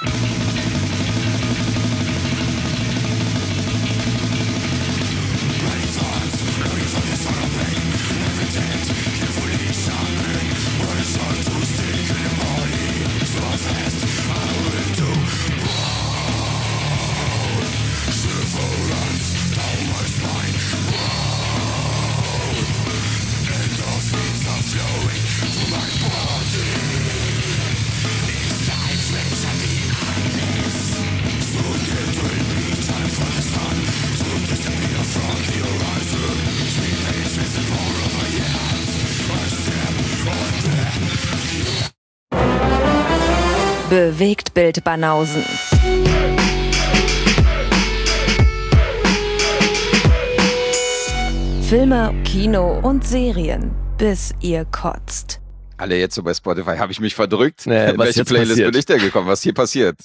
Bewegtbild Banausen. Filme, Kino und Serien, bis ihr kotzt. Alle jetzt so bei Spotify, habe ich mich verdrückt? Nee, in welche Playlist bin ich denn gekommen? Was hier passiert?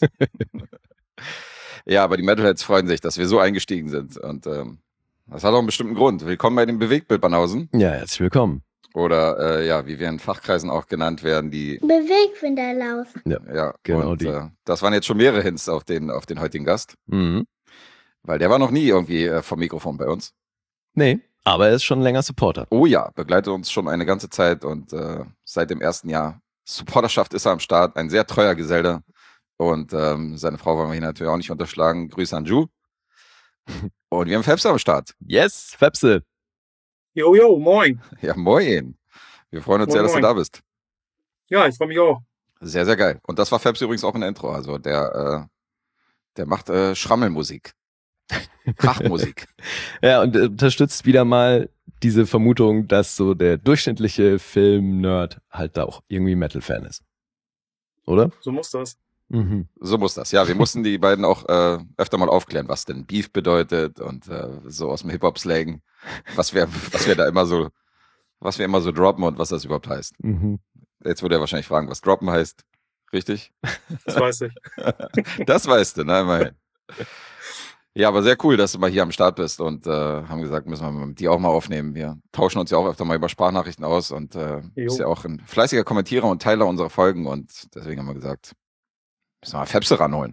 Ja, aber die Metalheads freuen sich, dass wir so eingestiegen sind. Und das hat auch einen bestimmten Grund. Willkommen bei den Bewegtbild Banausen. Ja, herzlich willkommen. Oder ja, wie wir in Fachkreisen auch genannt werden, die Bewegtfinderlausen. Ja, genau und, die. Das waren jetzt schon mehrere Hints auf den heutigen Gast. Mhm. Weil der war noch nie irgendwie vom Mikrofon bei uns. Nee, aber er ist schon länger Supporter. Oh ja, begleitet uns schon eine ganze Zeit und seit dem ersten Jahr Supporterschaft ist er am Start. Ein sehr treuer Geselle. Und seine Frau wollen wir hier natürlich auch nicht unterschlagen. Grüße an Ju. Und wir haben Fepse am Start. Yes, Fepse. Jo, moin. Ja, moin. Wir freuen uns sehr, dass du da bist. Ja, ich freue mich auch. Sehr, sehr geil. Und das war Fepse übrigens auch in der Intro. Also der macht Schrammelmusik. Krachmusik. Ja, und unterstützt wieder mal diese Vermutung, dass so der durchschnittliche Film-Nerd halt da auch irgendwie Metal-Fan ist. Oder? So muss das. Mhm. So muss das. Ja, wir mussten die beiden auch öfter mal aufklären, was denn Beef bedeutet und so aus dem Hip-Hop-Slang, was wir da immer so droppen und was das überhaupt heißt. Mhm. Jetzt würde er wahrscheinlich fragen, was droppen heißt. Richtig? Das weiß ich. Das weißt du, ne? Immerhin. Ja, aber sehr cool, dass du mal hier am Start bist und haben gesagt, müssen wir mit dir auch mal aufnehmen. Wir tauschen uns ja auch öfter mal über Sprachnachrichten aus und bist ja auch ein fleißiger Kommentierer und Teiler unserer Folgen und deswegen haben wir gesagt, müssen wir mal Fepse ranholen.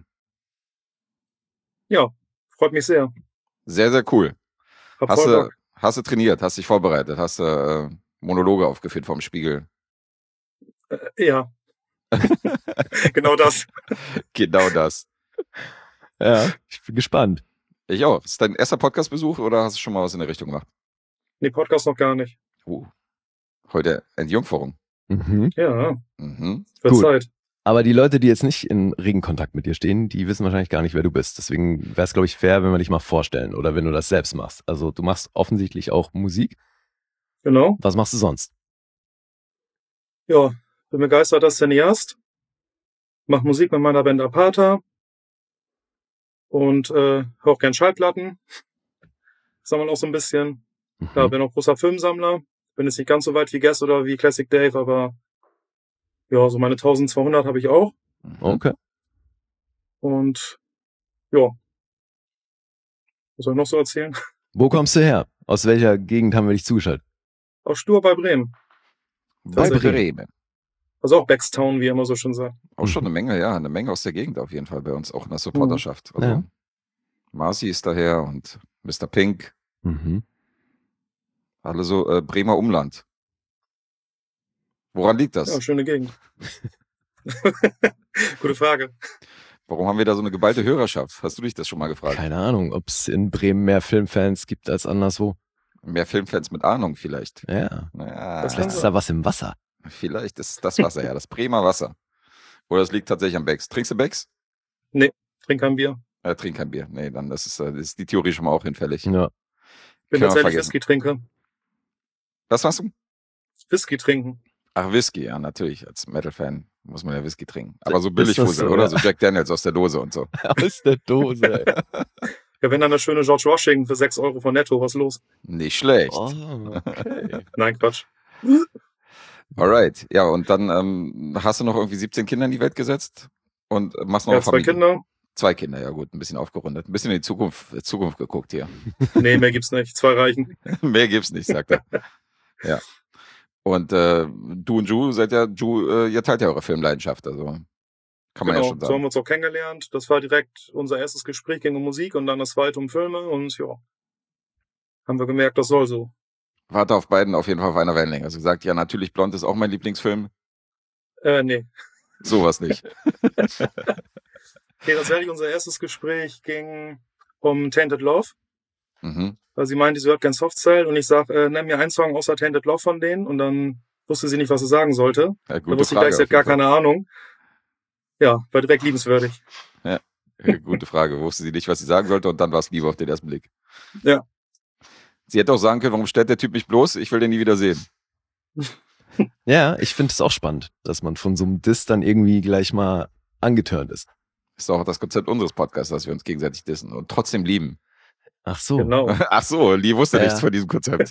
Ja, freut mich sehr. Sehr, sehr cool. Hab voll Bock. Hast du trainiert, hast dich vorbereitet, hast du Monologe aufgeführt vorm Spiegel? Ja. Genau das. Genau das. Ja, ich bin gespannt. Ich auch. Ist dein erster Podcast-Besuch oder hast du schon mal was in der Richtung gemacht? Nee, Podcast noch gar nicht. Heute Entjungferung. Mhm. Ja, wird Gut. Zeit. Aber die Leute, die jetzt nicht in regen Kontakt mit dir stehen, die wissen wahrscheinlich gar nicht, wer du bist. Deswegen wäre es, glaube ich, fair, wenn wir dich mal vorstellen oder wenn du das selbst machst. Also du machst offensichtlich auch Musik. Genau. Was machst du sonst? Ja, bin begeisterter Cineast. Mach Musik mit meiner Band Apata. Und höre auch gern Schallplatten. Sammle auch so ein bisschen. Ja, bin auch großer Filmsammler. Bin jetzt nicht ganz so weit wie Guess oder wie Classic Dave, aber ja, so meine 1200 habe ich auch. Okay. Und ja, was soll ich noch so erzählen? Wo kommst du her? Aus welcher Gegend haben wir dich zugeschaltet? Aus Stur bei Bremen. Bei Also- Bremen. Also auch Backstown, wie er immer so schön sagt. Auch schon eine Menge, ja. Eine Menge aus der Gegend auf jeden Fall bei uns, auch in der Supporterschaft. Also Ja. Marci ist daher und Mr. Pink. Mhm. Alle so Bremer Umland. Woran liegt das? Ja, schöne Gegend. Gute Frage. Warum haben wir da so eine geballte Hörerschaft? Hast du dich das schon mal gefragt? Keine Ahnung, ob es in Bremen mehr Filmfans gibt als anderswo. Mehr Filmfans mit Ahnung vielleicht. Ja. Ja, Das Vielleicht ist da was im Wasser. vielleicht ist das Wasser, ja, das Bremer Wasser. Oder es liegt tatsächlich am Becks. Trinkst du Becks? Trink kein Bier. Trink kein Bier. Nee, dann ist die Theorie schon mal auch hinfällig. Ja. Bin Können wir tatsächlich vergessen. Whisky-Trinker. Was machst du? Whisky trinken. Ach, Whisky, ja, natürlich. Als Metal-Fan muss man ja Whisky trinken. Aber so billig Ist das so, oder? ja? So Jack Daniels aus der Dose und so. Aus der Dose. Ey. Ja, wenn dann eine schöne George Washington für 6 Euro von Netto, was los? Nicht schlecht. Oh, okay. Nein, Quatsch. Alright. Ja, und dann hast du noch irgendwie 17 Kinder in die Welt gesetzt und machst noch Ja, eine 2 Familie. Kinder. 2 Kinder, ja gut, ein bisschen aufgerundet. Ein bisschen in die Zukunft geguckt hier. Nee, mehr gibt's nicht. 2 reichen. Mehr gibt's nicht, sagt er. Ja. Und du und Ju seid ja, ihr teilt ja eure Filmleidenschaft. Also Kann man ja schon So haben sagen. wir uns auch kennengelernt. Das war direkt unser erstes Gespräch, ging um Musik und dann das zweite um Filme und ja, haben wir gemerkt, das soll so. Warte auf beiden auf jeden Fall auf einer Wellenlänge. Also gesagt, ja, natürlich Blond ist auch mein Lieblingsfilm. Nee. Sowas nicht. Okay, das wäre unser erstes Gespräch, ging um Tainted Love. Mhm. Weil sie meinte, sie hört gern Softcell und ich sag, nenn mir einen Song außer Tainted Love von denen und dann wusste sie nicht, was sie sagen sollte. Ja, Da gute wusste ich Frage. gleich, sie hat gar keine Ahnung. Ja, war direkt liebenswürdig. Ja, gute Frage. Wusste sie nicht, was sie sagen sollte und dann war es Liebe auf den ersten Blick. Ja. Sie hätte auch sagen können, warum stellt der Typ mich bloß? Ich will den nie wieder sehen. Ja, ich finde es auch spannend, dass man von so einem Diss dann irgendwie gleich mal angetörnt ist. Ist auch das Konzept unseres Podcasts, dass wir uns gegenseitig dissen und trotzdem lieben. Ach so. Genau. Ach so, Lee wusste Ja. nichts von diesem Konzept.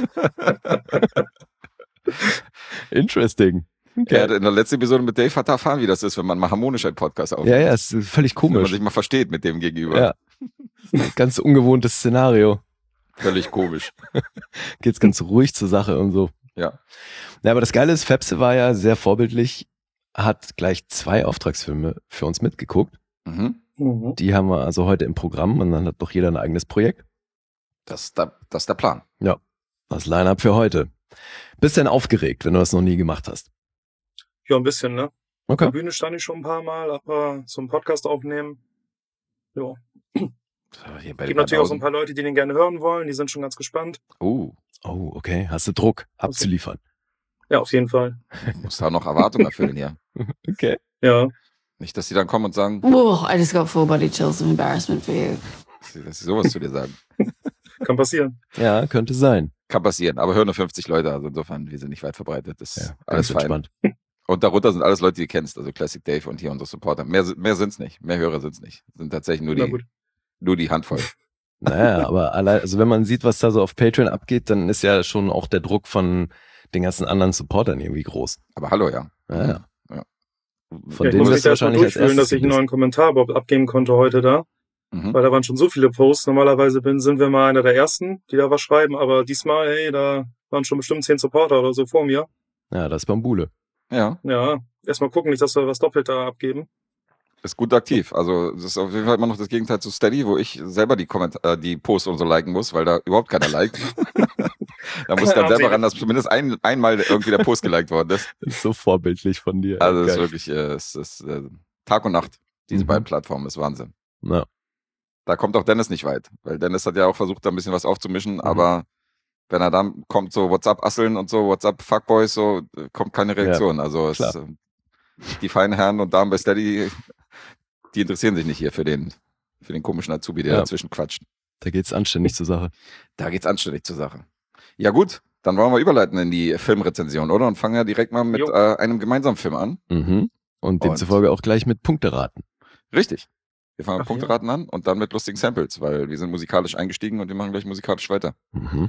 Interesting. Er hat in der letzten Episode mit Dave hat erfahren, wie das ist, wenn man mal harmonisch einen Podcast aufnimmt. Ja, ist völlig Wenn man komisch. sich mal versteht mit dem Gegenüber. Ja. Ganz ungewohntes Szenario. Völlig komisch. Geht's ganz ruhig zur Sache und so. Ja. Ja, aber das Geile ist, Fepse war ja sehr vorbildlich, hat gleich 2 Auftragsfilme für uns mitgeguckt. Mhm. Mhm. Die haben wir also heute im Programm und dann hat doch jeder ein eigenes Projekt. Das ist der Plan. Das Line-Up für heute. Bist denn aufgeregt, wenn du das noch nie gemacht hast? Ja, ein bisschen, ne? Auf Okay. der Bühne stand ich schon ein paar Mal, aber zum Podcast aufnehmen. Ja. Hier bei Gibt natürlich auch so ein paar Leute, die den gerne hören wollen, die sind schon ganz gespannt. Oh, okay. Hast du Druck abzuliefern? Ja, auf jeden Fall. Muss da noch Erwartungen erfüllen hier. Okay. Ja. Nicht, dass die dann kommen und sagen, Whoa, I just got full body chills of embarrassment for you. dass sie sowas zu dir sagen. Kann passieren. Ja, könnte sein. Kann passieren, aber hören nur 50 Leute, also insofern, wir sind nicht weit verbreitet. Das ist Ja, alles ganz fein. entspannt. Und darunter sind alles Leute, die du kennst, also Classic Dave und hier unsere Supporter. Mehr sind's nicht, mehr Hörer sind's nicht. Sind tatsächlich Na gut. nur die Handvoll. Naja, aber allein, also wenn man sieht, was da so auf Patreon abgeht, dann ist ja schon auch der Druck von den ganzen anderen Supportern irgendwie groß. Aber hallo, ja. Ja. Ja. Von Ja, ich denen muss mich wirst du da erstmal wahrscheinlich als durchfühlen, erstes dass ich einen neuen Kommentar überhaupt abgeben konnte heute da. Mhm. Weil da waren schon so viele Posts. Normalerweise sind wir mal einer der Ersten, die da was schreiben. Aber diesmal, hey, da waren schon bestimmt 10 Supporter oder so vor mir. Ja, das ist Bambule. Ja, Ja, erstmal gucken, nicht, dass wir was doppelt da abgeben. ist gut aktiv. Also das ist auf jeden Fall immer noch das Gegenteil zu Steady, wo ich selber die Posts und so liken muss, weil da überhaupt keiner liked. Da muss ich dann selber ran, dass zumindest einmal irgendwie der Post geliked worden ist. Das ist so vorbildlich von dir. Also es ist Geil. wirklich es ist Tag und Nacht, diese Mhm. beiden Plattformen, ist Wahnsinn. Ja. Da kommt auch Dennis nicht weit, weil Dennis hat ja auch versucht, da ein bisschen was aufzumischen, aber wenn er dann kommt, so WhatsApp-Asseln und so, WhatsApp-Fuckboys, so, kommt keine Reaktion. Also klar. die feinen Herren und Damen bei Steady, die interessieren sich nicht hier für den komischen Azubi, der Ja. dazwischen quatscht. Da geht's anständig zur Sache. Da geht's anständig zur Sache. Ja gut, dann wollen wir überleiten in die Filmrezension, oder? Und fangen ja direkt mal mit Jo. einem gemeinsamen Film an. Mhm. Und demzufolge auch gleich mit Punkteraten. Richtig. Wir fangen mit Ach ja. Punkteraten an und dann mit lustigen Samples, weil wir sind musikalisch eingestiegen und wir machen gleich musikalisch weiter. Mhm.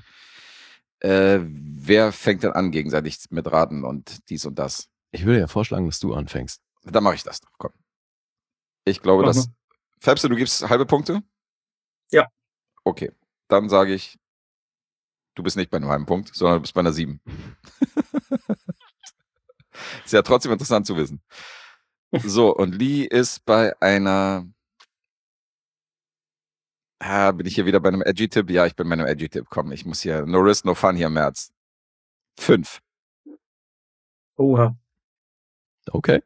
Wer fängt denn an gegenseitig mit Raten und dies und das? Ich würde ja vorschlagen, dass du anfängst. Dann mache ich das doch, komm. Ich glaube, Mach dass... Fabse, du gibst halbe Punkte? Ja. Okay, dann sage ich, du bist nicht bei einem halben Punkt, sondern du bist bei einer 7. Ist ja trotzdem interessant zu wissen. So, und Lee ist bei einer... bin ich hier wieder bei einem Edgy-Tipp? Ja, ich bin bei einem Edgy-Tipp. Komm, ich muss hier... No risk, no fun hier im März. 5. Oha. Okay.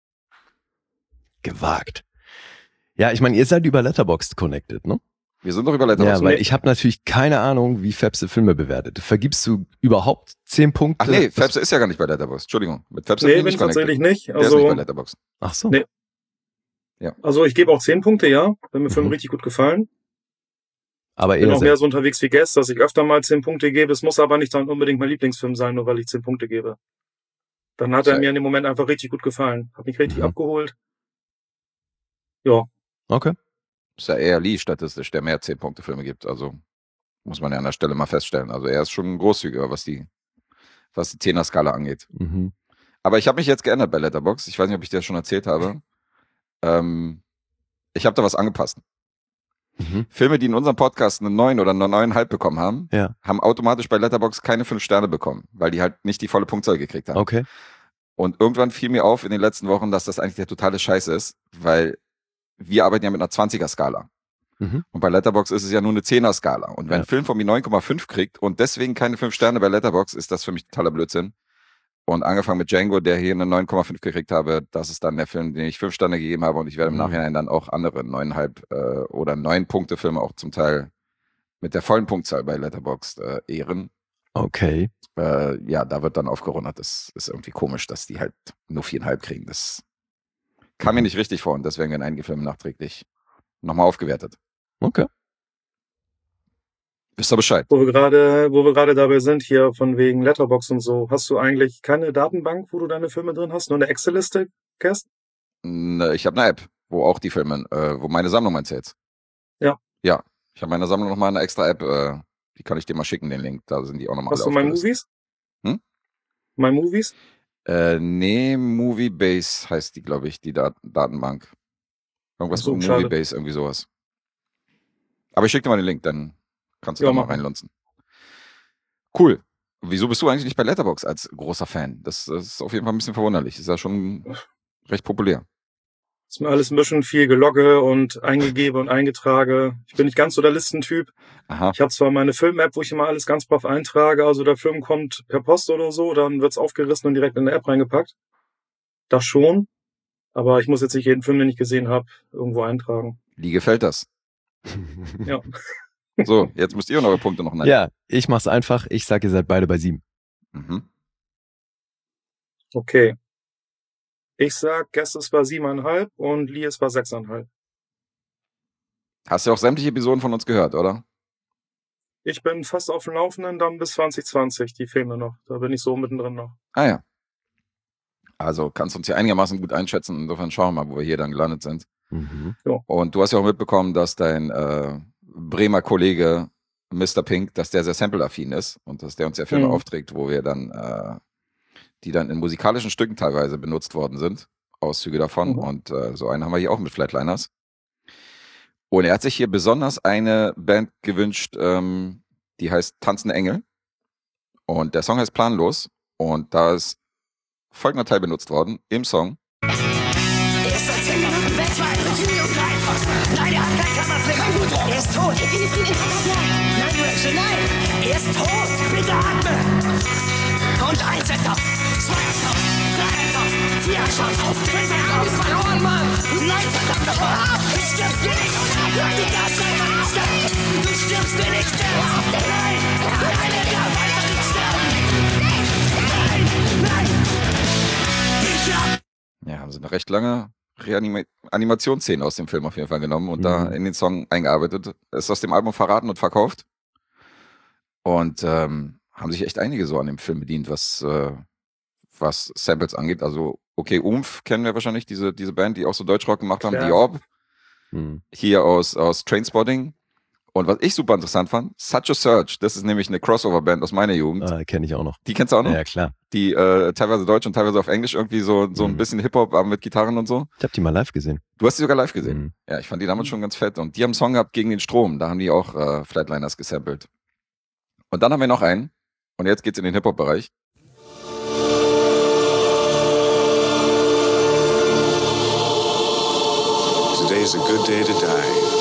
Gewagt. Ja, ich meine, ihr seid über Letterboxd connected, ne? Wir sind doch über Letterboxd. Ja, weil ich habe natürlich keine Ahnung, wie Fabse Filme bewertet. Vergibst du überhaupt 10 Punkte? Ach nee, Fabse ist ja gar nicht bei Letterboxd. Entschuldigung. Mit Fabse Nee, bin bin ich ich tatsächlich nicht. Der ist nicht bei Also, Letterboxd. Ach so. Nee. Also ich gebe auch 10 Punkte, ja. Wenn mir Filme Mhm. richtig gut gefallen. Aber Bin eher auch mehr selten. so unterwegs wie Guest, dass ich öfter mal 10 Punkte gebe. Es muss aber nicht dann unbedingt mein Lieblingsfilm sein, nur weil ich 10 Punkte gebe. Dann hat er mir in dem Moment einfach richtig gut gefallen. Hat mich richtig Mhm. abgeholt. Ja. Okay. Ist ja eher Lee statistisch, der mehr 10-Punkte-Filme gibt. Also muss man ja an der Stelle mal feststellen. Also er ist schon großzügiger, was die 10er-Skala angeht. Mhm. Aber ich habe mich jetzt geändert bei Letterboxd. Ich weiß nicht, ob ich dir das schon erzählt habe. Ich habe da was angepasst. Mhm. Filme, die in unserem Podcast eine 9 oder eine 9,5 bekommen haben, Ja. haben automatisch bei Letterboxd keine 5 Sterne bekommen, weil die halt nicht die volle Punktzahl gekriegt haben. Okay. Und irgendwann fiel mir auf in den letzten Wochen, dass das eigentlich der totale Scheiß ist, weil wir arbeiten ja mit einer 20er-Skala. Und bei Letterboxd ist es ja nur eine 10er-Skala. Und wenn ein Film von mir 9,5 kriegt und deswegen keine 5 Sterne bei Letterboxd, ist das für mich totaler Blödsinn. Und angefangen mit Django, der hier eine 9,5 gekriegt habe, das ist dann der Film, den ich 5 Sterne gegeben habe. Und ich werde im Nachhinein dann auch andere 9,5 oder 9-Punkte-Filme auch zum Teil mit der vollen Punktzahl bei Letterboxd ehren. Okay. Ja, da wird dann aufgerundet. Das ist irgendwie komisch, dass die halt nur 4,5 kriegen. Das kam mir nicht richtig vor und deswegen werden einige Filme nachträglich nochmal aufgewertet. Okay. Wisst ihr Bescheid? Wo wir gerade dabei sind, hier von wegen Letterboxd und so, hast du eigentlich keine Datenbank, wo du deine Filme drin hast? Nur eine Excel-Liste, Kerst? Ich habe eine App, wo auch die Filme, wo meine Sammlung meinst du jetzt? Ja. Ja, ich habe meine Sammlung nochmal eine extra App, die kann ich dir mal schicken, den Link, da sind die auch nochmal alle Hast du My aufgelistet. Movies? My Movies? Nee, Moviebase heißt die, glaube ich, die Datenbank. Irgendwas So, mit schade. Moviebase, irgendwie sowas. Aber ich schicke dir mal den Link, dann kannst du da mal machen. reinlunzen. Cool. Wieso bist du eigentlich nicht bei Letterboxd als großer Fan? Das ist auf jeden Fall ein bisschen verwunderlich. Ist ja schon recht populär. Ist mir alles ein bisschen viel gelogge und eingegebe und eingetrage. Ich bin nicht ganz so der Listentyp. Aha. Ich habe zwar meine Film-App, wo ich immer alles ganz brav eintrage, also der Film kommt per Post oder so, dann wird's aufgerissen und direkt in der App reingepackt. Das schon. Aber ich muss jetzt nicht jeden Film, den ich gesehen habe, irgendwo eintragen. Wie gefällt das? Ja. So, jetzt müsst ihr noch eure Punkte noch nennen. Ja, ich mach's einfach. Ich sag, ihr seid beide bei 7. Mhm. Okay. Ich sag, Guest ist bei 7,5 und Lee ist bei 6,5. Hast du auch sämtliche Episoden von uns gehört, oder? Ich bin fast auf dem Laufenden, dann bis 2020, die Filme noch. Da bin ich so mittendrin noch. Ah ja. Also kannst du uns hier einigermaßen gut einschätzen. Insofern schauen wir mal, wo wir hier dann gelandet sind. Und du hast ja auch mitbekommen, dass dein Bremer Kollege Mr. Pink, dass der sehr sample-affin ist und dass der uns ja Filme aufträgt, wo wir dann, die dann in musikalischen Stücken teilweise benutzt worden sind, Auszüge davon. Und so einen haben wir hier auch mit Flatliners. Und er hat sich hier besonders eine Band gewünscht, die heißt Tanzende Engel. Und der Song heißt Planlos. Und da ist folgender Teil benutzt worden im Song. Nein, er hat kein Kammerflick. Er ist tot. Definitiv international. Nein, Rachel, nein. Er ist tot. Bitte atme. Und 1 Topf, 2 Topf, 3 Topf, 4 Topf, 5 Topf, verloren, Mann. Nein, verdammt nochmal. Du stirbst mir nicht. Die Gasscheibe ist da. Du stirbst mir nicht. Nein, nein, er darf einfach nicht sterben. Nein, nein. Ich hab... Ja, haben sie eine recht lange Animationsszene aus dem Film auf jeden Fall genommen und da in den Song eingearbeitet. Ist aus dem Album verraten und verkauft. Und haben sich echt einige so an dem Film bedient, was Samples angeht. Also, okay, Umf kennen wir wahrscheinlich, diese Band, die auch so Deutschrock gemacht haben, die Orb. Hier aus Trainspotting. Und was ich super interessant fand, Such a Search, das ist nämlich eine Crossover-Band aus meiner Jugend. Kenne ich auch noch. Die kennst du auch noch? Ja, klar. Die teilweise Deutsch und teilweise auf Englisch irgendwie so ein bisschen Hip-Hop, aber mit Gitarren und so. Ich habe die mal live gesehen. Du hast die sogar live gesehen? Ja, ich fand die damals schon ganz fett. Und die haben einen Song gehabt gegen den Strom. Da haben die auch Flatliners gesampelt. Und dann haben wir noch einen. Und jetzt geht's in den Hip-Hop-Bereich. Today's a good day to die.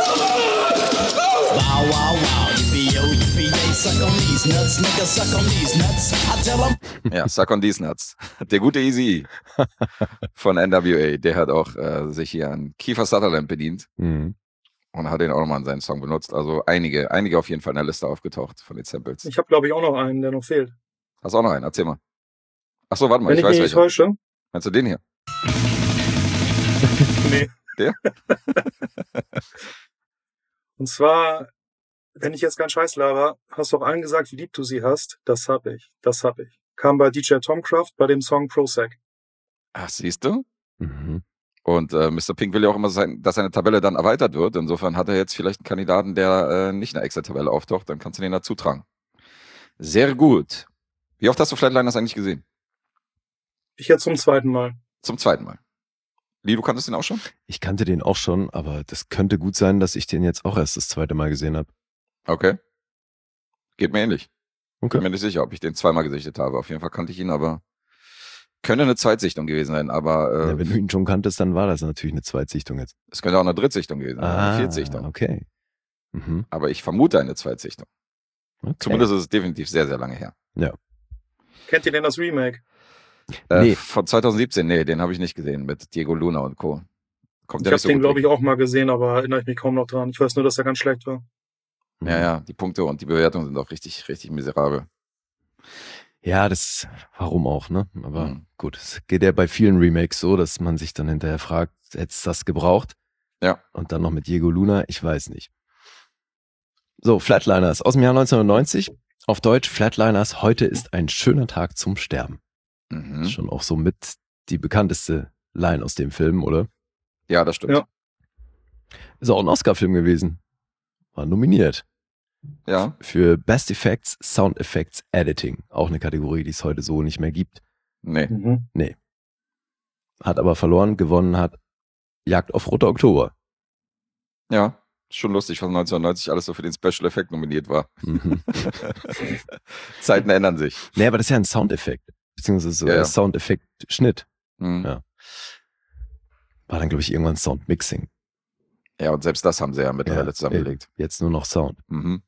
Wow, wow, wow, yippee-yo, yippee-yay, suck on these nuts, nigga, suck on these nuts. I tell 'em. Ja, Suck on These Nuts. Der gute Eazy von NWA, der hat auch sich hier an Kiefer Sutherland bedient und hat den auch nochmal in seinen Song benutzt. Also einige auf jeden Fall in der Liste aufgetaucht von den Samples. Ich habe, glaube ich, auch noch einen, der noch fehlt. Hast du auch noch einen? Erzähl mal. Achso, warte mal, Wenn ich weiß mich nicht welchen. täusche. Meinst du den hier? Nee. Der? Und zwar, wenn ich jetzt keinen Scheiß laber, hast du auch allen gesagt, wie lieb du sie hast. Das hab ich. Kam bei DJ Tomcraft bei dem Song Prozac. Ach, siehst du? Und Mr. Pink will ja auch immer dass seine Tabelle dann erweitert wird. Insofern hat er jetzt vielleicht einen Kandidaten, der nicht in der Excel-Tabelle auftaucht. Dann kannst du den dazu tragen. Sehr gut. Wie oft hast du Flatliners eigentlich gesehen? Ich jetzt zum 2. Mal. Zum 2. Mal. Lee, du kanntest den auch schon? Ich kannte den auch schon, aber das könnte gut sein, dass ich den jetzt auch erst das 2. Mal gesehen habe. Okay. Geht mir ähnlich. Okay. Bin mir nicht sicher, ob ich den 2-mal gesichtet habe. Auf jeden Fall kannte ich ihn, aber könnte eine Zweitsichtung gewesen sein, aber Ja, wenn du ihn schon kanntest, dann war das natürlich eine Zweitsichtung jetzt. es könnte auch eine Drittsichtung gewesen sein, eine Viertsichtung. Okay. Mhm. Aber ich vermute eine Zweitsichtung. Okay. Zumindest ist es definitiv sehr, sehr lange her. Kennt ihr denn das Remake? Nee. Von 2017, nee, den habe ich nicht gesehen mit Diego Luna und Co. Kommt Ich der habe nicht so den, gut glaube weg. ich, auch mal gesehen, aber erinnere ich mich kaum noch dran. Ich weiß nur, dass er ganz schlecht war. Ja, die Punkte und die Bewertungen sind auch richtig, richtig miserabel. Ja, warum auch, ne? Aber Mhm. gut, es geht ja bei vielen Remakes so, dass man sich dann hinterher fragt, hättest du das gebraucht? Ja. Und dann noch mit Diego Luna, ich weiß nicht. So, Flatliners aus dem Jahr 1990. Auf Deutsch, Flatliners, heute ist ein schöner Tag zum Sterben. Mhm. Schon auch so mit die bekannteste Line aus dem Film, oder? Ja, das stimmt. Ja. Ist auch ein Oscar-Film gewesen. War nominiert. Ja. Für Best Effects, Sound Effects, Editing. Auch eine Kategorie, die es heute so nicht mehr gibt. Nee. Mhm. Hat aber verloren, gewonnen hat Jagd auf Roter Oktober. Ja. Schon lustig, was 1990 alles so für den Special Effekt nominiert war. Mhm. Zeiten ändern sich. Nee, aber das ist ja ein Soundeffekt. Beziehungsweise so Ja. Soundeffekt-Schnitt. Mhm. Ja. War dann, glaube ich, irgendwann Soundmixing. Ja, und selbst das haben sie ja mittlerweile zusammengelegt. Jetzt nur noch Sound. Mhm.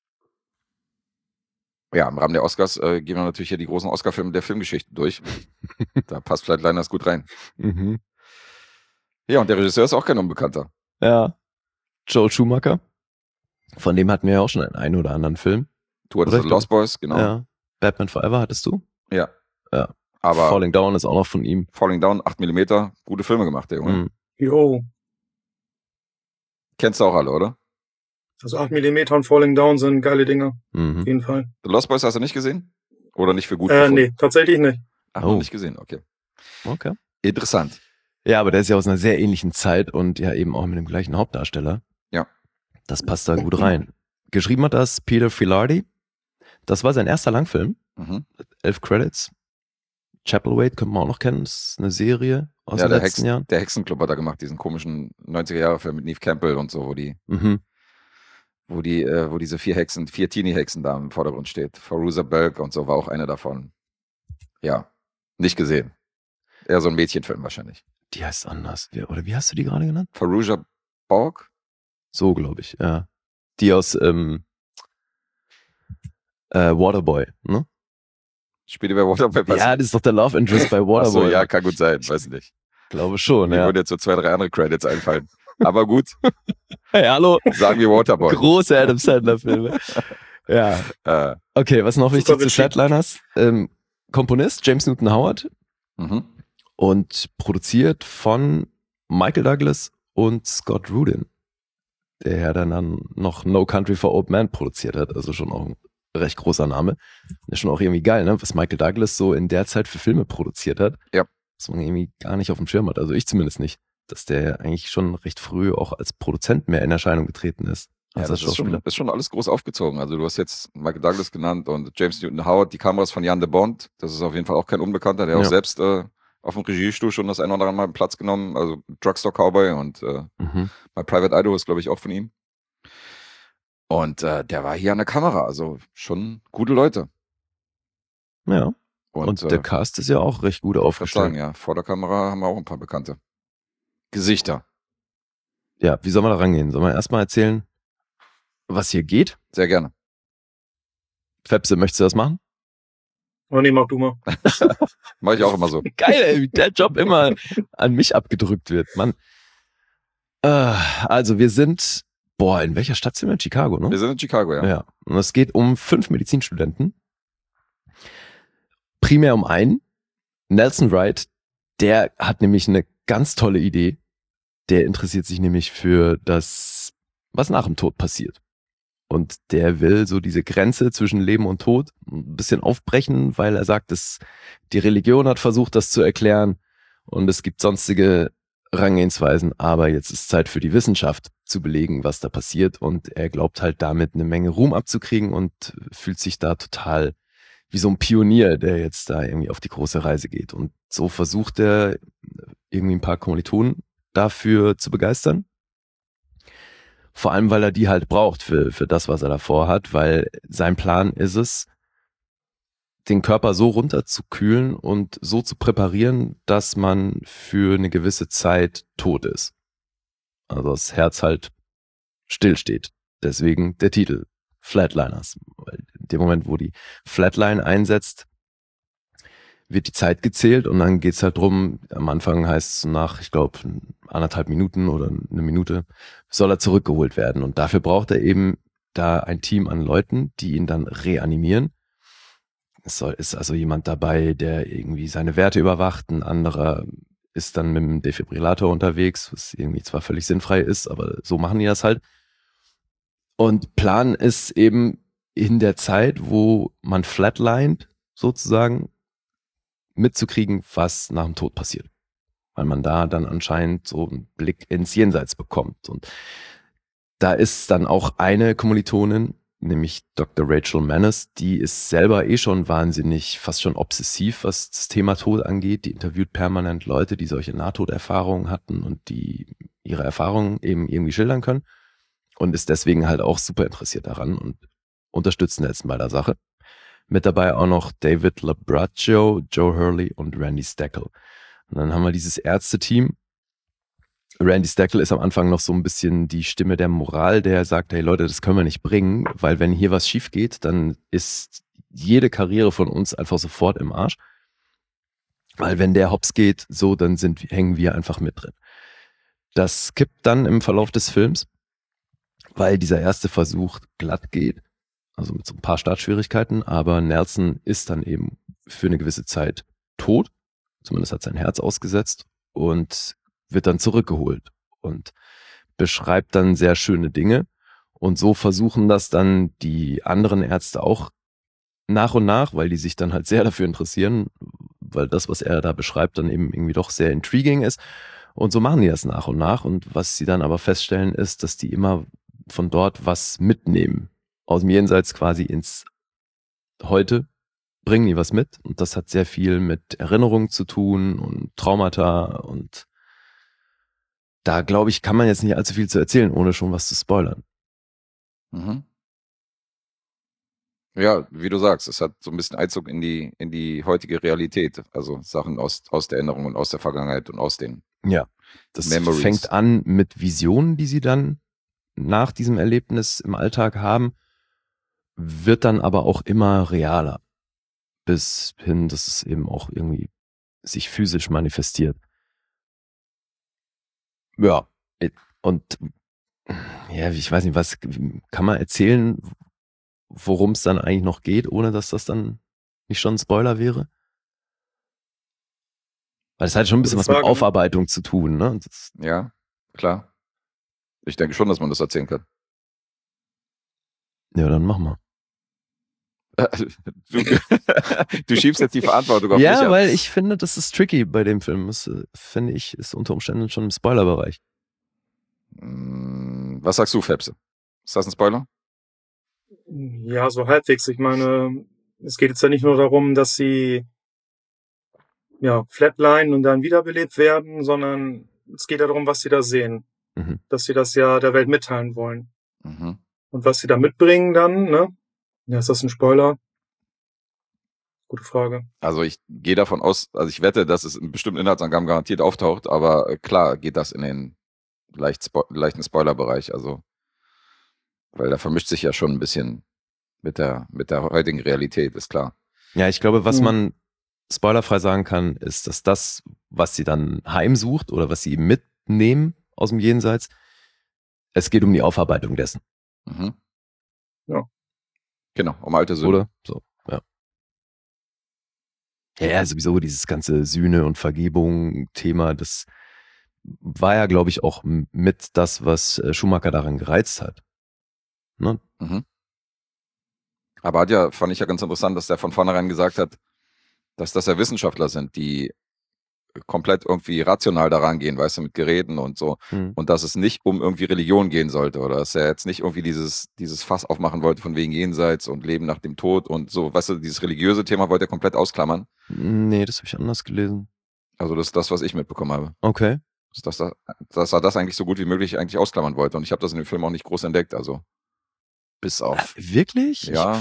Ja, im Rahmen der Oscars gehen wir natürlich hier die großen Oscar-Filme der Filmgeschichte durch. Da passt Flatliners gut rein. Mhm. Ja, und der Regisseur ist auch kein Unbekannter. Ja. Joel Schumacher. Von dem hatten wir ja auch schon einen oder anderen Film. Du hattest Richtig. Lost Boys, genau. Ja. Batman Forever hattest du? Ja. Ja. Aber Falling Down ist auch noch von ihm. Falling Down, 8mm, gute Filme gemacht, der Junge. Mhm. Jo. Kennst du auch alle, oder? Also 8mm und Falling Down sind geile Dinger. Auf Mhm. jeden Fall. The Lost Boys hast du nicht gesehen? Oder nicht für gut gefunden? Nee, tatsächlich nicht. Ach, Oh. noch nicht gesehen, okay. Okay. Interessant. Ja, aber der ist ja aus einer sehr ähnlichen Zeit und ja eben auch mit dem gleichen Hauptdarsteller. Ja. Das passt da gut rein. Geschrieben hat das Peter Filardi. Das war sein erster Langfilm. Mhm. 11 Credits. Chapelwaite könnte man auch noch kennen. Das ist eine Serie aus Ja, den letzten Jahren. der Hexenclub hat er gemacht, diesen komischen 90er-Jahre-Film mit Neve Campbell und so, Mhm. wo diese 4 Teenie-Hexen da im Vordergrund steht. Fairuza Balk und so war auch eine davon. Ja, nicht gesehen. Eher so ein Mädchenfilm wahrscheinlich. Die heißt anders. Oder wie hast du die gerade genannt? Fairuza Balk? So, glaube ich, ja. Die aus Waterboy, ne? Spielt die bei Waterboy? Ja, das ist doch der Love Interest bei Waterboy. Achso, ja, kann gut sein, weiß nicht. Glaube schon, Mir ja. würden jetzt so 2, 3 andere Credits einfallen. Aber gut, Hey, hallo. sagen wir Waterboy. Große Adam Sandler-Filme. Ja. Äh, Okay, was noch Super wichtig zu witzig. Flatliners? Komponist James Newton Howard mhm. und produziert von Michael Douglas und Scott Rudin, der ja dann noch No Country for Old Men produziert hat, also schon auch ein recht großer Name. Ist schon auch irgendwie geil, ne? Was Michael Douglas so in der Zeit für Filme produziert hat. Ja. Was man irgendwie gar nicht auf dem Schirm hat, also ich zumindest nicht, dass der eigentlich schon recht früh auch als Produzent mehr in Erscheinung getreten ist. Ja, Als das Schauspieler. ist schon alles groß aufgezogen. Also du hast jetzt Michael Douglas genannt und James Newton Howard, die Kameras von Jan de Bond. Das ist auf jeden Fall auch kein Unbekannter, der auch Ja. selbst auf dem Regiestuhl schon das ein oder andere Mal Platz genommen. Also Drugstore Cowboy und Mhm. My Private Idaho ist, glaube ich, auch von ihm. Und der war hier an der Kamera. Also schon gute Leute. Ja. Und der Cast ist ja auch recht gut ich würd aufgestellt. sagen, ja, vor der Kamera haben wir auch ein paar bekannte Gesichter. Ja, wie sollen wir da rangehen? Sollen wir erstmal erzählen, was hier geht? Sehr gerne. Fepse, möchtest du das machen? Oh nee, mach du mal. Mache ich auch immer so. Geil, ey, wie der Job immer an mich abgedrückt wird, Mann. Also wir sind, in welcher Stadt sind wir? In Chicago, ne? Wir sind in Chicago, ja. Ja. Und es geht um 5 Medizinstudenten. Primär um einen, Nelson Wright, der hat nämlich eine ganz tolle Idee. Der interessiert sich nämlich für das, was nach dem Tod passiert. Und der will so diese Grenze zwischen Leben und Tod ein bisschen aufbrechen, weil er sagt, dass die Religion hat versucht, das zu erklären und es gibt sonstige Herangehensweisen, aber jetzt ist Zeit für die Wissenschaft zu belegen, was da passiert und er glaubt halt damit eine Menge Ruhm abzukriegen und fühlt sich da total wie so ein Pionier, der jetzt da irgendwie auf die große Reise geht. Und so versucht er irgendwie ein paar Kommilitonen dafür zu begeistern. Vor allem, weil er die halt braucht für das, was er davor hat, weil sein Plan ist es, den Körper so runterzukühlen und so zu präparieren, dass man für eine gewisse Zeit tot ist. Also das Herz halt stillsteht. Deswegen der Titel Flatliners. Weil in dem Moment, wo die Flatline einsetzt, wird die Zeit gezählt und dann geht's halt drum, am Anfang heißt es nach, ich glaube, 1,5 Minuten oder 1 Minute, soll er zurückgeholt werden. Und dafür braucht er eben da ein Team an Leuten, die ihn dann reanimieren. Ist also jemand dabei, der irgendwie seine Werte überwacht, ein anderer ist dann mit dem Defibrillator unterwegs, was irgendwie zwar völlig sinnfrei ist, aber so machen die das halt. Und Plan ist eben in der Zeit, wo man flatlined, sozusagen, mitzukriegen, was nach dem Tod passiert. Weil man da dann anscheinend so einen Blick ins Jenseits bekommt. Und da ist dann auch eine Kommilitonin, nämlich Dr. Rachel Mannes, die ist selber schon wahnsinnig, fast schon obsessiv, was das Thema Tod angeht. Die interviewt permanent Leute, die solche Nahtoderfahrungen hatten und die ihre Erfahrungen eben irgendwie schildern können. Und ist deswegen halt auch super interessiert daran und unterstützt Nelson bei der Sache. Mit dabei auch noch David Labraccio, Joe Hurley und Randy Steckel. Und dann haben wir dieses Ärzte-Team. Randy Steckel ist am Anfang noch so ein bisschen die Stimme der Moral, der sagt, hey Leute, das können wir nicht bringen, weil wenn hier was schief geht, dann ist jede Karriere von uns einfach sofort im Arsch. Weil wenn der hops geht, so, dann hängen wir einfach mit drin. Das kippt dann im Verlauf des Films, weil dieser erste Versuch glatt geht, also mit so ein paar Startschwierigkeiten, aber Nelson ist dann eben für eine gewisse Zeit tot, zumindest hat sein Herz ausgesetzt und wird dann zurückgeholt und beschreibt dann sehr schöne Dinge und so versuchen das dann die anderen Ärzte auch nach und nach, weil die sich dann halt sehr dafür interessieren, weil das, was er da beschreibt, dann eben irgendwie doch sehr intriguing ist und so machen die das nach und nach und was sie dann aber feststellen ist, dass die immer von dort was mitnehmen. Aus dem Jenseits quasi ins Heute bringen die was mit und das hat sehr viel mit Erinnerungen zu tun und Traumata und da glaube ich, kann man jetzt nicht allzu viel zu erzählen, ohne schon was zu spoilern. Mhm. Ja, wie du sagst, es hat so ein bisschen Einzug in die heutige Realität, also Sachen aus der Erinnerung und aus der Vergangenheit und aus den das Memories. Fängt an mit Visionen, die sie dann nach diesem Erlebnis im Alltag haben, wird dann aber auch immer realer, bis hin, dass es eben auch irgendwie sich physisch manifestiert. Ja, und ja, ich weiß nicht, was kann man erzählen, worum es dann eigentlich noch geht, ohne dass das dann nicht schon ein Spoiler wäre? Weil es hat schon ein bisschen was mit Aufarbeitung zu tun, ne? Ja, klar. Ich denke schon, dass man das erzählen kann. Ja, dann mach mal. Du schiebst jetzt die Verantwortung auf mich ab. Ja, weil ich finde, das ist tricky bei dem Film. Das finde ich, ist unter Umständen schon im Spoilerbereich. Was sagst du, Fepse? Ist das ein Spoiler? Ja, so halbwegs. Ich meine, es geht jetzt ja nicht nur darum, dass sie flatline und dann wiederbelebt werden, sondern es geht ja darum, was sie da sehen. Mhm. Dass sie das ja der Welt mitteilen wollen. Mhm. Und was sie da mitbringen dann, ne? Ja, ist das ein Spoiler? Gute Frage. Also ich gehe davon aus, also ich wette, dass es in bestimmten Inhaltsangaben garantiert auftaucht, aber klar geht das in den leichten Spoilerbereich, also weil da vermischt sich ja schon ein bisschen mit der heutigen Realität, ist klar. Ja, ich glaube, was man spoilerfrei sagen kann, ist, dass das, was sie dann heimsucht oder was sie eben mitnehmen aus dem Jenseits, es geht um die Aufarbeitung dessen. Mhm. Ja. Genau, um alte Sünden. Oder? So, ja. Ja, sowieso dieses ganze Sühne- und Vergebung-Thema, das war ja, glaube ich, auch mit das, was Schumacher daran gereizt hat. Ne? Mhm. Aber fand ich ja ganz interessant, dass der von vornherein gesagt hat, dass das ja Wissenschaftler sind, die komplett irgendwie rational daran gehen, weißt du, mit Geräten und so. Und dass es nicht um irgendwie Religion gehen sollte oder dass er jetzt nicht irgendwie dieses Fass aufmachen wollte von wegen Jenseits und Leben nach dem Tod und so, weißt du, dieses religiöse Thema wollte er komplett ausklammern. Nee, das habe ich anders gelesen. Also das ist das, was ich mitbekommen habe. Okay. Dass er das eigentlich so gut wie möglich eigentlich ausklammern wollte und ich habe das in dem Film auch nicht groß entdeckt, also bis auf. Wirklich? Ja. Ich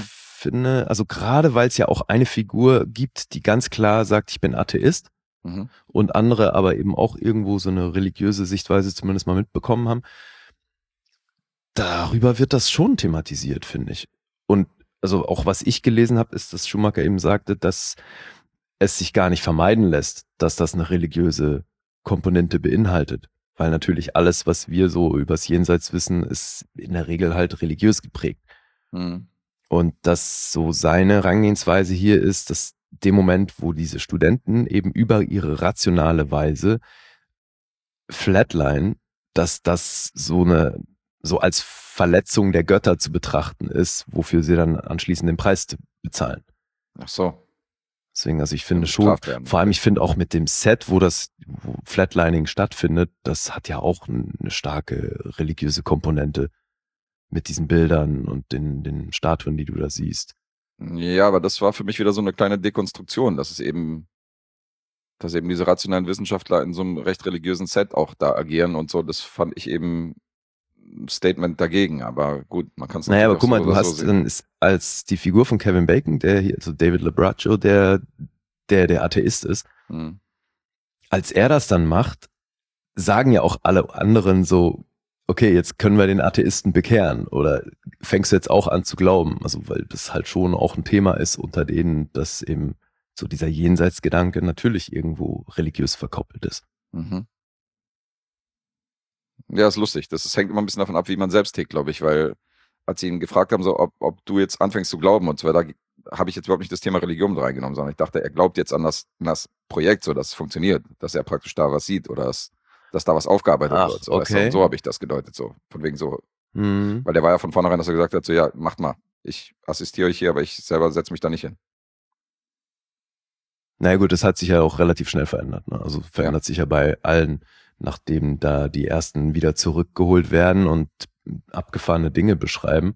finde, also gerade weil es ja auch eine Figur gibt, die ganz klar sagt, ich bin Atheist, und andere aber eben auch irgendwo so eine religiöse Sichtweise zumindest mal mitbekommen haben, darüber wird das schon thematisiert, finde ich. Und also auch was ich gelesen habe, ist, dass Schumacher eben sagte, dass es sich gar nicht vermeiden lässt, dass das eine religiöse Komponente beinhaltet. Weil natürlich alles, was wir so übers Jenseits wissen, ist in der Regel halt religiös geprägt. Und dass so seine Herangehensweise hier ist, dass dem Moment, wo diese Studenten eben über ihre rationale Weise flatline, dass das so als Verletzung der Götter zu betrachten ist, wofür sie dann anschließend den Preis bezahlen. Ach so. Deswegen, also ich finde schon, vor allem ich finde auch mit dem Set, wo Flatlining stattfindet, das hat ja auch eine starke religiöse Komponente mit diesen Bildern und den Statuen, die du da siehst. Ja, aber das war für mich wieder so eine kleine Dekonstruktion, dass eben diese rationalen Wissenschaftler in so einem recht religiösen Set auch da agieren und so. Das fand ich eben ein Statement dagegen, aber gut, man kann es natürlich. Naja, aber guck mal, du hast dann als die Figur von Kevin Bacon, der hier, also David LaBraccio, der Atheist ist, als er das dann macht, sagen ja auch alle anderen so, okay, jetzt können wir den Atheisten bekehren oder fängst du jetzt auch an zu glauben? Also weil das halt schon auch ein Thema ist, unter denen das eben so dieser Jenseitsgedanke natürlich irgendwo religiös verkoppelt ist. Ja, ist lustig. Das hängt immer ein bisschen davon ab, wie man selbst tickt, glaube ich, weil als sie ihn gefragt haben, so, ob du jetzt anfängst zu glauben und so weiter, habe ich jetzt überhaupt nicht das Thema Religion mit reingenommen, sondern ich dachte, er glaubt jetzt an das Projekt, so dass es funktioniert, dass er praktisch da was sieht oder dass da was aufgearbeitet wird. So, okay. weißt du? Und so habe ich das gedeutet, so von wegen so. Weil der war ja von vornherein, dass er gesagt hat, so ja, macht mal. Ich assistiere euch hier, aber ich selber setze mich da nicht hin. Naja gut, das hat sich ja auch relativ schnell verändert. Ne? Also verändert sich ja bei allen, nachdem da die ersten wieder zurückgeholt werden und abgefahrene Dinge beschreiben.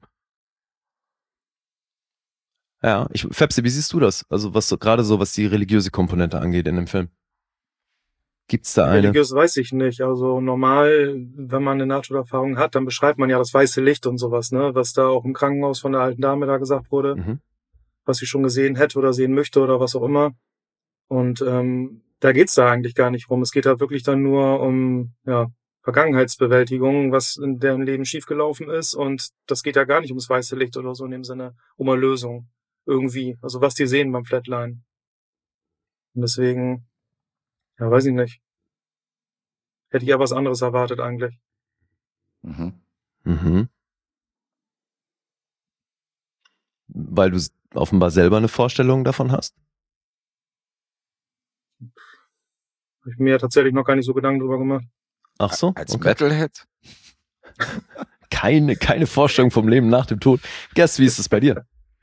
Ja, Fepsi, wie siehst du das? Also was so, gerade so, was die religiöse Komponente angeht in dem Film. Gibt's da eine? Religiös weiß ich nicht. Also normal, wenn man eine Nahtoderfahrung hat, dann beschreibt man ja das weiße Licht und sowas, ne? Was da auch im Krankenhaus von der alten Dame da gesagt wurde, was sie schon gesehen hätte oder sehen möchte oder was auch immer. Und da geht's da eigentlich gar nicht rum. Es geht da wirklich dann nur um Vergangenheitsbewältigung, was in deren Leben schiefgelaufen ist. Und das geht ja gar nicht ums weiße Licht oder so in dem Sinne, um Erlösung irgendwie. Also was die sehen beim Flatline. Und deswegen, ja, weiß ich nicht. Hätte ich ja was anderes erwartet eigentlich. Weil du offenbar selber eine Vorstellung davon hast? Habe ich mir ja tatsächlich noch gar nicht so Gedanken drüber gemacht. Ach so? Als Metalhead? Keine Vorstellung vom Leben nach dem Tod. Guess, wie ist es bei dir?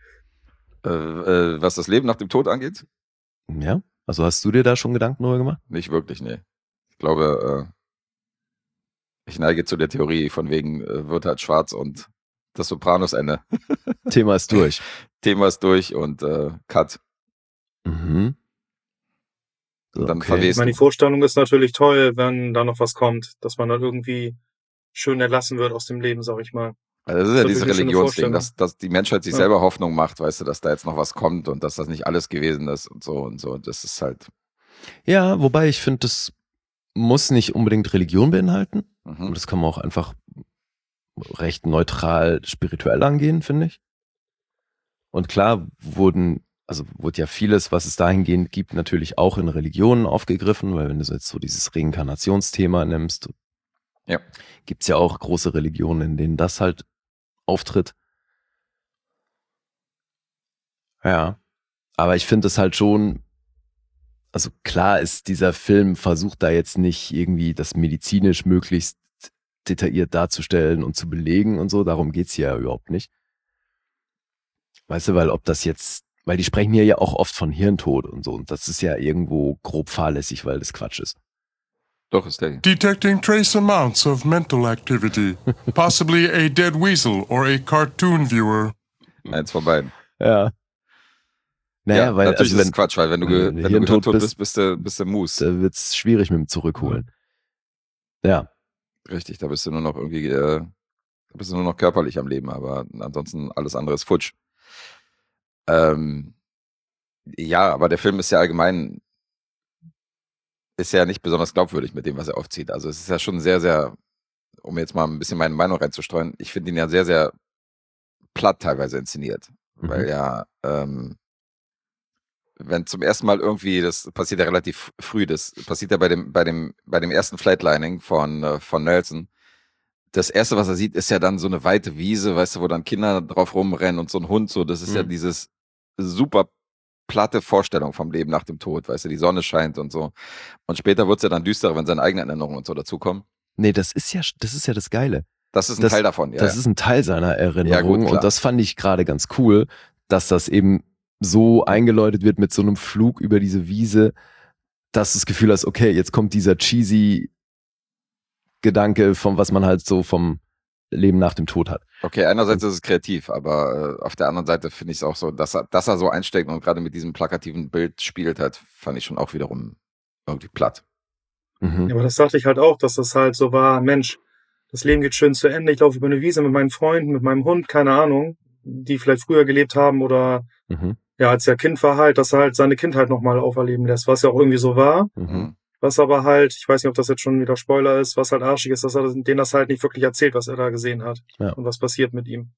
Was das Leben nach dem Tod angeht? Ja, also hast du dir da schon Gedanken drüber gemacht? Nicht wirklich, nee. Ich glaube, ich neige zu der Theorie von wegen wird halt schwarz und das Sopranos-Ende. Thema ist durch. Thema ist durch und Cut. Und dann verwesen. Ich meine, die Vorstellung ist natürlich toll, wenn da noch was kommt, dass man dann irgendwie schön entlassen wird aus dem Leben, sag ich mal. Also das ist ja dieses Religionsding, dass die Menschheit sich selber Hoffnung macht, weißt du, dass da jetzt noch was kommt und dass das nicht alles gewesen ist und so und so. Das ist halt. Ja, wobei ich finde, das muss nicht unbedingt Religion beinhalten. Das kann man auch einfach recht neutral spirituell angehen, finde ich. Und klar wurde ja vieles, was es dahingehend gibt, natürlich auch in Religionen aufgegriffen, weil wenn du jetzt so dieses Reinkarnationsthema nimmst, gibt's ja auch große Religionen, in denen das halt auftritt. Ja, aber ich finde es halt schon, also klar ist, dieser Film versucht da jetzt nicht irgendwie das medizinisch möglichst detailliert darzustellen und zu belegen und so, darum geht's hier ja überhaupt nicht. Weißt du, weil die sprechen hier ja auch oft von Hirntod und so und das ist ja irgendwo grob fahrlässig, weil das Quatsch ist. Doch, ist der. Detecting trace amounts of mental activity. Possibly a dead weasel or a cartoon viewer. Eins von beiden. Ja. Naja, ja, weil natürlich ist es Quatsch, weil wenn du Hirntod bist, bist du Mus. Da wird's schwierig mit dem Zurückholen. Ja. Richtig, da bist du nur noch irgendwie, körperlich am Leben, aber ansonsten alles andere ist futsch. Ja, aber der Film ist ja allgemein, ist ja nicht besonders glaubwürdig mit dem, was er aufzieht. Also es ist ja schon sehr, sehr, um jetzt mal ein bisschen meine Meinung reinzustreuen, ich finde ihn ja sehr, sehr platt teilweise inszeniert. Weil ja, wenn zum ersten Mal irgendwie, das passiert ja relativ früh, das passiert ja bei dem ersten Flatlining von Nelson. Das erste, was er sieht, ist ja dann so eine weite Wiese, weißt du, wo dann Kinder drauf rumrennen und so ein Hund, so, das ist ja dieses super platte Vorstellung vom Leben nach dem Tod, weißt du, die Sonne scheint und so. Und später wird's ja dann düsterer, wenn seine eigenen Erinnerungen und so dazukommen. Nee, das ist ja das Geile. Das ist ein Teil davon, ja. Das ist ein Teil seiner Erinnerung gut, und das fand ich gerade ganz cool, dass das eben so eingeläutet wird mit so einem Flug über diese Wiese, dass du das Gefühl hast, okay, jetzt kommt dieser cheesy Gedanke von was man halt so vom Leben nach dem Tod hat. Okay, einerseits ist es kreativ, aber auf der anderen Seite finde ich es auch so, dass er so einsteckt und gerade mit diesem plakativen Bild spielt hat, fand ich schon auch wiederum irgendwie platt. Ja, aber das dachte ich halt auch, dass das halt so war, Mensch, das Leben geht schön zu Ende, ich laufe über eine Wiese mit meinen Freunden, mit meinem Hund, keine Ahnung, die vielleicht früher gelebt haben oder ja, als er Kind war halt, dass er halt seine Kindheit nochmal auferleben lässt, was ja auch irgendwie so war. Was aber halt, ich weiß nicht, ob das jetzt schon wieder Spoiler ist, was halt arschig ist, dass er denen das halt nicht wirklich erzählt, was er da gesehen hat und was passiert mit ihm.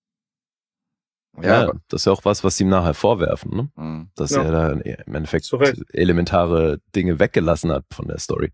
Ja, das ist ja auch was ihm nachher vorwerfen, ne? Dass er da im Endeffekt elementare Dinge weggelassen hat von der Story.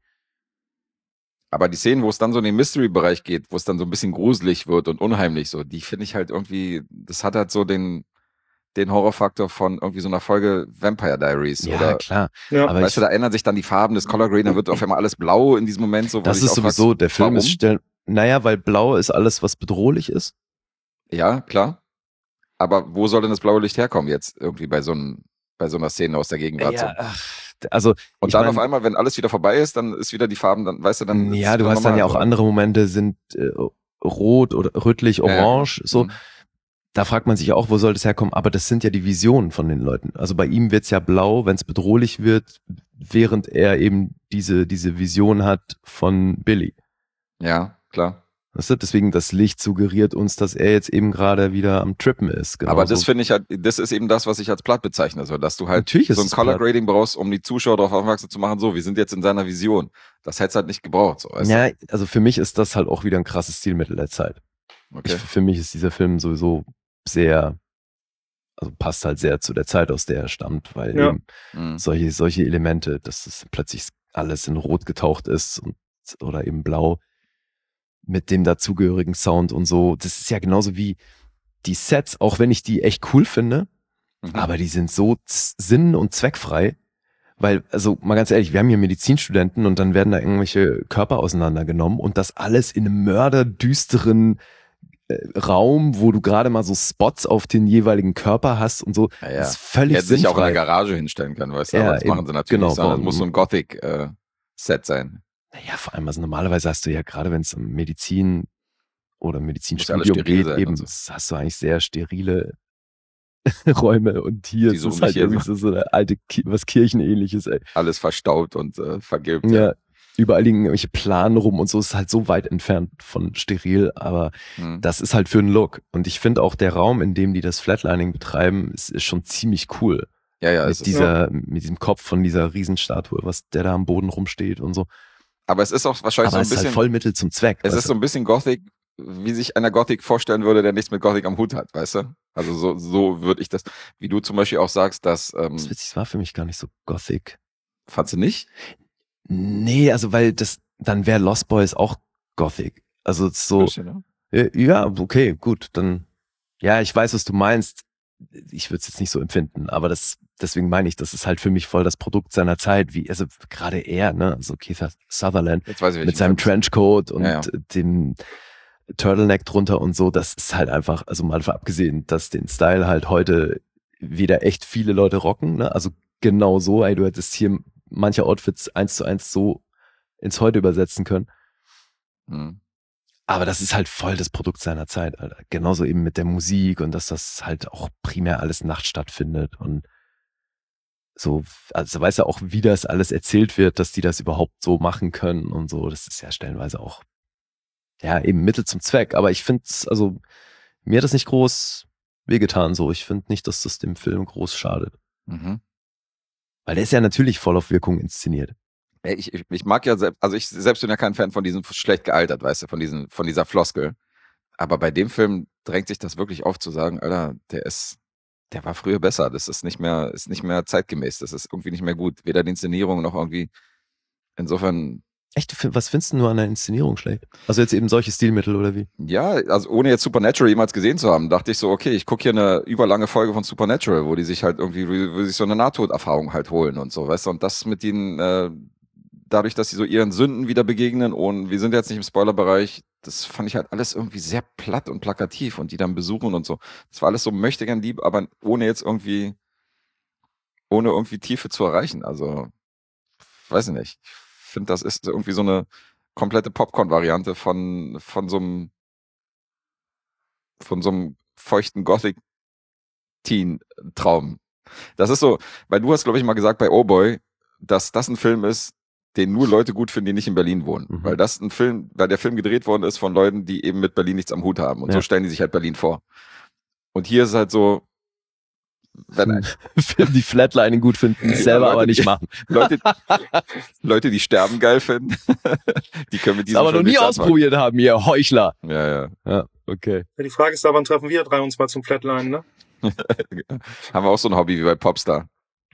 Aber die Szenen, wo es dann so in den Mystery-Bereich geht, wo es dann so ein bisschen gruselig wird und unheimlich so, die finde ich halt irgendwie, das hat halt so den Horrorfaktor von irgendwie so einer Folge Vampire Diaries. Ja, oder, klar. Ja. Aber weißt du, da ändern sich dann die Farben des Color Grading, da wird auf einmal alles blau in diesem Moment. So, das ist sowieso, fragst, der Film ist weil blau ist alles, was bedrohlich ist. Ja, klar. Aber wo soll denn das blaue Licht herkommen jetzt irgendwie bei so einer Szene aus der Gegenwart? Ja, also und dann auf einmal, wenn alles wieder vorbei ist, dann ist wieder die Farben, dann weißt du, dann. Ja, du hast dann ja auch andere Momente, sind rot oder rötlich, orange, so. Da fragt man sich auch, wo soll das herkommen? Aber das sind ja die Visionen von den Leuten. Also bei ihm wird's ja blau, wenn es bedrohlich wird, während er eben diese Vision hat von Billy. Ja, klar. Weißt du, deswegen das Licht suggeriert uns, dass er jetzt eben gerade wieder am Trippen ist. Genauso. Aber das finde ich halt, das ist eben das, was ich als platt bezeichne, so, dass du halt so ein Color Grading brauchst, um die Zuschauer darauf aufmerksam zu machen, so, wir sind jetzt in seiner Vision. Das hätte es halt nicht gebraucht. So, weißt ja, also für mich ist das halt auch wieder ein krasses Stilmittel der Zeit. Okay. Für mich ist dieser Film sowieso sehr, also passt halt sehr zu der Zeit, aus der er stammt, weil eben solche Elemente, dass das plötzlich alles in Rot getaucht ist oder eben blau mit dem dazugehörigen Sound und so. Das ist ja genauso wie die Sets, auch wenn ich die echt cool finde, aber die sind so sinn- und zweckfrei, weil, also mal ganz ehrlich, wir haben hier Medizinstudenten und dann werden da irgendwelche Körper auseinandergenommen und das alles in einem mörderdüsteren Raum, wo du gerade mal so Spots auf den jeweiligen Körper hast und so. Ja. Das ist völlig sinnfrei. Sich auch in der Garage hinstellen können, weißt du, aber das machen sie natürlich nicht, sondern es muss so ein Gothic-Set sein. Naja, vor allem, also normalerweise hast du ja, gerade wenn es um Medizin oder Medizinstudium geht, eben, hast du eigentlich sehr sterile Räume und hier ist es halt irgendwie so eine alte, was Kirchenähnliches, ey. Alles verstaubt und vergilbt. Ja, überall liegen irgendwelche Planen rum und so, ist halt so weit entfernt von steril, aber das ist halt für einen Look. Und ich finde auch der Raum, in dem die das Flatlining betreiben, ist schon ziemlich cool. Ja, mit diesem Kopf von dieser Riesenstatue, was der da am Boden rumsteht und so. Aber es ist auch wahrscheinlich aber so ein bisschen. Es ist halt voll Mittel zum Zweck. Es ist so ein bisschen Gothic, wie sich einer Gothic vorstellen würde, der nichts mit Gothic am Hut hat, weißt du? Also so würde ich das, wie du zum Beispiel auch sagst, dass. Das ist witzig, das war für mich gar nicht so Gothic. Fandst du nicht? Nee, also weil dann wäre Lost Boys auch Gothic. Also so. Bisschen, ja, okay, gut, dann. Ja, ich weiß, was du meinst. Ich würde es jetzt nicht so empfinden, aber deswegen meine ich, das ist halt für mich voll das Produkt seiner Zeit, wie, also gerade er, ne, also Keith Sutherland mit seinem Trenchcoat und dem Turtleneck drunter und so, das ist halt einfach, also mal abgesehen, dass den Style halt heute wieder echt viele Leute rocken, ne, also genau so, ey, du hättest hier manche Outfits 1:1 so ins Heute übersetzen können. Aber das ist halt voll das Produkt seiner Zeit, Alter. Genauso eben mit der Musik und dass das halt auch primär alles nachts stattfindet und so, also weißt du auch, wie das alles erzählt wird, dass die das überhaupt so machen können und so. Das ist ja stellenweise auch, ja, eben Mittel zum Zweck. Aber ich finde es, also mir hat das nicht groß wehgetan so. Ich finde nicht, dass das dem Film groß schadet. Mhm. Weil der ist ja natürlich voll auf Wirkung inszeniert. Ey, ich mag ja selbst, also ich selbst bin ja kein Fan von diesem schlecht gealtert, weißt du, von dieser Floskel. Aber bei dem Film drängt sich das wirklich auf zu sagen, Alter, der war früher besser. Das ist nicht mehr zeitgemäß. Das ist irgendwie nicht mehr gut. Weder die Inszenierung noch irgendwie. Insofern. Echt? Was findest du nur an der Inszenierung schlecht? Also jetzt eben solche Stilmittel oder wie? Ja, also ohne jetzt Supernatural jemals gesehen zu haben, dachte ich so, okay, ich gucke hier eine überlange Folge von Supernatural, wo die sich halt irgendwie, wo sich so eine Nahtoderfahrung halt holen und so, weißt du, und das mit ihnen, dadurch, dass sie so ihren Sünden wieder begegnen und wir sind jetzt nicht im Spoilerbereich, das fand ich halt alles irgendwie sehr platt und plakativ und die dann besuchen und so. Das war alles so möchtegern lieb, aber ohne irgendwie Tiefe zu erreichen. Also, weiß ich nicht. Ich finde, das ist irgendwie so eine komplette Popcorn-Variante von so einem feuchten Gothic-Teen-Traum. Das ist so, weil du hast, glaube ich, mal gesagt bei Oh Boy, dass das ein Film ist, den nur Leute gut finden, die nicht in Berlin wohnen. Mhm. Weil der Film gedreht worden ist von Leuten, die eben mit Berlin nichts am Hut haben. Und so stellen die sich halt Berlin vor. Und hier ist es halt so, wenn Film, die Flatlining gut finden, selber Leute, aber nicht machen. Leute, die Sterben geil finden, die können mit diesem aber Film noch nie nichts anfangen. ausprobiert haben, ihr Heuchler. Ja. Ja, okay. Ja, die Frage ist da, wann treffen wir drei uns mal zum Flatline, ne? Haben wir auch so ein Hobby wie bei Popstar.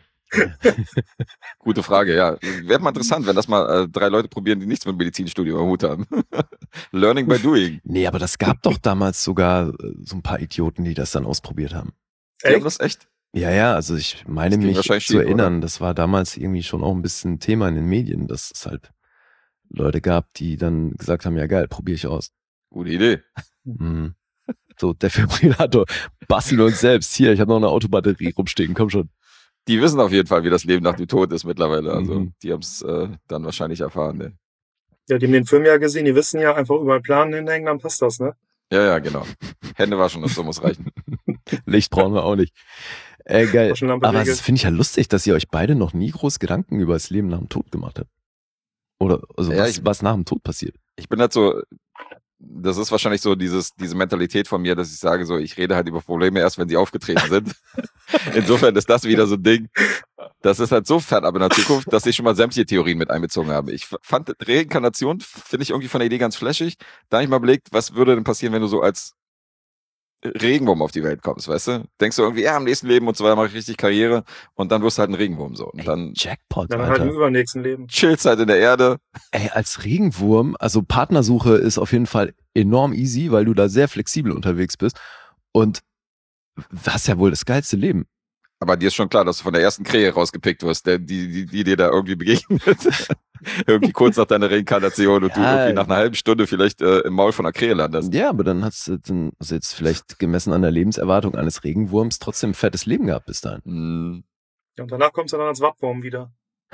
Gute Frage, ja. Wäre mal interessant, wenn das mal 3 Leute probieren, die nichts mit Medizinstudium am Hut haben. Learning by doing. Nee, aber das gab doch damals sogar so ein paar Idioten, die das dann ausprobiert haben. Die haben das echt? Ja, also ich meine Das klingt mich wahrscheinlich zu schief, erinnern, oder? das war damals irgendwie schon auch ein bisschen Thema in den Medien, dass es halt Leute gab, die dann gesagt haben, ja geil, probiere ich aus. Gute Idee. Mhm. So, Defibrillator, basteln wir uns selbst. Hier, ich habe noch eine Autobatterie rumstehen, komm schon. Die wissen auf jeden Fall, wie das Leben nach dem Tod ist mittlerweile. Also Mhm. die haben es dann wahrscheinlich erfahren. Ne? Ja, die haben den Film ja gesehen, die wissen ja, einfach überall Planen hinhängen, dann passt das, ne? Ja, genau. Hände waschen und so muss reichen. Licht brauchen wir auch nicht. Geil. Taschenlampe Aber regelt. das finde ich ja lustig, dass ihr euch beide noch nie groß Gedanken über das Leben nach dem Tod gemacht habt. Oder also Ja, was nach dem Tod passiert. Ich bin halt so, das ist wahrscheinlich so diese Mentalität von mir, dass ich sage so, ich rede halt über Probleme erst, wenn sie aufgetreten sind. Insofern ist das wieder so ein Ding. Das ist halt so fernab in der Zukunft, dass ich schon mal sämtliche Theorien mit einbezogen habe. Ich fand Reinkarnation, finde ich irgendwie von der Idee ganz flashig. Da habe ich mal überlegt, was würde denn passieren, wenn du so als Regenwurm auf die Welt kommst, weißt du? Denkst du irgendwie, ja, im nächsten Leben und so weiter mache ich richtig Karriere und dann wirst du halt ein Regenwurm so. Und dann Jackpot, Dann halt im Alter. übernächsten Leben. chillst halt in der Erde. Ey, als Regenwurm, also Partnersuche ist auf jeden Fall enorm easy, weil du da sehr flexibel unterwegs bist und hast ja wohl das geilste Leben. Aber dir ist schon klar, dass du von der ersten Krähe rausgepickt wirst, die dir da irgendwie begegnet. Irgendwie kurz nach deiner Reinkarnation und du Ja. irgendwie nach einer halben Stunde vielleicht im Maul von einer Krähe landest. Ja, aber dann hast du dann, also jetzt vielleicht gemessen an der Lebenserwartung eines Regenwurms trotzdem ein fettes Leben gehabt bis dahin. Mm, Ja, und danach kommst du dann als Wattwurm wieder.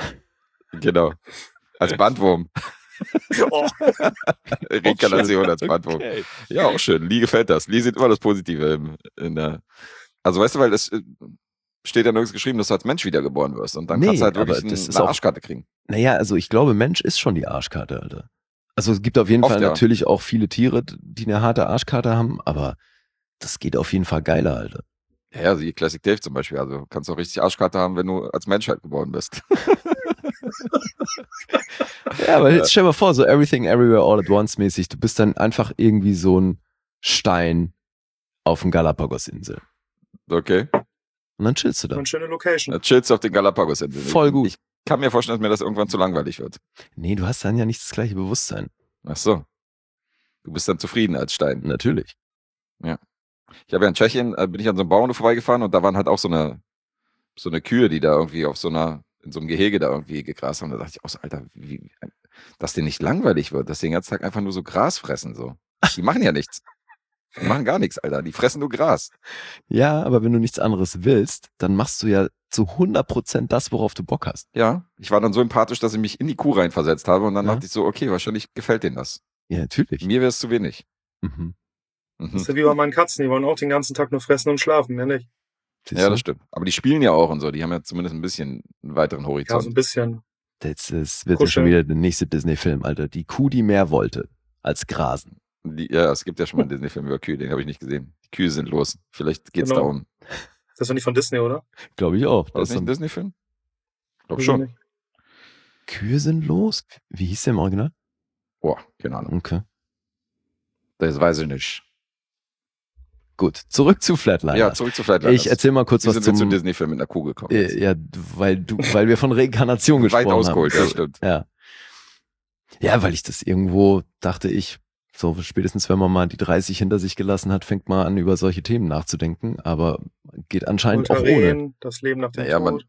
genau. Als Bandwurm. Oh, Reinkarnation als Bandwurm. Okay. Ja, auch schön. Lee gefällt das. Lee sieht immer das Positive also weißt du, weil es steht ja nirgends geschrieben, dass du als Mensch wiedergeboren wirst. Und dann Nee, kannst du halt aber wirklich das ist eine auch- Arschkarte kriegen. Naja, also ich glaube, Mensch ist schon die Arschkarte, Alter. Also es gibt auf jeden Oft, Fall ja. natürlich auch viele Tiere, die eine harte Arschkarte haben, aber das geht auf jeden Fall geiler, Alter. Ja, wie Classic Dave zum Beispiel. Also kannst du auch richtig Arschkarte haben, wenn du als Mensch halt geboren bist. Ja, aber jetzt stell dir mal vor, so Everything Everywhere All at Once mäßig, du bist dann einfach irgendwie so ein Stein auf dem Galapagos-Insel. Okay. Und dann chillst du da. eine schöne Location. Dann chillst du auf den Galapagos-Inseln. Voll gut. Ich kann mir vorstellen, dass mir das irgendwann zu langweilig wird. Nee, du hast dann ja nicht das gleiche Bewusstsein. Ach so. Du bist dann zufrieden als Stein. Natürlich. Ich habe ja in Tschechien, bin ich an so einem Bauernhof vorbeigefahren und da waren halt auch so eine Kühe, die da irgendwie in so einem Gehege da irgendwie gegrast haben. Da dachte ich auch so, Alter, dass denen nicht langweilig wird, dass die den ganzen Tag einfach nur so Gras fressen, so. Die machen ja nichts. Die machen gar nichts, Alter. Die fressen nur Gras. Ja, aber wenn du nichts anderes willst, dann machst du ja zu 100% das, worauf du Bock hast. Ja, ich war dann so empathisch, dass ich mich in die Kuh reinversetzt habe und dann Ja. dachte ich so, okay, wahrscheinlich gefällt denen das. Ja, natürlich. Mir wäre es zu wenig. Mhm. Das Mhm. ist ja wie bei meinen Katzen, die wollen auch den ganzen Tag nur fressen und schlafen, mehr nicht. Siehst Ja, du? das stimmt. Aber die spielen ja auch und so. Die haben ja zumindest ein bisschen einen weiteren Ja, so Horizont. ein bisschen. Das wird ja schon Kuscheln. wieder der nächste Disney-Film, Alter. Die Kuh, die mehr wollte als Grasen. Ja, es gibt ja schon mal einen Disney-Film über Kühe, den habe ich nicht gesehen. Die Kühe sind los. Vielleicht geht's Genau. da um. Das ist doch nicht von Disney, oder? Glaube ich auch. War das nicht ein dann- Disney-Film? Ich glaube Weiß ich schon. nicht. Kühe sind los? Wie hieß der im Original? Boah, keine Ahnung. Okay. Das weiß ich nicht. Gut, zurück zu Flatliners. Ja, zurück zu Flatliners. Ich erzähl mal kurz Wie was sind wir zum... zum Disney-Film mit einer Kuh gekommen? jetzt? ja, weil wir von Reinkarnation gesprochen Weit ausgeholt, haben. ja, stimmt. Ja. Ja, weil ich das irgendwo, dachte ich, so spätestens wenn man mal die 30 hinter sich gelassen hat, fängt man an, über solche Themen nachzudenken, aber geht anscheinend auch ohne. Voltaren, das Leben nach dem Naja, Tod.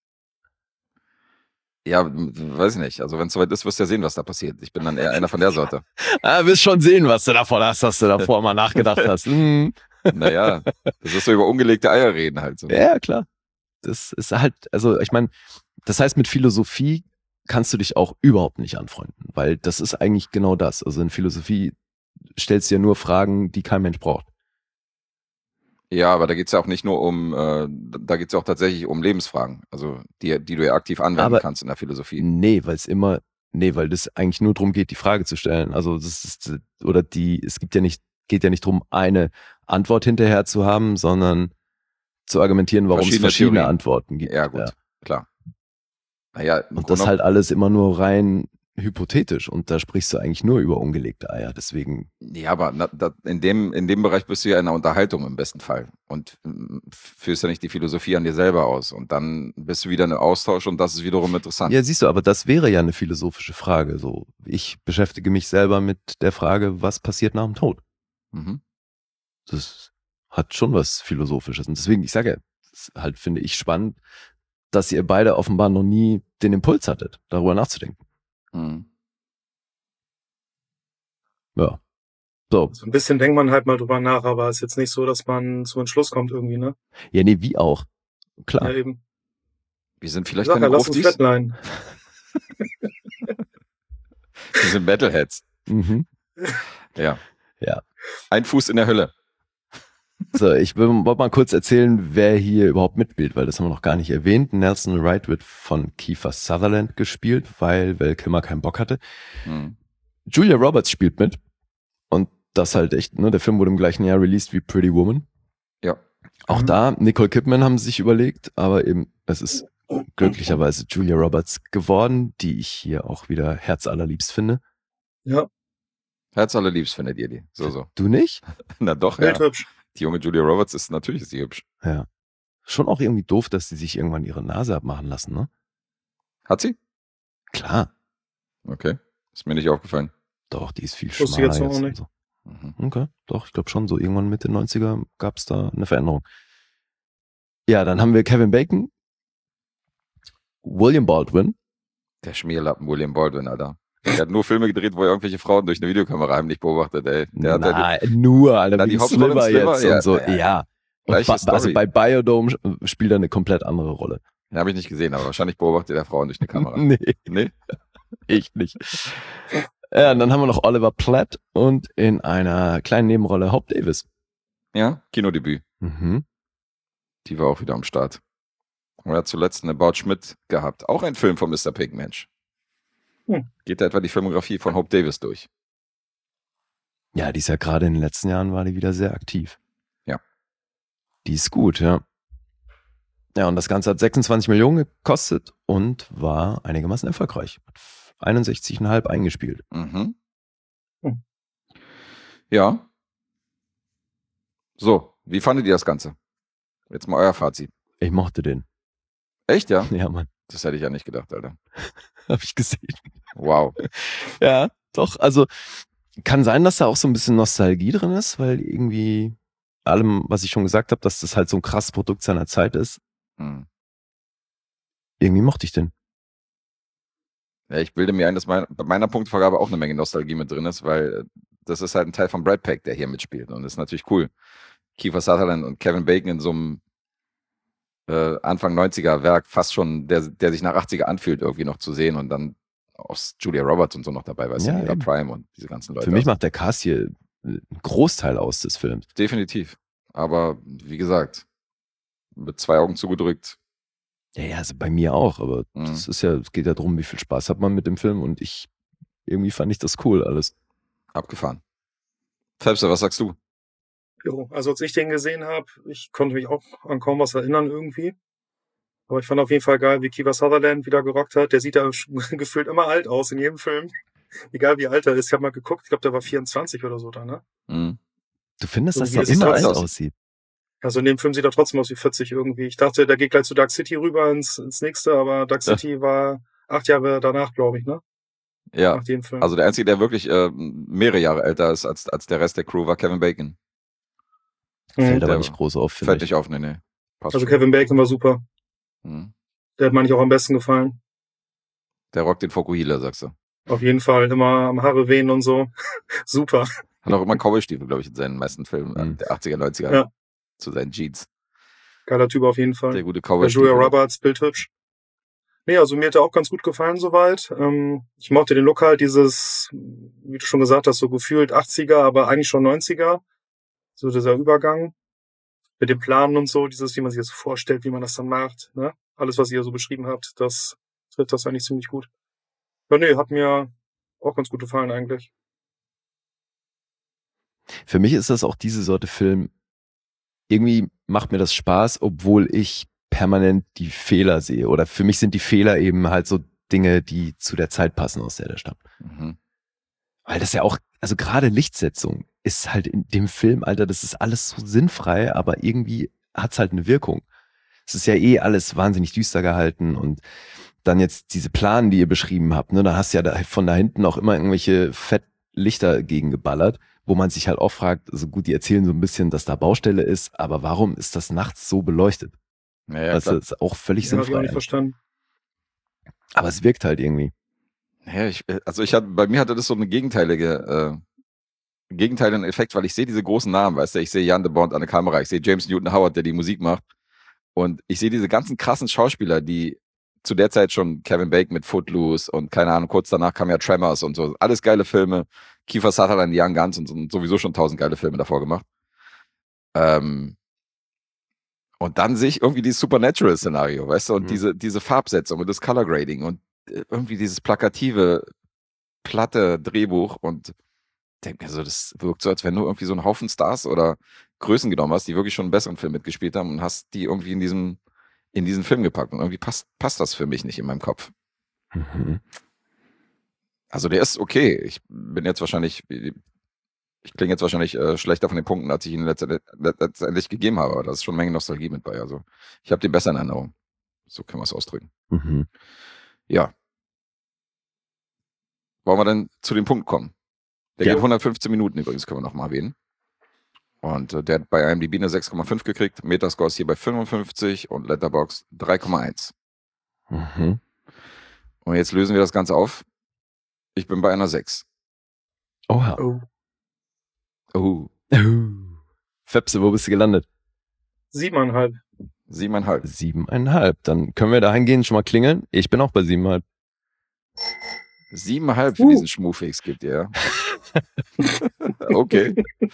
Ja, weiß ich nicht. Also wenn es soweit ist, wirst du ja sehen, was da passiert. Ich bin dann eher einer von der Sorte. Wirst schon sehen, was du davon hast, dass du davor mal nachgedacht hast. Mhm. Naja, das ist so über ungelegte Eier reden halt so. Ja, klar. Das ist halt, also ich meine, das heißt, mit Philosophie kannst du dich auch überhaupt nicht anfreunden, weil das ist eigentlich genau das. Also in Philosophie stellst du ja nur Fragen, die kein Mensch braucht. Ja, aber da geht's ja auch nicht nur um, da geht's ja auch tatsächlich um Lebensfragen, also die du ja aktiv anwenden Aber- kannst in der Philosophie. Nee, weil das eigentlich nur darum geht, die Frage zu stellen. Also das ist, es geht ja nicht darum, eine Antwort hinterher zu haben, sondern zu argumentieren, warum es verschiedene Theorien. Antworten gibt. Ja, gut, klar. Naja, im Und das Grunde- halt alles immer nur rein hypothetisch und da sprichst du eigentlich nur über ungelegte Eier. Deswegen, Ja, aber in dem Bereich bist du ja in einer Unterhaltung im besten Fall und führst ja nicht die Philosophie an dir selber aus und dann bist du wieder in einem Austausch und das ist wiederum interessant. ja, siehst du, aber das wäre ja eine philosophische Frage. So, ich beschäftige mich selber mit der Frage, was passiert nach dem Tod? Mhm. Das hat schon was Philosophisches. Und deswegen, ich sage ja, das halt finde ich spannend, dass ihr beide offenbar noch nie den Impuls hattet, darüber nachzudenken. Mhm. Ja. So. So ein bisschen denkt man halt mal drüber nach, aber es ist jetzt nicht so, dass man zu einem Schluss kommt irgendwie, ne? Ja, nee, wie auch. Klar. Ja, eben. Wir sind vielleicht Sag ja, keine lass uns Gruftis, Flatline. wir sind Metalheads. Mhm. Ja. Ja. Ein Fuß in der Hölle. So, ich wollte mal kurz erzählen, wer hier überhaupt mitspielt, weil das haben wir noch gar nicht erwähnt. Nelson Wright wird von Kiefer Sutherland gespielt, weil Val Kilmer keinen Bock hatte. Mhm. Julia Roberts spielt mit. Und das halt echt, ne? Der Film wurde im gleichen Jahr released wie Pretty Woman. Ja. Auch da, Nicole Kidman haben sie sich überlegt, aber eben, es ist glücklicherweise Julia Roberts geworden, die ich hier auch wieder herzallerliebst finde. Ja, Herz allerliebst findet ihr die. So. Du nicht? Na doch, ja. bildhübsch. Die junge Julia Roberts natürlich ist sie hübsch. Ja. Schon auch irgendwie doof, dass sie sich irgendwann ihre Nase abmachen lassen, ne? Hat sie? Klar. Okay. Ist mir nicht aufgefallen. Doch, die ist viel Wusste ich schmaler jetzt auch jetzt. und nicht. So. Mhm. Okay, doch, ich glaube schon, so irgendwann Mitte 90er gab es da eine Veränderung. Ja, dann haben wir Kevin Bacon, William Baldwin. Der Schmierlappen William Baldwin, Alter. Der hat nur Filme gedreht, wo er irgendwelche Frauen durch eine Videokamera heimlich beobachtet, ey. Der hat ja Nur, Alter, Na, wie die Hauptrolle im Sliver Sliver, jetzt ja, und so. ja, ja. Ja. Und Gleiche also Story. bei Biodome spielt er eine komplett andere Rolle. Den habe ich nicht gesehen, aber wahrscheinlich beobachtet er Frauen durch eine Kamera. Nee, Nee? ich nicht. Ja, und dann haben wir noch Oliver Platt und in einer kleinen Nebenrolle Hope Davis. Ja? Kinodebüt. Mhm. Die war auch wieder am Start. Und er hat zuletzt eine About Schmidt gehabt. Auch ein Film von Mr. Pig, Mensch. Geht da etwa die Filmografie von Hope Davis durch? Ja, die ist ja gerade in den letzten Jahren war die wieder sehr aktiv. Ja. Die ist gut, ja. Ja, und das Ganze hat 26 Millionen gekostet und war einigermaßen erfolgreich. Hat 61,5 eingespielt. Mhm. Hm. Ja. So, wie fandet ihr das Ganze? Jetzt mal euer Fazit. Ich mochte den. Echt, ja? Ja, Mann. Das hätte ich ja nicht gedacht, Alter. Hab ich gesehen. Wow. Ja, doch. Also kann sein, dass da auch so ein bisschen Nostalgie drin ist, weil irgendwie allem, was ich schon gesagt habe, dass das halt so ein krasses Produkt seiner Zeit ist. Hm. Irgendwie mochte ich den. Ja, ich bilde mir ein, dass bei meiner Punktvergabe auch eine Menge Nostalgie mit drin ist, weil das ist halt ein Teil von Brad Pitt, der hier mitspielt. Und das ist natürlich cool. Kiefer Sutherland und Kevin Bacon in so einem Anfang 90er Werk, fast schon, der sich nach 80er anfühlt, irgendwie noch zu sehen und dann aus Julia Roberts und so noch dabei, weißt du, Ja, in ihrer eben. Prime und diese ganzen Leute. Für mich macht der Cast hier einen Großteil aus des Films. Definitiv. Aber wie gesagt, mit 2 Augen zugedrückt. Ja, also bei mir auch, aber das ist ja, es geht ja darum, wie viel Spaß hat man mit dem Film und irgendwie fand ich das cool alles. Abgefahren. Phelpse, was sagst du? Jo, also als ich den gesehen habe, ich konnte mich auch an kaum was erinnern irgendwie. Aber ich fand auf jeden Fall geil, wie Kiefer Sutherland wieder gerockt hat. Der sieht ja gefühlt immer alt aus in jedem Film. Egal wie alt er ist. Ich habe mal geguckt, ich glaube, der war 24 oder so da, ne? Mhm. Du findest, So dass wie er es immer alt trotzdem aussieht? Also in dem Film sieht er trotzdem aus wie 40 irgendwie. Ich dachte, der geht gleich zu Dark City rüber ins nächste, aber Dark City war 8 Jahre danach, glaube ich, ne? Ja, Nach dem Film. also der Einzige, der wirklich mehrere Jahre älter ist als der Rest der Crew, war Kevin Bacon. Fällt aber Der nicht groß auf, finde Fällt ich. nicht auf, nee. Passt Also schon. Kevin Bacon war super. Mhm. Der hat mir eigentlich auch am besten gefallen. Der rockt den Fokuhila, sagst du. Auf jeden Fall immer am Haare wehen und so. Super. Hat auch immer Cowboy-Stiefel, glaube ich, in seinen meisten Filmen der 80er, 90er. Ja. Zu seinen Jeans. Geiler Typ auf jeden Fall. Der gute Bei Julia Cowboy-Stiefel. Roberts, bildhübsch. Nee, also mir hat er auch ganz gut gefallen soweit. Ich mochte den Look halt, dieses, wie du schon gesagt hast, so gefühlt 80er, aber eigentlich schon 90er. So dieser Übergang. Mit dem Planen und so, dieses, wie man sich das vorstellt, wie man das dann macht. Ne? Alles, was ihr so beschrieben habt, das trifft das eigentlich ziemlich gut. Ja, nee, hat mir auch ganz gut gefallen eigentlich. Für mich ist das auch diese Sorte Film, irgendwie macht mir das Spaß, obwohl ich permanent die Fehler sehe. Oder für mich sind die Fehler eben halt so Dinge, die zu der Zeit passen, aus der stammt. Mhm. Weil das ja auch, also gerade Lichtsetzung ist halt in dem Film, Alter, das ist alles so sinnfrei, aber irgendwie hat's halt eine Wirkung. Es ist ja eh alles wahnsinnig düster gehalten und dann jetzt diese Planen, die ihr beschrieben habt, ne, da hast du ja von da hinten auch immer irgendwelche Fettlichter gegen geballert, wo man sich halt auch fragt, also gut, die erzählen so ein bisschen, dass da Baustelle ist, aber warum ist das nachts so beleuchtet? Ja, Das klar. ist auch völlig Ja, hab ich auch sinnfrei. nicht verstanden. Aber es wirkt halt irgendwie. Ja, bei mir hatte das so eine gegenteiligen Effekt, weil ich sehe diese großen Namen, weißt du, ich sehe Jan de Bont an der Kamera, ich sehe James Newton Howard, der die Musik macht und ich sehe diese ganzen krassen Schauspieler, die zu der Zeit schon Kevin Bacon mit Footloose und keine Ahnung, kurz danach kam ja Tremors und so, alles geile Filme, Kiefer Sutherland, Young Guns und sowieso schon 1000 geile Filme davor gemacht. Und dann sehe ich irgendwie dieses Supernatural-Szenario, weißt du, und diese Farbsetzung und das Color Grading und irgendwie dieses plakative, platte Drehbuch und denke mir so, das wirkt so, als wenn du irgendwie so einen Haufen Stars oder Größen genommen hast, die wirklich schon einen besseren Film mitgespielt haben und hast die irgendwie in diesen Film gepackt und irgendwie passt das für mich nicht in meinem Kopf. Mhm. Also der ist okay. Ich klinge jetzt wahrscheinlich schlechter von den Punkten, als ich ihn letztendlich gegeben habe, aber da ist schon eine Menge Nostalgie mit bei. Also ich habe den besser in Erinnerung. So können wir es ausdrücken. Mhm. Ja. Wollen wir dann zu dem Punkt kommen? Der Ja. geht 115 Minuten übrigens, können wir noch mal erwähnen. Und der hat bei IMDb eine 6,5 gekriegt, Metascore ist hier bei 55 und Letterboxd 3,1. Mhm. Und jetzt lösen wir das Ganze auf. Ich bin bei einer 6. Oha. Oh. Oh, Fepse, wo bist du gelandet? 7,5. 7,5. 7,5. Dann können wir dahingehend schon mal klingeln. Ich bin auch bei 7,5. 7,5 für diesen Schmufix gibt ihr, ja? Okay.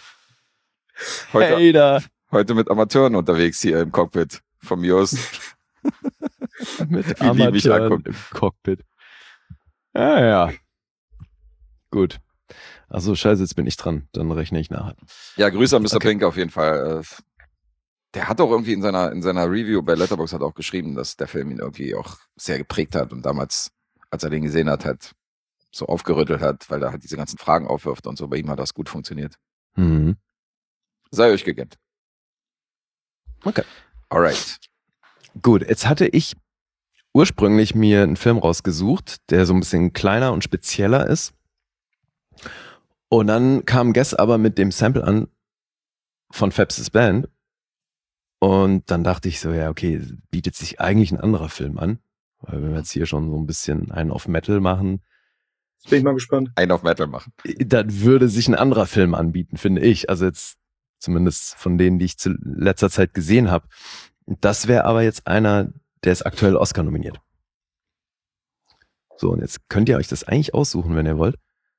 Hey da. Heute mit Amateuren unterwegs hier im Cockpit von mir aus. Mit Wie die mich Amateuren angucken. im Cockpit. Ja. Gut. Achso, scheiße, jetzt bin ich dran. Dann rechne ich nachher. Ja, Grüße an Mr. Okay. Pink auf jeden Fall. Der hat auch irgendwie in seiner Review bei Letterboxd hat auch geschrieben, dass der Film ihn irgendwie auch sehr geprägt hat und damals, als er den gesehen hat, halt so aufgerüttelt hat, weil er halt diese ganzen Fragen aufwirft und so. Bei ihm hat das gut funktioniert. Mhm. Sei euch gegönnt. Okay. Alright. Gut, jetzt hatte ich ursprünglich mir einen Film rausgesucht, der so ein bisschen kleiner und spezieller ist. Und dann kam Guess aber mit dem Sample an von Fepses Band. Und dann dachte ich so, ja, okay, bietet sich eigentlich ein anderer Film an. Weil wenn wir jetzt hier schon so ein bisschen einen auf Metal machen, Jetzt bin ich mal gespannt. Einen auf Metal machen. dann würde sich ein anderer Film anbieten, finde ich. Also jetzt zumindest von denen, die ich zu letzter Zeit gesehen habe. Das wäre aber jetzt einer, der ist aktuell Oscar nominiert. So, und jetzt könnt ihr euch das eigentlich aussuchen, wenn ihr wollt.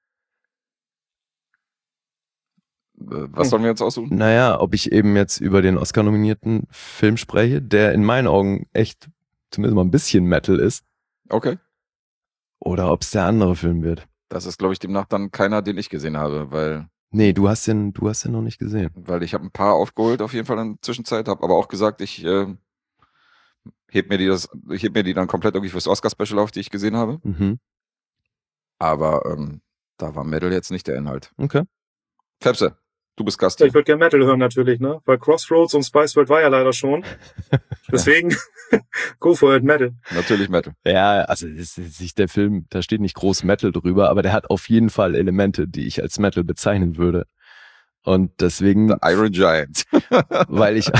Was sollen wir uns aussuchen? Naja, ob ich eben jetzt über den Oscar-nominierten Film spreche, der in meinen Augen echt zumindest mal ein bisschen Metal ist, Okay. oder ob es der andere Film wird. Das ist, glaube ich, demnach dann keiner, den ich gesehen habe, weil Nee, du hast den noch nicht gesehen. Weil ich habe ein paar aufgeholt auf jeden Fall in der Zwischenzeit, habe aber auch gesagt, ich heb mir die dann komplett irgendwie fürs Oscar-Special auf, die ich gesehen habe. Mhm. Aber da war Metal jetzt nicht der Inhalt. Okay. Fepse, du bist Gast Ja, hier. ich würde gerne Metal hören natürlich, ne? Weil Crossroads und Spice World war ja leider schon. Deswegen go for it, Metal. Natürlich Metal. Ja, also der Film, da steht nicht groß Metal drüber, aber der hat auf jeden Fall Elemente, die ich als Metal bezeichnen würde. Und deswegen, The Iron Giant. weil ich,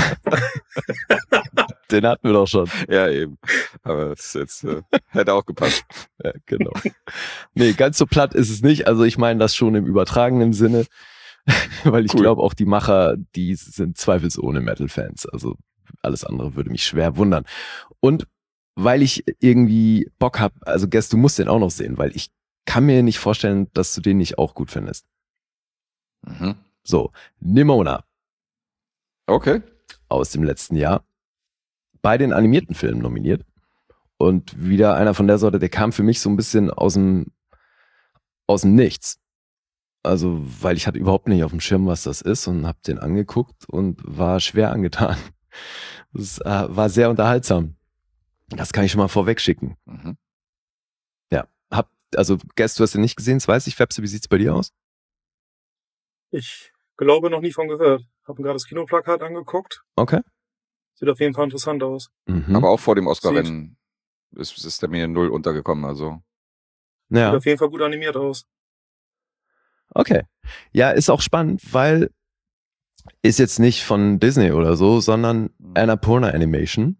den hatten wir doch schon. Ja, eben. Aber es ist jetzt, hätte auch gepasst. Ja, genau. Nee, ganz so platt ist es nicht. Also ich meine das schon im übertragenen Sinne, weil ich glaube auch die Macher, die sind zweifelsohne Metal-Fans. Also alles andere würde mich schwer wundern. Und weil ich irgendwie Bock habe, also Guess, du musst den auch noch sehen, weil ich kann mir nicht vorstellen, dass du den nicht auch gut findest. Mhm. So, Nimona Okay. aus dem letzten Jahr. Bei den animierten Filmen nominiert. Und wieder einer von der Sorte, der kam für mich so ein bisschen aus dem Nichts. Also, weil ich hatte überhaupt nicht auf dem Schirm, was das ist und habe den angeguckt und war schwer angetan. Das war sehr unterhaltsam. Das kann ich schon mal vorweg schicken. Mhm. Ja, also Guess, du hast den nicht gesehen, das weiß ich. Fepse, wie sieht's bei dir aus? Ich glaube, noch nie von gehört. Hab mir gerade das Kinoplakat angeguckt. Okay. Sieht auf jeden Fall interessant aus. Mhm. Aber auch vor dem Oscar-Rennen ist der mir 0 untergekommen. Also Sieht Ja, auf jeden Fall gut animiert aus. okay. Ja, ist auch spannend, weil ist jetzt nicht von Disney oder so, sondern Annapurna Animation.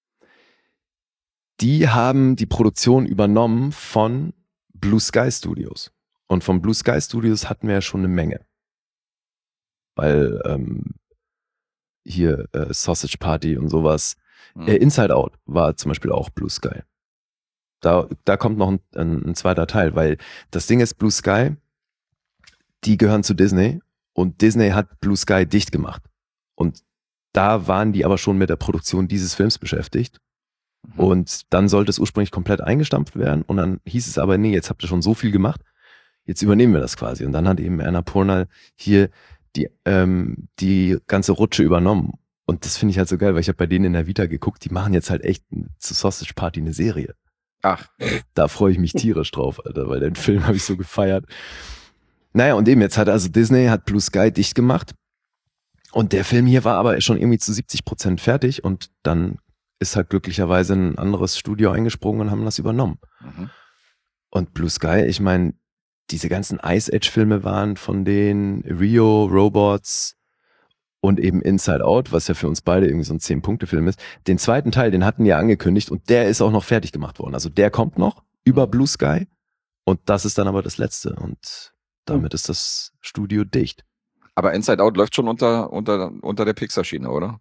Die haben die Produktion übernommen von Blue Sky Studios. Und von Blue Sky Studios hatten wir ja schon eine Menge. Weil hier Sausage Party und sowas. Inside Out war zum Beispiel auch Blue Sky. Da kommt noch ein zweiter Teil, weil das Ding ist, Blue Sky, die gehören zu Disney und Disney hat Blue Sky dicht gemacht. Und da waren die aber schon mit der Produktion dieses Films beschäftigt. Und dann sollte es ursprünglich komplett eingestampft werden und dann hieß es aber, nee, jetzt habt ihr schon so viel gemacht, jetzt übernehmen wir das quasi. Und dann hat eben Annapurna hier die ganze Rutsche übernommen. Und das finde ich halt so geil, weil ich habe bei denen in der Vita geguckt, die machen jetzt halt echt zu Sausage Party eine Serie. Ach. Da freue ich mich tierisch drauf, Alter, weil den Film habe ich so gefeiert. Naja, und eben jetzt Disney hat Blue Sky dicht gemacht und der Film hier war aber schon irgendwie zu 70% fertig und dann ist halt glücklicherweise ein anderes Studio eingesprungen und haben das übernommen. Mhm. Und Blue Sky, ich meine, diese ganzen Ice Age Filme waren von denen, Rio, Robots und eben Inside Out, was ja für uns beide irgendwie so ein 10-Punkte-Film ist. Den zweiten Teil, den hatten die ja angekündigt und der ist auch noch fertig gemacht worden. Also der kommt noch über Blue Sky und das ist dann aber das letzte und damit ist das Studio dicht. Aber Inside Out läuft schon unter der Pixar-Schiene, oder?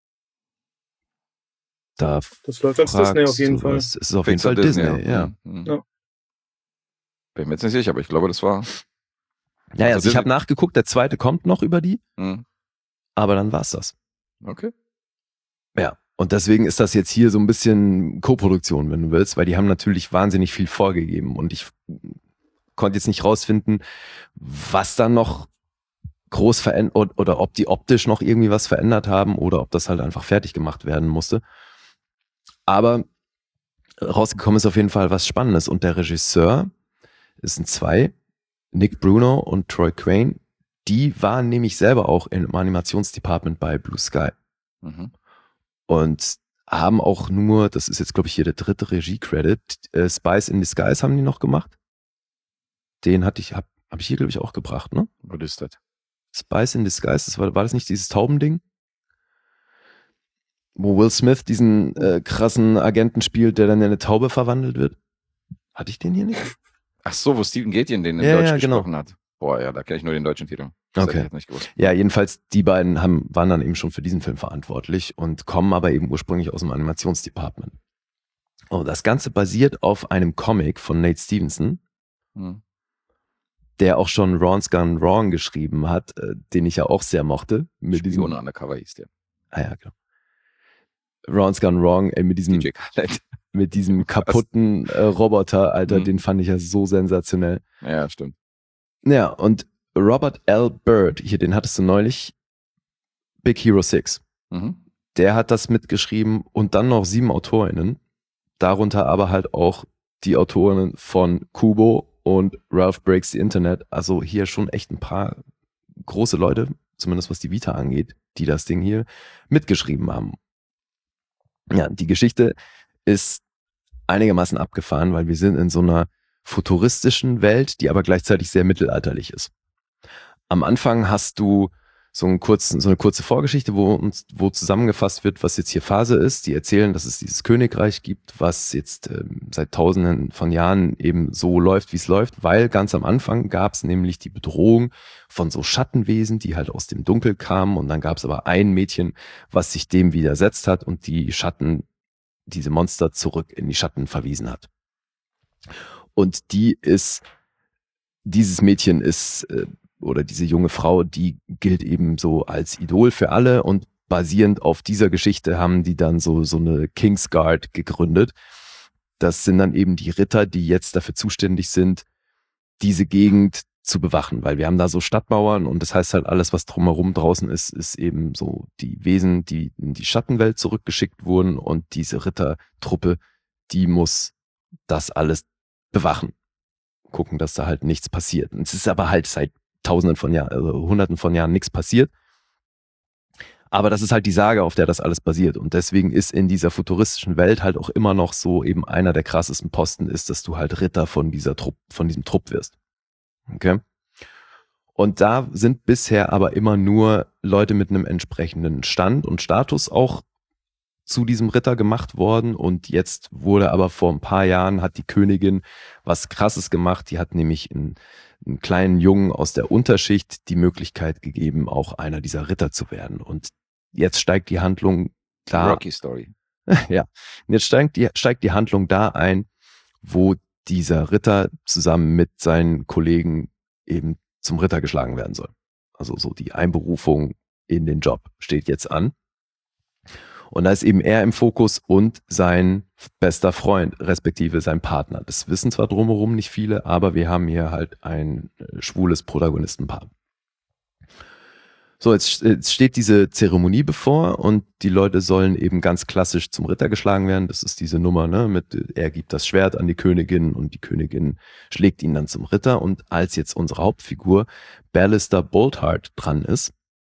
Das läuft als Disney auf jeden Fall. Es ist auf jeden Fall Disney, ja. Ja. Bin mir jetzt nicht sicher, aber ich glaube, das war... Ja, also ich habe nachgeguckt, der zweite kommt noch über die, Mhm. aber dann war's das. Okay. Ja, und deswegen ist das jetzt hier so ein bisschen Co-Produktion, wenn du willst, weil die haben natürlich wahnsinnig viel vorgegeben und ich konnte jetzt nicht rausfinden, was dann noch groß verändert oder ob die optisch noch irgendwie was verändert haben oder ob das halt einfach fertig gemacht werden musste. Aber rausgekommen ist auf jeden Fall was Spannendes und der Regisseur, es sind zwei, Nick Bruno und Troy Crane, die waren nämlich selber auch im Animationsdepartment bei Blue Sky. Mhm. Und haben auch nur, das ist jetzt glaube ich hier der 3. Regie-Credit, Spice in Disguise haben die noch gemacht. Den hab ich hier glaube ich auch gebracht, ne? Was ist das? Spice in Disguise, war das nicht dieses Taubending? Wo Will Smith diesen krassen Agenten spielt, der dann in eine Taube verwandelt wird? Hatte ich den hier nicht? Ach so, wo Steven Gätjen den in Ja, Deutsch ja, genau. gesprochen hat. Boah, ja, da kenne ich nur den deutschen Titel. Das hätte Okay. ich jetzt nicht gewusst. Ja, jedenfalls die beiden waren dann eben schon für diesen Film verantwortlich und kommen aber eben ursprünglich aus dem Animationsdepartment. Und das Ganze basiert auf einem Comic von Nate Stevenson, Mhm. der auch schon Ron's Gone Wrong geschrieben hat, den ich ja auch sehr mochte. Mit diesem, Spione Undercover hieß der. ja, genau. Ron's Gone Wrong, mit diesem DJ Khaled. mit diesem kaputten Roboter, Alter, Mhm. den fand ich ja so sensationell. Ja, stimmt. Ja, und Robert L. Byrd, hier, den hattest du neulich, Big Hero 6. Der hat das mitgeschrieben und dann noch 7 AutorInnen, darunter aber halt auch die AutorInnen von Kubo und Ralph Breaks the Internet. Also hier schon echt ein paar große Leute, zumindest was die Vita angeht, die das Ding hier mitgeschrieben haben. Ja, die Geschichte ist einigermaßen abgefahren, weil wir sind in so einer futuristischen Welt, die aber gleichzeitig sehr mittelalterlich ist. Am Anfang hast du so eine kurze Vorgeschichte, wo zusammengefasst wird, was jetzt hier Phase ist. Die erzählen, dass es dieses Königreich gibt, was jetzt seit Tausenden von Jahren eben so läuft, wie es läuft, weil ganz am Anfang gab es nämlich die Bedrohung von so Schattenwesen, die halt aus dem Dunkel kamen, und dann gab es aber ein Mädchen, was sich dem widersetzt hat und diese Monster zurück in die Schatten verwiesen hat. Und dieses Mädchen ist oder diese junge Frau, die gilt eben so als Idol für alle, und basierend auf dieser Geschichte haben die dann so eine Kingsguard gegründet. Das sind dann eben die Ritter, die jetzt dafür zuständig sind, diese Gegend zu bewachen, weil wir haben da so Stadtmauern, und das heißt halt, alles, was drumherum draußen ist eben so die Wesen, die in die Schattenwelt zurückgeschickt wurden, und diese Rittertruppe, die muss das alles bewachen. Gucken, dass da halt nichts passiert. Und es ist aber halt seit Tausenden von Jahren, also Hunderten von Jahren nichts passiert. Aber das ist halt die Sage, auf der das alles basiert. Und deswegen ist in dieser futuristischen Welt halt auch immer noch so eben einer der krassesten Posten ist, dass du halt Ritter von diesem Trupp wirst. Okay? Und da sind bisher aber immer nur Leute mit einem entsprechenden Stand und Status auch zu diesem Ritter gemacht worden, und jetzt wurde aber vor ein paar Jahren, hat die Königin was Krasses gemacht. Die hat nämlich einen kleinen Jungen aus der Unterschicht die Möglichkeit gegeben, auch einer dieser Ritter zu werden. Und jetzt steigt die Handlung da. Rocky Story. Ja, jetzt steigt die Handlung da ein, wo dieser Ritter zusammen mit seinen Kollegen eben zum Ritter geschlagen werden soll. Also so die Einberufung in den Job steht jetzt an. Und da ist eben er im Fokus und sein bester Freund, respektive sein Partner. Das wissen zwar drumherum nicht viele, aber wir haben hier halt ein schwules Protagonistenpaar. So, jetzt steht diese Zeremonie bevor, und die Leute sollen eben ganz klassisch zum Ritter geschlagen werden. Das ist diese Nummer, ne, er gibt das Schwert an die Königin und die Königin schlägt ihn dann zum Ritter. Und als jetzt unsere Hauptfigur Ballister Boltheart dran ist,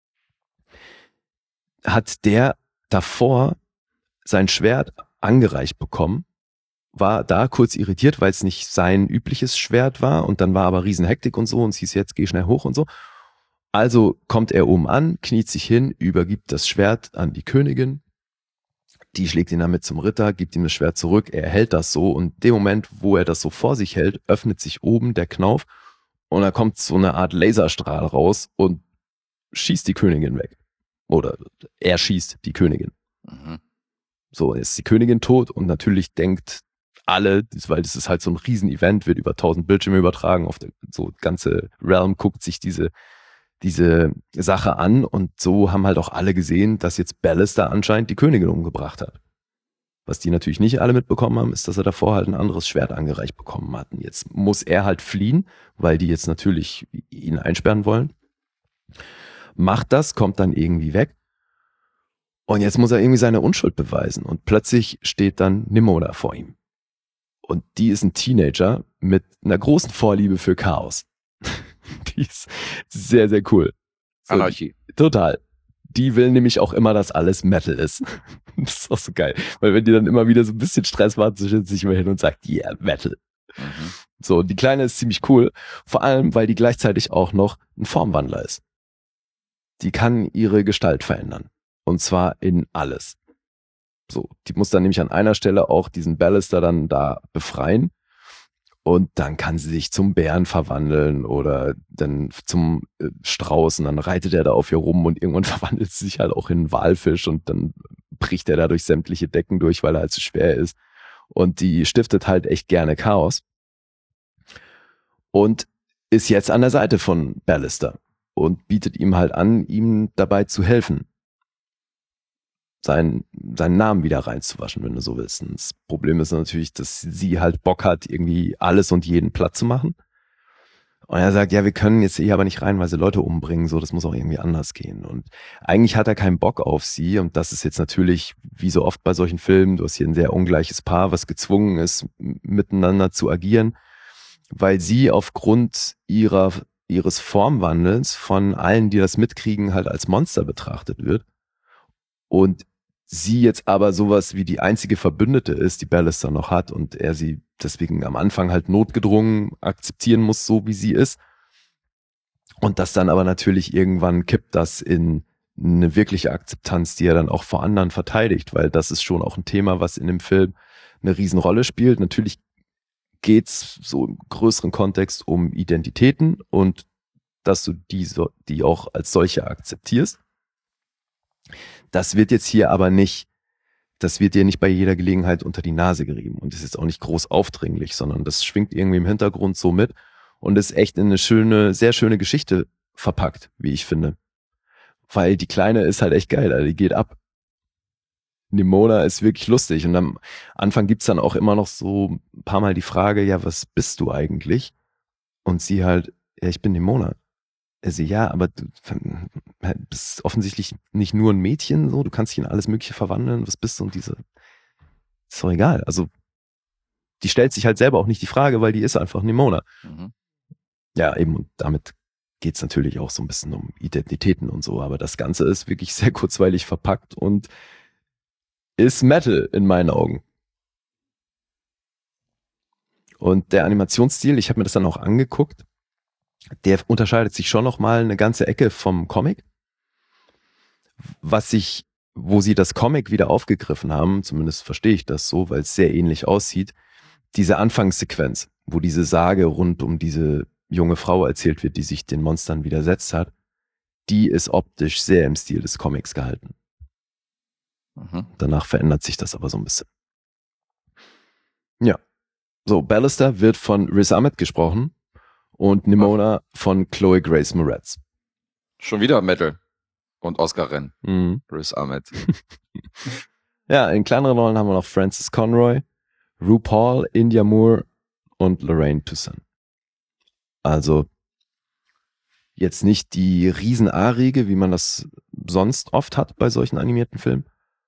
hat der davor sein Schwert angereicht bekommen, war da kurz irritiert, weil es nicht sein übliches Schwert war, und dann war aber Riesenhektik und so, und es hieß, jetzt geh schnell hoch und so. Also kommt er oben an, kniet sich hin, übergibt das Schwert an die Königin, die schlägt ihn damit zum Ritter, gibt ihm das Schwert zurück, er hält das so, und in dem Moment, wo er das so vor sich hält, öffnet sich oben der Knauf, und da kommt so eine Art Laserstrahl raus und schießt die Königin weg. Oder er schießt die Königin. So, ist die Königin tot, und natürlich denkt alle, weil das ist halt so ein Riesen-Event, wird über 1000 Bildschirme übertragen, so ganze Realm guckt sich diese Sache an, und so haben halt auch alle gesehen, dass jetzt Ballister anscheinend die Königin umgebracht hat. Was die natürlich nicht alle mitbekommen haben, ist, dass er davor halt ein anderes Schwert angereicht bekommen hatten. Jetzt muss er halt fliehen, weil die jetzt natürlich ihn einsperren wollen. Macht das, kommt dann irgendwie weg. Und jetzt muss er irgendwie seine Unschuld beweisen. Und plötzlich steht dann Nimona vor ihm. Und die ist ein Teenager mit einer großen Vorliebe für Chaos. Die ist sehr, sehr cool. So, Anarchie. Total. Die will nämlich auch immer, dass alles Metal ist. Das ist auch so geil. Weil wenn die dann immer wieder so ein bisschen Stress macht, so stellt sie sich immer hin und sagt, yeah, Metal. So, die Kleine ist ziemlich cool. Vor allem, weil die gleichzeitig auch noch ein Formwandler ist. Die kann ihre Gestalt verändern. Und zwar in alles. So, die muss dann nämlich an einer Stelle auch diesen Ballister dann da befreien. Und dann kann sie sich zum Bären verwandeln oder dann zum Strauß, und dann reitet er da auf ihr rum, und irgendwann verwandelt sie sich halt auch in einen Walfisch, und dann bricht er da durch sämtliche Decken durch, weil er halt zu schwer ist. Und die stiftet halt echt gerne Chaos. Und ist jetzt an der Seite von Ballister und bietet ihm halt an, ihm dabei zu helfen, seinen Namen wieder reinzuwaschen, wenn du so willst. Und das Problem ist natürlich, dass sie halt Bock hat, irgendwie alles und jeden platt zu machen. Und er sagt, ja, wir können jetzt hier aber nicht reihenweise Leute umbringen, so, das muss auch irgendwie anders gehen. Und eigentlich hat er keinen Bock auf sie. Und das ist jetzt natürlich, wie so oft bei solchen Filmen, du hast hier ein sehr ungleiches Paar, was gezwungen ist, miteinander zu agieren, weil sie aufgrund ihres Formwandels von allen, die das mitkriegen, halt als Monster betrachtet wird. Und sie jetzt aber sowas wie die einzige Verbündete ist, die Ballister noch hat und er sie deswegen am Anfang halt notgedrungen akzeptieren muss, so wie sie ist. Und das dann aber natürlich irgendwann kippt das in eine wirkliche Akzeptanz, die er dann auch vor anderen verteidigt, weil das ist schon auch ein Thema, was in dem Film eine Riesenrolle spielt. Natürlich geht's so im größeren Kontext um Identitäten und dass du die auch als solche akzeptierst. Das wird jetzt hier aber nicht, das wird dir nicht bei jeder Gelegenheit unter die Nase gerieben und ist jetzt auch nicht groß aufdringlich, sondern das schwingt irgendwie im Hintergrund so mit und ist echt in eine schöne, sehr schöne Geschichte verpackt, wie ich finde. Weil die Kleine ist halt echt geil, also die geht ab. Nimona ist wirklich lustig und am Anfang gibt's dann auch immer noch so ein paar Mal die Frage, ja, was bist du eigentlich? Und sie halt, ja, ich bin Nimona. Also ja, aber du bist offensichtlich nicht nur ein Mädchen, so, du kannst dich in alles Mögliche verwandeln, was bist du und diese, ist doch egal. Also, die stellt sich halt selber auch nicht die Frage, weil die ist einfach Nimona. Mhm. Ja, eben, und damit geht's natürlich auch so ein bisschen um Identitäten und so, aber das Ganze ist wirklich sehr kurzweilig verpackt und ist Metal in meinen Augen. Und der Animationsstil, ich habe mir das dann auch angeguckt, der unterscheidet sich schon noch mal eine ganze Ecke vom Comic. Wo sie das Comic wieder aufgegriffen haben, zumindest verstehe ich das so, weil es sehr ähnlich aussieht, diese Anfangssequenz, wo diese Sage rund um diese junge Frau erzählt wird, die sich den Monstern widersetzt hat, die ist optisch sehr im Stil des Comics gehalten. Mhm. Danach verändert sich das aber so ein bisschen. Ja. So, Ballister wird von Riz Ahmed gesprochen und Nimona von Chloe Grace Moretz. Schon wieder Metal und Oscar-Rennen. Mhm. Riz Ahmed. Ja, in kleineren Rollen haben wir noch Frances Conroy, RuPaul, India Moore und Lorraine Toussaint. Also jetzt nicht die riesen A-Riege, wie man das sonst oft hat bei solchen animierten Filmen.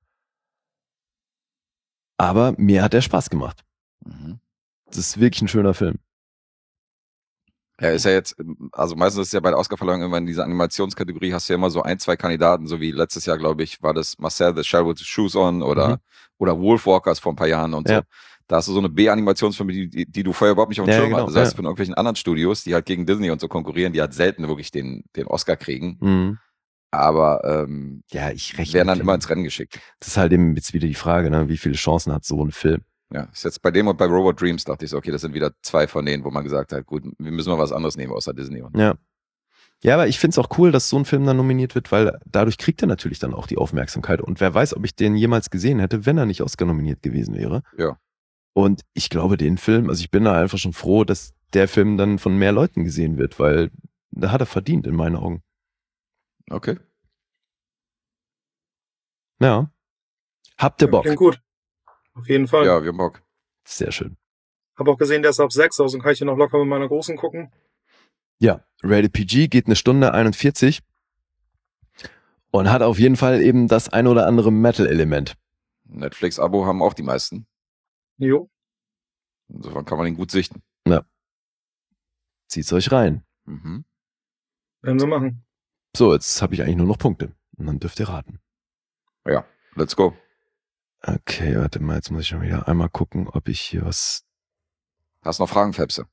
Aber mir hat der Spaß gemacht. Mhm. Das ist wirklich ein schöner Film. Ja, ist ja jetzt, also meistens ist ja bei der Oscarverleihung immer in dieser Animationskategorie hast du ja immer so 1, 2 Kandidaten, so wie letztes Jahr, glaube ich, war das Marcel the Shell with the Shoes on oder Wolfwalkers vor ein paar Jahren und so. Da hast du so eine B-Animationsfilme, die du vorher überhaupt nicht auf dem Schirm hattest. Das heißt, von irgendwelchen anderen Studios, die halt gegen Disney und so konkurrieren, die halt selten wirklich den Oscar kriegen. Mhm. Aber ja, ich rechne werden dann immer ins Rennen geschickt. Das ist halt eben jetzt wieder die Frage, ne? Wie viele Chancen hat so ein Film? Ja, ist jetzt bei dem und bei Robot Dreams dachte ich so, okay, das sind wieder 2 von denen, wo man gesagt hat, gut, wir müssen mal was anderes nehmen außer Disney. Ja. Ja, aber ich finde es auch cool, dass so ein Film dann nominiert wird, weil dadurch kriegt er natürlich dann auch die Aufmerksamkeit. Und wer weiß, ob ich den jemals gesehen hätte, wenn er nicht Oscar nominiert gewesen wäre. Ja. Und ich glaube, den Film, also ich bin da einfach schon froh, dass der Film dann von mehr Leuten gesehen wird, weil da hat er verdient in meinen Augen. Okay. Ja. Habt ihr Bock? Klingt gut. Auf jeden Fall. Ja, wir haben Bock. Sehr schön. Hab auch gesehen, der ist ab 6, also kann ich hier noch locker mit meiner Großen gucken. Ja, Rated PG geht 1 Stunde 41 und hat auf jeden Fall eben das ein oder andere Metal-Element. Netflix-Abo haben auch die meisten. Jo. Insofern kann man ihn gut sichten. Ja. Zieht's euch rein. Mhm. Werden wir machen. So, jetzt habe ich eigentlich nur noch Punkte. Und dann dürft ihr raten. Ja, let's go. Okay, warte mal, jetzt muss ich schon wieder einmal gucken, ob ich hier was... Hast du noch Fragen, Fepse?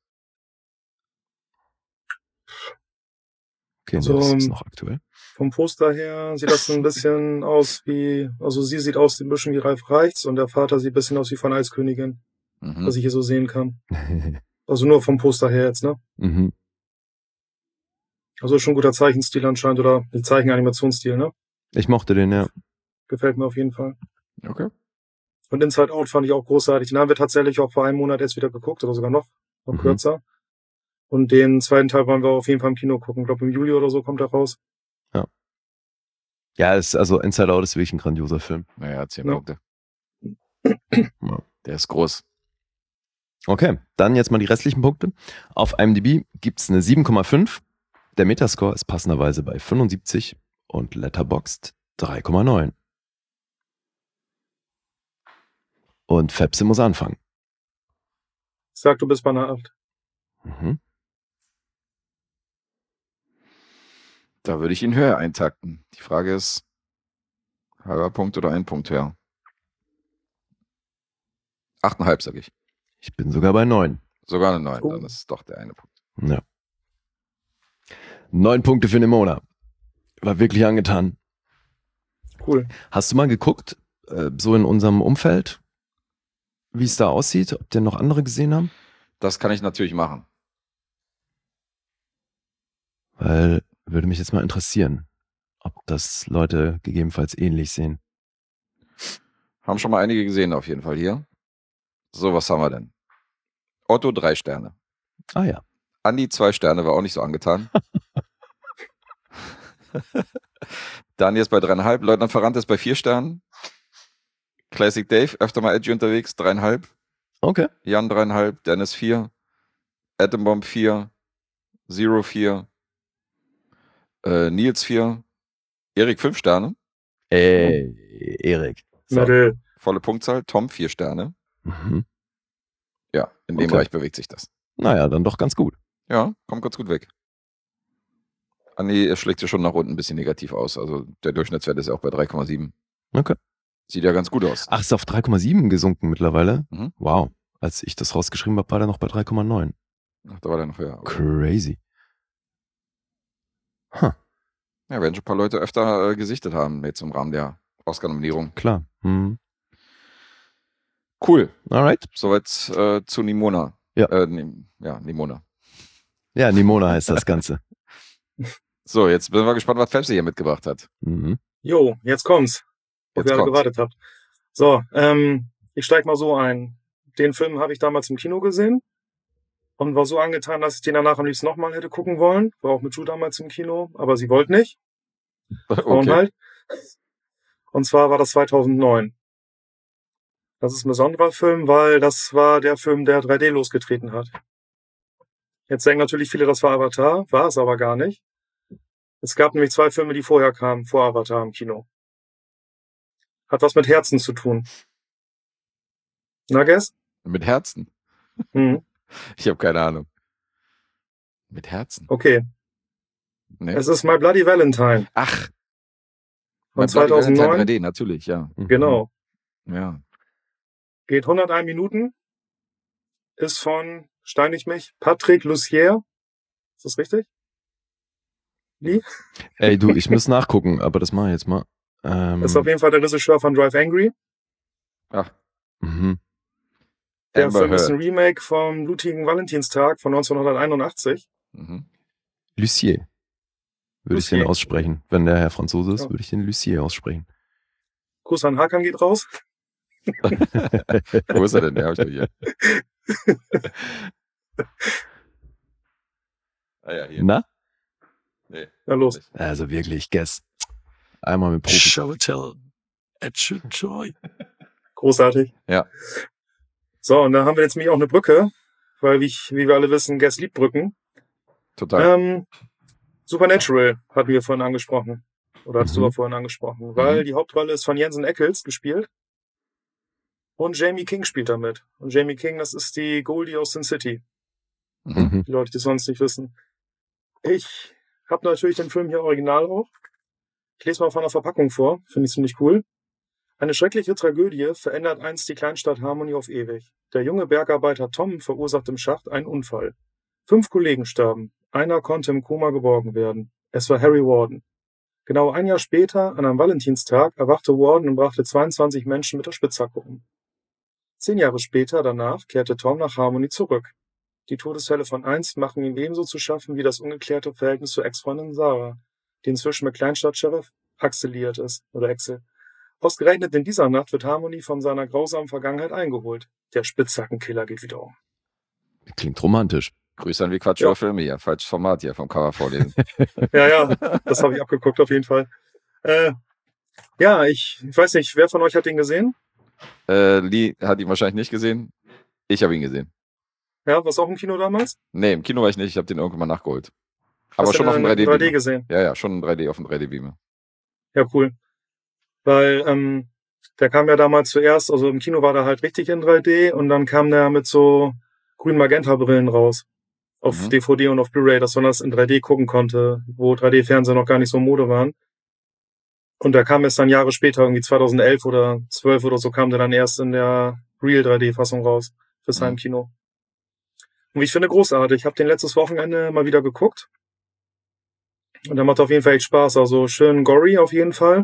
Okay, So, das ist noch aktuell. Vom Poster her sieht das ein bisschen aus wie, also sie sieht aus ein bisschen wie Ralf Reichts und der Vater sieht ein bisschen aus wie von Eiskönigin, was ich hier so sehen kann. Also nur vom Poster her jetzt, ne? Mhm. Also schon ein guter Zeichenstil anscheinend oder ein Zeichenanimationsstil, ne? Ich mochte den, ja. Gefällt mir auf jeden Fall. Okay. Und Inside Out fand ich auch großartig. Den haben wir tatsächlich auch vor einem Monat erst wieder geguckt oder sogar noch kürzer. Und den zweiten Teil wollen wir auf jeden Fall im Kino gucken. Ich glaube im Juli oder so kommt er raus. Ja. Ja, also Inside Out ist wirklich ein grandioser Film. Naja, 10 Ja. Punkte. Der ist groß. Okay, dann jetzt mal die restlichen Punkte. Auf IMDb gibt's eine 7,5. Der Metascore ist passenderweise bei 75 und Letterboxd 3,9. Und Fepse muss anfangen. Sag, du bist bei einer 8. Mhm. Da würde ich ihn höher eintakten. Die Frage ist, halber Punkt oder ein Punkt höher? 8,5 sage ich. Ich bin sogar bei 9. Sogar eine 9, dann ist es doch der eine Punkt. Ja. 9 Punkte für Nimona. War wirklich angetan. Cool. Hast du mal geguckt, so in unserem Umfeld, wie es da aussieht? Ob denn noch andere gesehen haben? Das kann ich natürlich machen. Weil, würde mich jetzt mal interessieren, ob das Leute gegebenenfalls ähnlich sehen. Haben schon mal einige gesehen auf jeden Fall hier. So, was haben wir denn? Otto 3 Sterne. Ah ja. Andi 2 Sterne, war auch nicht so angetan. Daniel ist bei 3,5. Leutnant Ferrand ist bei 4 Sternen. Classic Dave, öfter mal edgy unterwegs, 3,5. Okay. Jan 3,5. Dennis 4. Atombomb 4. Zero 4. Nils 4. Erik 5 Sterne. Ey, Erik. So. Volle Punktzahl. Tom 4 Sterne. Mhm. Ja, in dem Okay. Bereich bewegt sich das. Naja, dann doch ganz gut. Ja, kommt ganz gut weg. Andi schlägt sich schon nach unten ein bisschen negativ aus. Also der Durchschnittswert ist ja auch bei 3,7. Okay. Sieht ja ganz gut aus. Ach, ist auf 3,7 gesunken mittlerweile? Mhm. Wow. Als ich das rausgeschrieben habe, war der noch bei 3,9. Ach, da war der noch höher. Aber Crazy. Huh, ja, werden schon ein paar Leute öfter gesichtet haben, jetzt im Rahmen der Oscar-Nominierung. klar. Hm. Cool. Alright. Soweit zu Nimona. Ja. Nimona. Ja, Nimona heißt das Ganze. So, jetzt bin ich gespannt, was Fepsi hier mitgebracht hat. Mhm. Jo, jetzt kommt's. Wo Jetzt ihr alle kommt's. gewartet habt. So, ich steig mal so ein. Den Film habe ich damals im Kino gesehen und war so angetan, dass ich den danach am liebsten nochmal hätte gucken wollen. War auch mit Ju damals im Kino, aber sie wollte nicht. Frauen Okay. halt. Und zwar war das 2009. Das ist ein besonderer Film, weil das war der Film, der 3D losgetreten hat. Jetzt denken natürlich viele, das war Avatar, war es aber gar nicht. Es gab nämlich 2 Filme, die vorher kamen, vor Avatar im Kino. Hat was mit Herzen zu tun. Na, Guess? Mit Herzen. Hm, Ich habe keine Ahnung. Mit Herzen? okay. Nee. Es ist My Bloody Valentine Ach. von Mein Bloody Valentine 2009. 3D, natürlich, ja. Mhm. Genau. Ja. Geht 101 Minuten. Ist von, steinig mich, Patrick Lussier. Ist das richtig? Lee? Ey, du, ich muss nachgucken, aber das mache ich jetzt mal. Ist auf jeden Fall der Regisseur von Drive Angry. Ach, Mhm. Der Amber Film ist ein Heard. Remake vom blutigen Valentinstag von 1981. Mhm. Lucier. Würde ich den Lussier. aussprechen. Wenn der Herr Franzose ist, Ja. würde ich den Lucier aussprechen. Gruß an Hakan geht raus. Wo ist er denn? Der hab ich doch hier. Ah ja, hier. Na? Nee. Na los. Also wirklich, Guess. Einmal mit Profi. Show tell at joy. Großartig. Ja. So, und da haben wir jetzt nämlich auch eine Brücke, weil wie wir alle wissen, Guess liebt Brücken. Total. Supernatural hatten wir vorhin angesprochen. Oder hast du Mhm. auch vorhin angesprochen. Weil die Hauptrolle ist von Jensen Ackles gespielt. Und Jamie King spielt damit. Und Jamie King, das ist die Goldie aus Sin City. Mhm. Die Leute, die es sonst nicht wissen. Ich habe natürlich den Film hier original auch. Ich lese mal von der Verpackung vor. Finde ich ziemlich cool. Eine schreckliche Tragödie verändert einst die Kleinstadt Harmony auf ewig. Der junge Bergarbeiter Tom verursacht im Schacht einen Unfall. 5 Kollegen starben. Einer konnte im Koma geborgen werden. Es war Harry Warden. Genau ein Jahr später, an einem Valentinstag, erwachte Warden und brachte 22 Menschen mit der Spitzhacke um. 10 Jahre später, danach, kehrte Tom nach Harmony zurück. Die Todesfälle von einst machen ihm ebenso zu schaffen wie das ungeklärte Verhältnis zur Ex-Freundin Sarah, die inzwischen mit Kleinstadt-Sheriff Axel liiert ist, oder Axel. Ausgerechnet in dieser Nacht wird Harmony von seiner grausamen Vergangenheit eingeholt. Der Spitzhackenkiller geht wieder um. Klingt romantisch. Grüße an wie Quatsch über Filme hier. Falsches Format hier vom Cover vorlesen. Ja, das habe ich abgeguckt auf jeden Fall. Ja, ich weiß nicht, wer von euch hat den gesehen? Lee hat ihn wahrscheinlich nicht gesehen. Ich habe ihn gesehen. Ja, warst du auch im Kino damals? Nee, im Kino war ich nicht. Ich habe den irgendwann mal nachgeholt. Aber Hast du schon auf dem in 3D-Beamer. 3D gesehen? Ja, schon in 3D auf dem 3D-Beamer. Ja, cool. Weil der kam ja damals zuerst, also im Kino war der halt richtig in 3D und dann kam der mit so grün-magenta-Brillen raus. Auf DVD und auf Blu-ray, dass man das in 3D gucken konnte, wo 3D-Fernseher noch gar nicht so Mode waren. Und da kam es dann Jahre später, irgendwie 2011 oder 12 oder so, kam der dann erst in der Real 3D-Fassung raus fürs Heimkino. Und ich finde großartig. Ich habe den letztes Wochenende mal wieder geguckt. Und der macht auf jeden Fall echt Spaß. Also schön gory auf jeden Fall.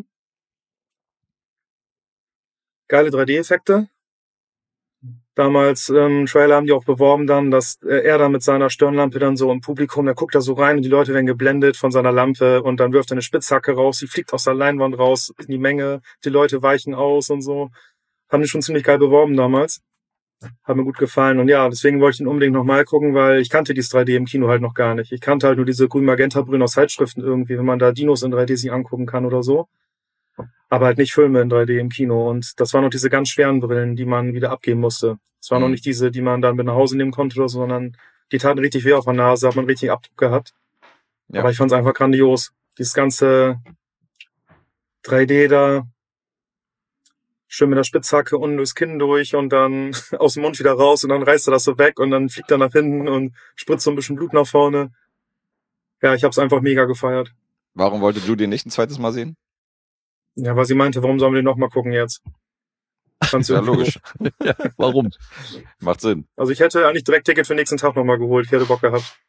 Geile 3D-Effekte. Damals im Trailer haben die auch beworben dann, dass er dann mit seiner Stirnlampe dann so im Publikum, der guckt da so rein und die Leute werden geblendet von seiner Lampe und dann wirft er eine Spitzhacke raus, die fliegt aus der Leinwand raus in die Menge, die Leute weichen aus und so. Haben die schon ziemlich geil beworben damals. Hat mir gut gefallen und ja, deswegen wollte ich ihn unbedingt nochmal gucken, weil ich kannte dieses 3D im Kino halt noch gar nicht. Ich kannte halt nur diese grün-magenta-Brillen aus Zeitschriften irgendwie, wenn man da Dinos in 3D sich angucken kann oder so. Aber halt nicht Filme in 3D im Kino. Und das waren noch diese ganz schweren Brillen, die man wieder abgeben musste. Es waren noch nicht diese, die man dann mit nach Hause nehmen konnte oder so, sondern die taten richtig weh auf der Nase, hat man richtig Abdruck gehabt. Ja. Aber ich fand es einfach grandios. Dieses ganze 3D da, schön mit der Spitzhacke unten durchs Kinn durch und dann aus dem Mund wieder raus und dann reißt er das so weg und dann fliegt er nach hinten und spritzt so ein bisschen Blut nach vorne. Ja, ich hab's einfach mega gefeiert. Warum wolltest du den nicht ein zweites Mal sehen? Ja, weil sie meinte, warum sollen wir den nochmal gucken jetzt? Ja, logisch. Ja, warum? Macht Sinn. Also ich hätte eigentlich direkt Ticket für den nächsten Tag nochmal geholt. Ich hätte Bock gehabt.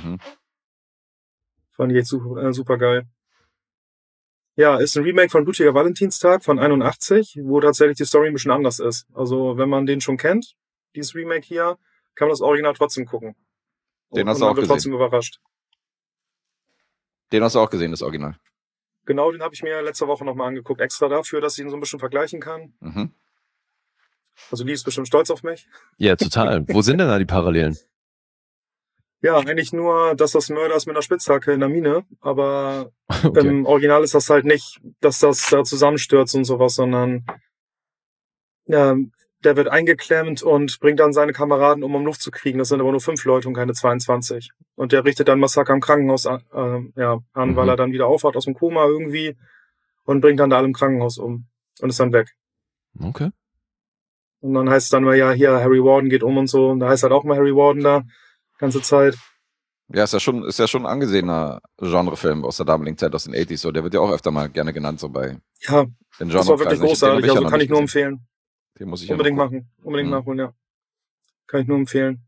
Fand ich jetzt super geil. Ja, ist ein Remake von Blutiger Valentinstag von 81, wo tatsächlich die Story ein bisschen anders ist. Also wenn man den schon kennt, dieses Remake hier, kann man das Original trotzdem gucken. Den hast du auch gesehen. Trotzdem überrascht. Den hast du auch gesehen, das Original. Genau, den habe ich mir letzte Woche nochmal angeguckt, extra dafür, dass ich ihn so ein bisschen vergleichen kann. Also Lee ist bestimmt stolz auf mich. Ja, total. Wo sind denn da die Parallelen? Ja, eigentlich nur, dass das Mörder ist mit einer Spitzhacke in der Mine, aber im Original ist das halt nicht, dass das da zusammenstürzt und sowas, sondern ja, der wird eingeklemmt und bringt dann seine Kameraden um Luft zu kriegen. Das sind aber nur 5 Leute und keine 22. Und der richtet dann Massaker im Krankenhaus an, weil er dann wieder aufwacht aus dem Koma irgendwie und bringt dann da alle im Krankenhaus um und ist dann weg. Okay. Und dann heißt es dann mal, ja, hier, Harry Warden geht um und so. Und da heißt halt auch mal Harry Warden da, ganze Zeit. Ja, ist ja schon ein angesehener Genrefilm aus der damaligen Zeit, aus den 80s. So, der wird ja auch öfter mal gerne genannt, so bei ja, den das war wirklich großartig. Also kann ich nur empfehlen. Den muss ich unbedingt machen. Unbedingt nachholen, ja. Kann ich nur empfehlen.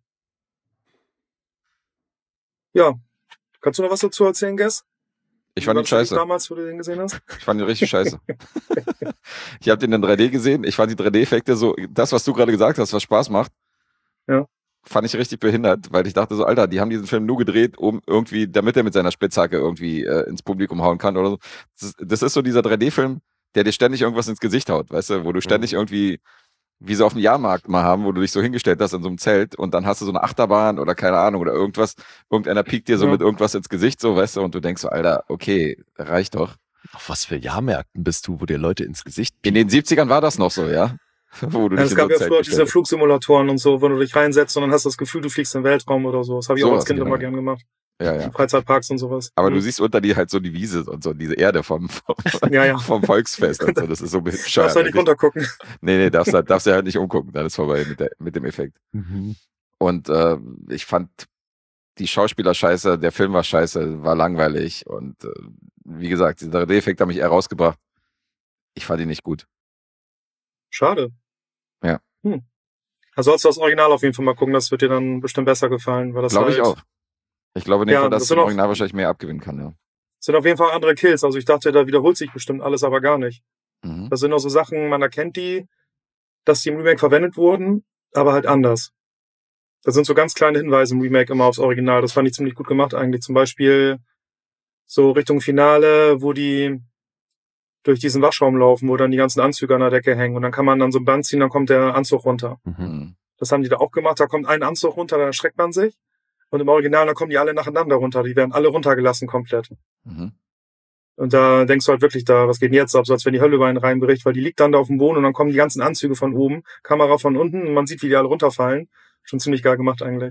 Ja. Kannst du noch was dazu erzählen, Guess? Ich fand ihn scheiße. Damals, wo du den gesehen hast? Ich fand ihn richtig scheiße. Ich habe den in 3D gesehen. Ich fand die 3D-Effekte so, das, was du gerade gesagt hast, was Spaß macht, fand ich richtig behindert, weil ich dachte so, Alter, die haben diesen Film nur gedreht, um irgendwie, damit er mit seiner Spitzhacke irgendwie ins Publikum hauen kann oder so. Das ist so dieser 3D-Film, der dir ständig irgendwas ins Gesicht haut, weißt du, wo du ständig irgendwie, wie sie auf dem Jahrmarkt mal haben, wo du dich so hingestellt hast in so einem Zelt und dann hast du so eine Achterbahn oder keine Ahnung oder irgendwas, irgendeiner piekt dir so mit irgendwas ins Gesicht, so, weißt du, und du denkst so, Alter, okay, reicht doch. Auf was für Jahrmärkten bist du, wo dir Leute ins Gesicht pieken? In den 70ern war das noch so, ja. Wo du es gab ja früher diese Flugsimulatoren und so, wo du dich reinsetzt und dann hast du das Gefühl, du fliegst im Weltraum oder so. Das habe ich auch als Kind immer gern gemacht. Ja. Freizeitparks und sowas. Aber du siehst unter dir halt so die Wiese und so, diese Erde vom Volksfest und so. Das ist so bescheuert. Darfst du halt nicht runtergucken. Nee, darfst du halt nicht umgucken. Dann ist vorbei mit dem Effekt. Und ich fand die Schauspieler scheiße, der Film war scheiße, war langweilig und wie gesagt, dieser 3D-Effekt hat mich eher rausgebracht. Ich fand ihn nicht gut. Schade. Ja. Also sollst du das Original auf jeden Fall mal gucken, das wird dir dann bestimmt besser gefallen. Glaube ich auch. Ich glaube in dem Fall, dass ich dem Original wahrscheinlich mehr abgewinnen kann, ja. Sind auf jeden Fall andere Kills. Also ich dachte, da wiederholt sich bestimmt alles, aber gar nicht. Das sind auch so Sachen, man erkennt die, dass die im Remake verwendet wurden, aber halt anders. Da sind so ganz kleine Hinweise im Remake immer aufs Original. Das fand ich ziemlich gut gemacht eigentlich. Zum Beispiel so Richtung Finale, wo die durch diesen Waschraum laufen, wo dann die ganzen Anzüge an der Decke hängen. Und dann kann man dann so ein Band ziehen, dann kommt der Anzug runter. Das haben die da auch gemacht. Da kommt ein Anzug runter, dann erschreckt man sich. Und im Original, dann kommen die alle nacheinander runter. Die werden alle runtergelassen komplett. Und da denkst du halt wirklich, was geht denn jetzt ab? So als wenn die Hölle über einen reinbricht, weil die liegt dann da auf dem Boden und dann kommen die ganzen Anzüge von oben, Kamera von unten und man sieht, wie die alle runterfallen. Schon ziemlich geil gemacht eigentlich.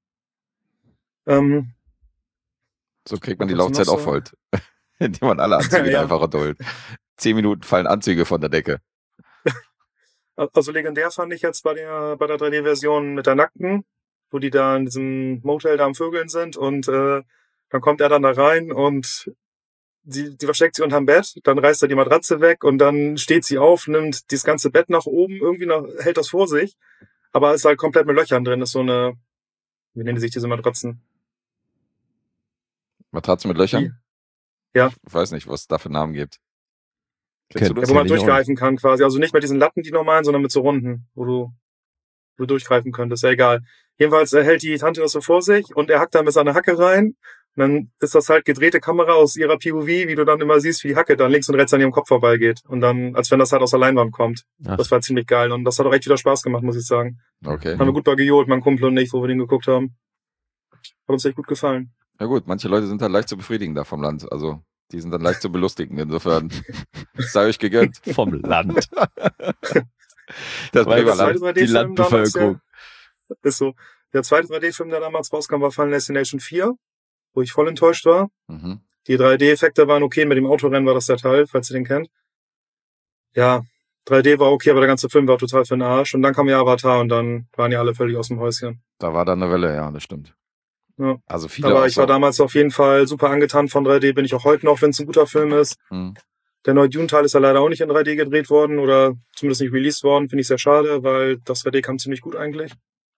So kriegt man die Laufzeit auch voll. Die man alle Anzüge Ja. einfach runterholt. 10 Minuten fallen Anzüge von der Decke. Also legendär fand ich jetzt bei der 3D-Version mit der Nackten, wo die da in diesem Motel da am Vögeln sind und dann kommt er dann da rein und die versteckt sie unterm Bett, dann reißt er die Matratze weg und dann steht sie auf, nimmt das ganze Bett nach oben, hält das vor sich, aber ist halt komplett mit Löchern drin, ist so eine, wie nennen sich diese Matratzen? Matratze mit Löchern? Ja. Ich weiß nicht, was es da für Namen gibt. Kennt- Kennst du Ja, das? wo man kenn ich auch durchgreifen kann quasi, also nicht mit diesen Latten, die normalen, sondern mit so Runden, wo du durchgreifen könntest, ja egal. Jedenfalls hält die Tante das so vor sich und er hackt dann mit seiner Hacke rein. Und dann ist das halt gedrehte Kamera aus ihrer POV, wie du dann immer siehst, wie die Hacke dann links und rechts an ihrem Kopf vorbeigeht. Und dann, als wenn das halt aus der Leinwand kommt. Ach. Das war ziemlich geil. Und das hat auch echt wieder Spaß gemacht, muss ich sagen. Okay. Haben wir gut bei gejohlt, mein Kumpel und ich, wo wir den geguckt haben. Hat uns echt gut gefallen. Ja gut, manche Leute sind halt leicht zu befriedigen da vom Land. Also, die sind dann leicht zu belustigen. Insofern sei euch gegönnt. Vom Land. Das Weil Bremer das Land. zweite- die Landbevölkerung. Ist so. Der zweite 3D-Film, der damals rauskam, war Final Destination 4, wo ich voll enttäuscht war. Mhm. Die 3D-Effekte waren okay, mit dem Autorennen war das der Teil, falls ihr den kennt. Ja, 3D war okay, aber der ganze Film war total für den Arsch. Und dann kam ja Avatar und dann waren ja alle völlig aus dem Häuschen. Da war dann eine Welle, ja, das stimmt. Ja. Also viele Aber auch ich war so- damals auf jeden Fall super angetan von 3D, bin ich auch heute noch, wenn es ein guter Film ist. Hm. Der neue Dune-Teil ist ja leider auch nicht in 3D gedreht worden oder zumindest nicht released worden, finde ich sehr schade, weil das 3D kam ziemlich gut eigentlich.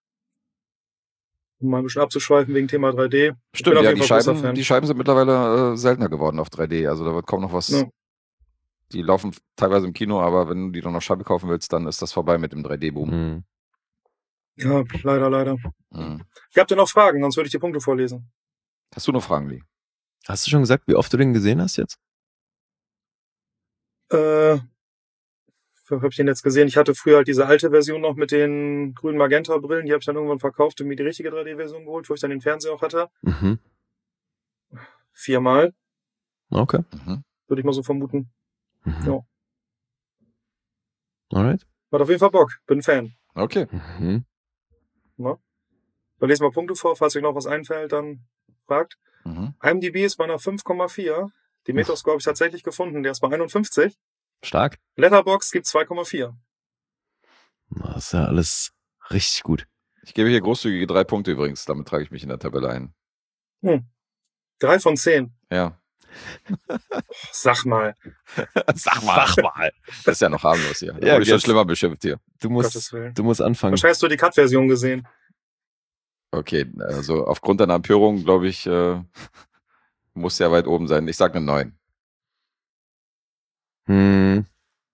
Um mal ein bisschen abzuschweifen wegen Thema 3D. Ich Stimmt, bin auf ja, jeden die Fall großer Scheiben, Fan. die Scheiben sind mittlerweile seltener geworden auf 3D. Also da wird kaum noch was. Ja. Die laufen teilweise im Kino, aber wenn du die dann auf Scheibe kaufen willst, dann ist das vorbei mit dem 3D-Boom. Mhm. Ja, leider. Mhm. Ihr habt ja noch Fragen, sonst würde ich die Punkte vorlesen. Hast du noch Fragen, Lee? Hast du schon gesagt, wie oft du den gesehen hast jetzt? Wo hab ich den jetzt gesehen? Ich hatte früher halt diese alte Version noch mit den grünen Magenta-Brillen, die habe ich dann irgendwann verkauft und mir die richtige 3D-Version geholt, wo ich dann den Fernseher auch hatte. Mhm. 4-mal, Okay. Mhm. würde ich mal so vermuten. Mhm. Ja. Alright. Hat auf jeden Fall Bock, bin Fan. Okay. Mhm. Dann lesen wir Punkte vor, falls euch noch was einfällt, dann fragt. Mhm. IMDb ist bei einer 5,4. Die Metascore habe ich tatsächlich gefunden, der ist bei 51. Stark. Letterboxd gibt 2,4. Das ist ja alles richtig gut. Ich gebe hier großzügige 3 Punkte übrigens. Damit trage ich mich in der Tabelle ein. 3 von 10. Ja. Sag mal. Sag mal. Das ist ja noch harmlos hier. Da Ja, wurde ich schon jetzt- schlimmer beschimpft hier. Du Gottes musst, Willen. du musst anfangen. Wahrscheinlich hast du die Cut-Version gesehen. Okay, also aufgrund deiner Empörung, glaube ich, muss ja weit oben sein. Ich sage eine 9. Hm.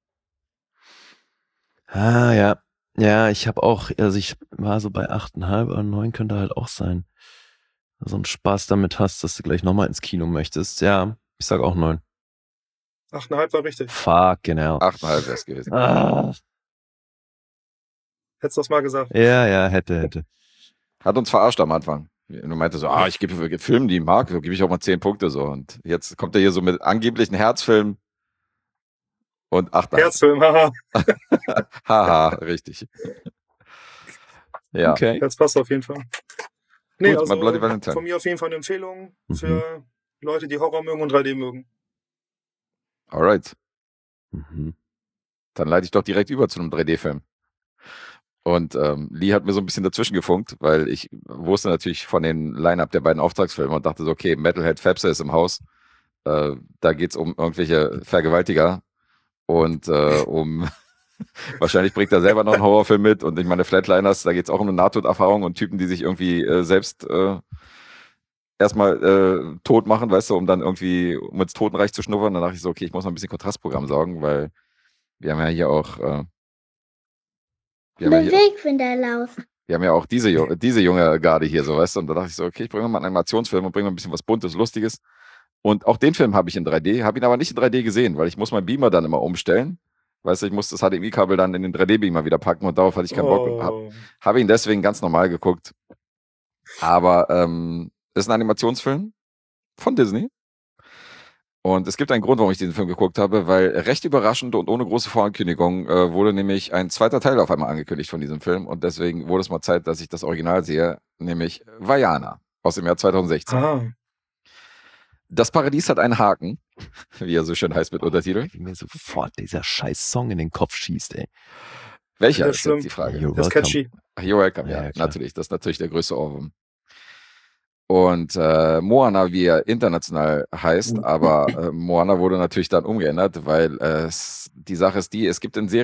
Ah, ja. Ja, ich habe auch, also ich war so bei 8,5 oder 9 könnte halt auch sein. So einen Spaß damit hast, dass du gleich nochmal ins Kino möchtest. Ja, ich sag auch 9. 8,5 war richtig. Fuck, genau. 8,5 wäre es gewesen. Ah. Hättest du das mal gesagt. Ja, hätte. Hat uns verarscht am Anfang. Du meinte so, ich gebe Filmen, die ich mag, so gebe ich auch mal 10 Punkte so. Und jetzt kommt er hier so mit angeblichen Herzfilmen und 8,5. Herzfilm, haha. Haha, richtig. Ja. Okay. Jetzt passt auf jeden Fall. Nee, Gut, also mein Bloody Valentine. von mir auf jeden Fall eine Empfehlung für Leute, die Horror mögen und 3D mögen. Alright. Mhm. Dann leite ich doch direkt über zu einem 3D-Film. Und Lee hat mir so ein bisschen dazwischen gefunkt, weil ich wusste natürlich von den Line-Up der beiden Auftragsfilme und dachte so, okay, Metalhead Fepse ist im Haus. Da geht's um irgendwelche Vergewaltiger und wahrscheinlich bringt er selber noch einen Horrorfilm mit. Und ich meine, Flatliners, da geht's auch um eine Nahtoderfahrung und Typen, die sich irgendwie selbst erstmal tot machen, weißt du, um dann irgendwie ins Totenreich zu schnuppern. Dann dachte ich so, okay, ich muss mal ein bisschen Kontrastprogramm sorgen, weil wir haben ja hier auch Bewegfinderlauf. wir haben ja auch diese junge Garde hier, so weißt du. Und da dachte ich so, okay, ich bringe mal einen Animationsfilm und bringe mal ein bisschen was Buntes, Lustiges. Und auch den Film habe ich in 3D, habe ihn aber nicht in 3D gesehen, weil ich muss meinen Beamer dann immer umstellen. Weißt du, ich muss das HDMI-Kabel dann in den 3D-Beamer wieder packen und darauf hatte ich keinen Bock und habe ihn deswegen ganz normal geguckt. Aber ist ein Animationsfilm von Disney. Und es gibt einen Grund, warum ich diesen Film geguckt habe, weil recht überraschend und ohne große Vorankündigung wurde nämlich ein zweiter Teil auf einmal angekündigt von diesem Film. Und deswegen wurde es mal Zeit, dass ich das Original sehe, nämlich Vaiana aus dem Jahr 2016. Ah, Das Paradies hat einen Haken, wie er so schön heißt mit Untertitel. Wie mir sofort dieser scheiß Song in den Kopf schießt, ey. Welcher Ja, ist schlimm. jetzt die Frage? You're das ist welcome. catchy. You're welcome, Ja, ja, klar. natürlich. Das ist natürlich der größte Ohrwurm. Und Moana, wie er international heißt, aber Moana wurde natürlich dann umgeändert, weil die Sache ist die, es gibt eine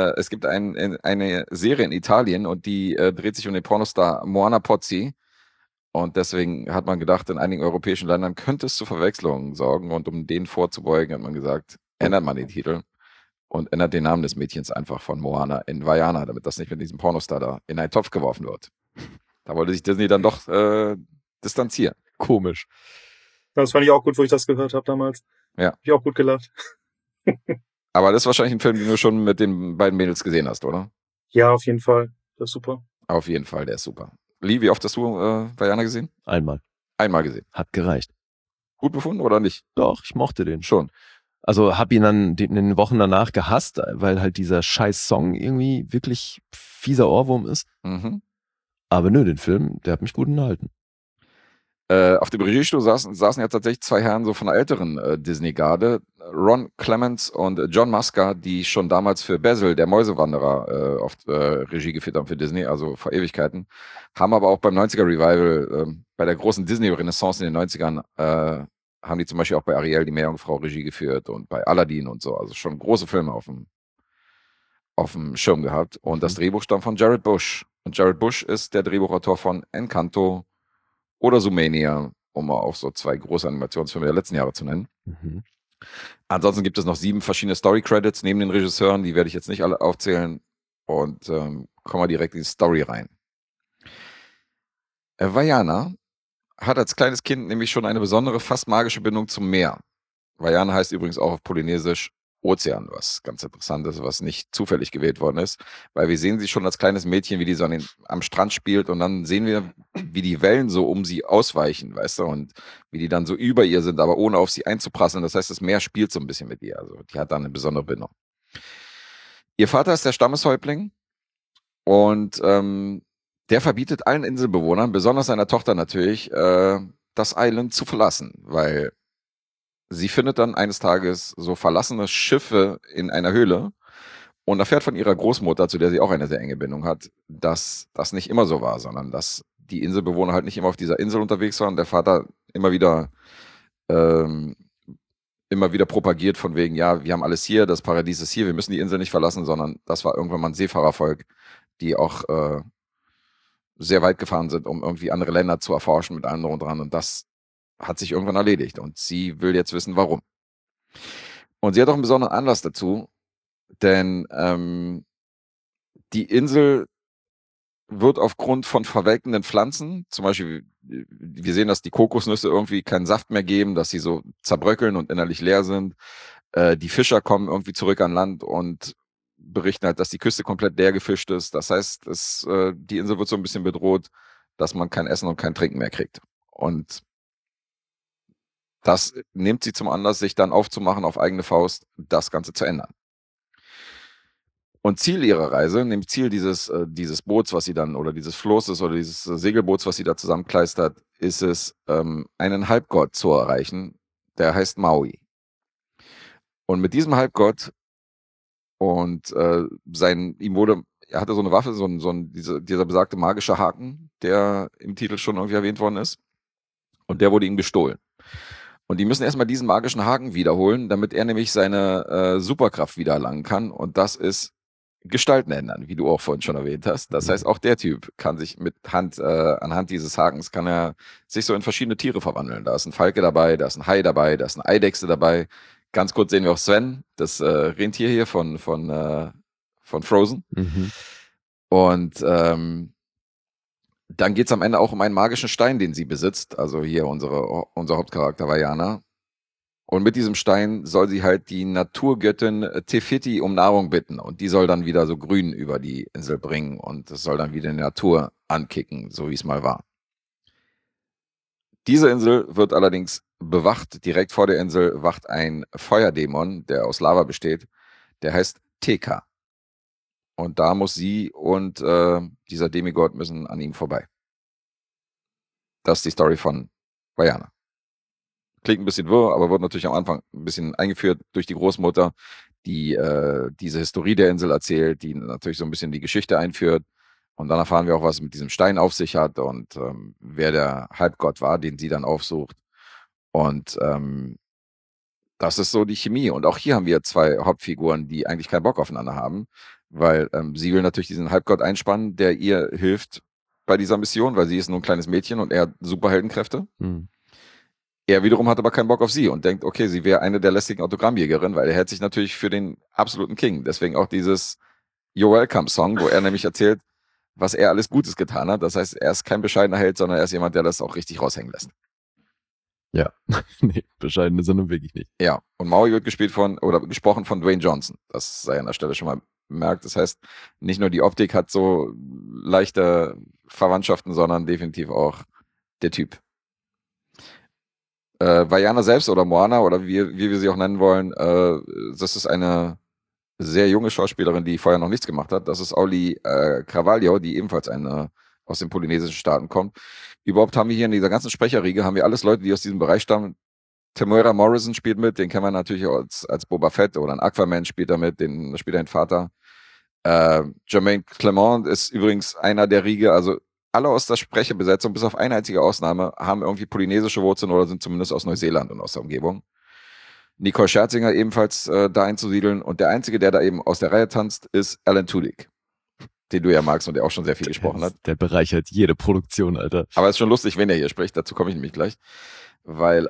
Serie in Italien und die dreht sich um den Pornostar Moana Pozzi. Und deswegen hat man gedacht, in einigen europäischen Ländern könnte es zu Verwechslungen sorgen. Und um denen vorzubeugen, hat man gesagt, ändert man den Titel und ändert den Namen des Mädchens einfach von Moana in Vaiana, damit das nicht mit diesem Pornostar da in einen Topf geworfen wird. Da wollte sich Disney dann doch distanzieren. Komisch. Das fand ich auch gut, wo ich das gehört habe damals. Ja. Hab ich auch gut gelacht. Aber das ist wahrscheinlich ein Film, den du schon mit den beiden Mädels gesehen hast, oder? Ja, auf jeden Fall. Das ist super. Auf jeden Fall, der ist super. Lee, wie oft hast du Vaiana gesehen? Einmal. Einmal gesehen. Hat gereicht. Gut befunden oder nicht? Doch, ich mochte den. Schon. Also hab ihn dann in den Wochen danach gehasst, weil halt dieser scheiß Song irgendwie wirklich fieser Ohrwurm ist. Mhm. Aber nö, den Film, der hat mich gut unterhalten. Auf dem Regiestuhl saßen ja tatsächlich zwei Herren so von der älteren Disney-Garde, Ron Clements und John Musker, die schon damals für Basil, der Mäusewanderer, oft Regie geführt haben für Disney, also vor Ewigkeiten, haben aber auch beim 90er-Revival, bei der großen Disney-Renaissance in den 90ern, haben die zum Beispiel auch bei Ariel, die Meerjungfrau, Regie geführt und bei Aladdin und so, also schon große Filme auf dem Schirm gehabt. Und das Drehbuch stammt von Jared Bush. Und Jared Bush ist der Drehbuchautor von Encanto oder Zoomania, um mal auch so zwei große Animationsfilme der letzten Jahre zu nennen. Mhm. Ansonsten gibt es noch 7 verschiedene Story-Credits neben den Regisseuren, die werde ich jetzt nicht alle aufzählen und kommen wir direkt in die Story rein. Vaiana hat als kleines Kind nämlich schon eine besondere, fast magische Bindung zum Meer. Vaiana heißt übrigens auch auf Polynesisch Ozean, was ganz interessant ist, was nicht zufällig gewählt worden ist, weil wir sehen sie schon als kleines Mädchen, wie die so am Strand spielt und dann sehen wir, wie die Wellen so um sie ausweichen, weißt du, und wie die dann so über ihr sind, aber ohne auf sie einzuprasseln. Das heißt, das Meer spielt so ein bisschen mit ihr, also die hat dann eine besondere Bindung. Ihr Vater ist der Stammeshäuptling und der verbietet allen Inselbewohnern, besonders seiner Tochter natürlich, das Island zu verlassen, weil sie findet dann eines Tages so verlassene Schiffe in einer Höhle und erfährt von ihrer Großmutter, zu der sie auch eine sehr enge Bindung hat, dass das nicht immer so war, sondern dass die Inselbewohner halt nicht immer auf dieser Insel unterwegs waren und der Vater immer wieder propagiert von wegen, ja, wir haben alles hier, das Paradies ist hier, wir müssen die Insel nicht verlassen, sondern das war irgendwann mal ein Seefahrervolk, die auch sehr weit gefahren sind, um irgendwie andere Länder zu erforschen mit allem drum und dran und das hat sich irgendwann erledigt und sie will jetzt wissen, warum. Und sie hat auch einen besonderen Anlass dazu, denn die Insel wird aufgrund von verwelkenden Pflanzen, zum Beispiel, wir sehen, dass die Kokosnüsse irgendwie keinen Saft mehr geben, dass sie so zerbröckeln und innerlich leer sind. Die Fischer kommen irgendwie zurück an Land und berichten halt, dass die Küste komplett leer gefischt ist. Das heißt, die Insel wird so ein bisschen bedroht, dass man kein Essen und kein Trinken mehr kriegt. Und das nimmt sie zum Anlass, sich dann aufzumachen auf eigene Faust, das Ganze zu ändern. Und Ziel ihrer Reise, nämlich Ziel dieses Boots, was sie dann, oder dieses Flosses oder dieses Segelboots, was sie da zusammenkleistert, ist es, einen Halbgott zu erreichen, der heißt Maui. Und mit diesem Halbgott und er hatte so eine Waffe, dieser besagte magische Haken, der im Titel schon irgendwie erwähnt worden ist. Und der wurde ihm gestohlen. Und die müssen erstmal diesen magischen Haken wiederholen, damit er nämlich seine Superkraft wieder erlangen kann. Und das ist Gestalten ändern, wie du auch vorhin schon erwähnt hast. Das heißt, auch der Typ kann sich anhand dieses Hakens kann er sich so in verschiedene Tiere verwandeln. Da ist ein Falke dabei, da ist ein Hai dabei, da ist eine Eidechse dabei. Ganz kurz sehen wir auch Sven, das Rentier hier von Frozen. Mhm. Und dann geht's am Ende auch um einen magischen Stein, den sie besitzt. Also hier unser Hauptcharakter Vaiana. Und mit diesem Stein soll sie halt die Naturgöttin Tefiti um Nahrung bitten. Und die soll dann wieder so Grün über die Insel bringen. Und es soll dann wieder die Natur ankicken, so wie es mal war. Diese Insel wird allerdings bewacht. Direkt vor der Insel wacht ein Feuerdämon, der aus Lava besteht. Der heißt Teka. Und da muss sie und dieser Demigod müssen an ihm vorbei. Das ist die Story von Vaiana. Klingt ein bisschen wirr, aber wird natürlich am Anfang ein bisschen eingeführt durch die Großmutter, die diese Historie der Insel erzählt, die natürlich so ein bisschen die Geschichte einführt. Und dann erfahren wir auch, was mit diesem Stein auf sich hat und wer der Halbgott war, den sie dann aufsucht. Und das ist so die Chemie. Und auch hier haben wir zwei Hauptfiguren, die eigentlich keinen Bock aufeinander haben, weil sie will natürlich diesen Halbgott einspannen, der ihr hilft bei dieser Mission, weil sie ist nur ein kleines Mädchen und er hat Superheldenkräfte. Er wiederum hat aber keinen Bock auf sie und denkt, okay, sie wäre eine der lästigen Autogrammjägerinnen, weil er hält sich natürlich für den absoluten King. Deswegen auch dieses You're Welcome Song, wo er nämlich erzählt, was er alles Gutes getan hat. Das heißt, er ist kein bescheidener Held, sondern er ist jemand, der das auch richtig raushängen lässt. Ja, nee, bescheiden ist er nun wirklich nicht. Ja, und Maui wird gesprochen von Dwayne Johnson. Das sei an der Stelle schon mal bemerkt. Das heißt, nicht nur die Optik hat so leichte Verwandtschaften, sondern definitiv auch der Typ. Vaiana selbst oder Moana oder wie wir sie auch nennen wollen, das ist eine sehr junge Schauspielerin, die vorher noch nichts gemacht hat. Das ist Auli Carvalho, die ebenfalls aus den polynesischen Staaten kommt. Überhaupt haben wir hier in dieser ganzen Sprecherriege, haben wir alles Leute, die aus diesem Bereich stammen. Temuera Morrison spielt mit, den kennen wir natürlich als Boba Fett, oder ein Aquaman spielt er mit, spielt er den Vater. Jermaine Clement ist übrigens einer der Riege, also alle aus der Sprecherbesetzung, bis auf eine einzige Ausnahme, haben irgendwie polynesische Wurzeln oder sind zumindest aus Neuseeland und aus der Umgebung. Nicole Scherzinger ebenfalls da einzusiedeln. Und der Einzige, der da eben aus der Reihe tanzt, ist Alan Tudyk, den du ja magst und der auch schon sehr viel gesprochen hat. Der bereichert jede Produktion, Alter. Aber es ist schon lustig, wenn er hier spricht. Dazu komme ich nämlich gleich. Weil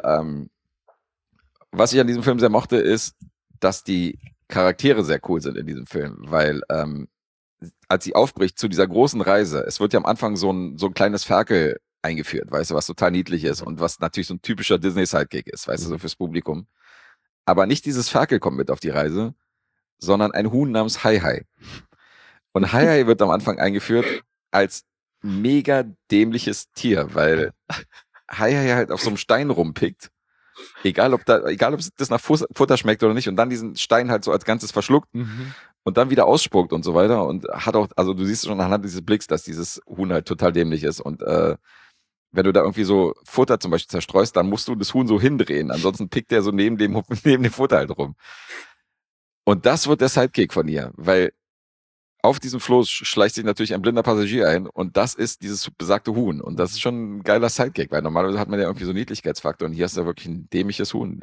was ich an diesem Film sehr mochte, ist, dass die Charaktere sehr cool sind in diesem Film. Weil als sie aufbricht zu dieser großen Reise, es wird ja am Anfang so ein kleines Ferkel eingeführt, weißt du, was total niedlich ist und was natürlich so ein typischer Disney-Sidekick ist, weißt du, so fürs Publikum. Aber nicht dieses Ferkel kommt mit auf die Reise, sondern ein Huhn namens Hai-Hai. Und Hai-Hai wird am Anfang eingeführt als mega dämliches Tier, weil Hai-Hai halt auf so einem Stein rumpickt, egal ob das nach Futter schmeckt oder nicht, und dann diesen Stein halt so als Ganzes verschluckt und dann wieder ausspuckt und so weiter und hat auch, also du siehst schon anhand dieses Blicks, dass dieses Huhn halt total dämlich ist und wenn du da irgendwie so Futter zum Beispiel zerstreust, dann musst du das Huhn so hindrehen. Ansonsten pickt der so neben dem Futter halt rum. Und das wird der Sidekick von ihr, weil auf diesem Floß schleicht sich natürlich ein blinder Passagier ein und das ist dieses besagte Huhn. Und das ist schon ein geiler Sidekick, weil normalerweise hat man ja irgendwie so einen Niedlichkeitsfaktor und hier ist ja wirklich ein dämliches Huhn,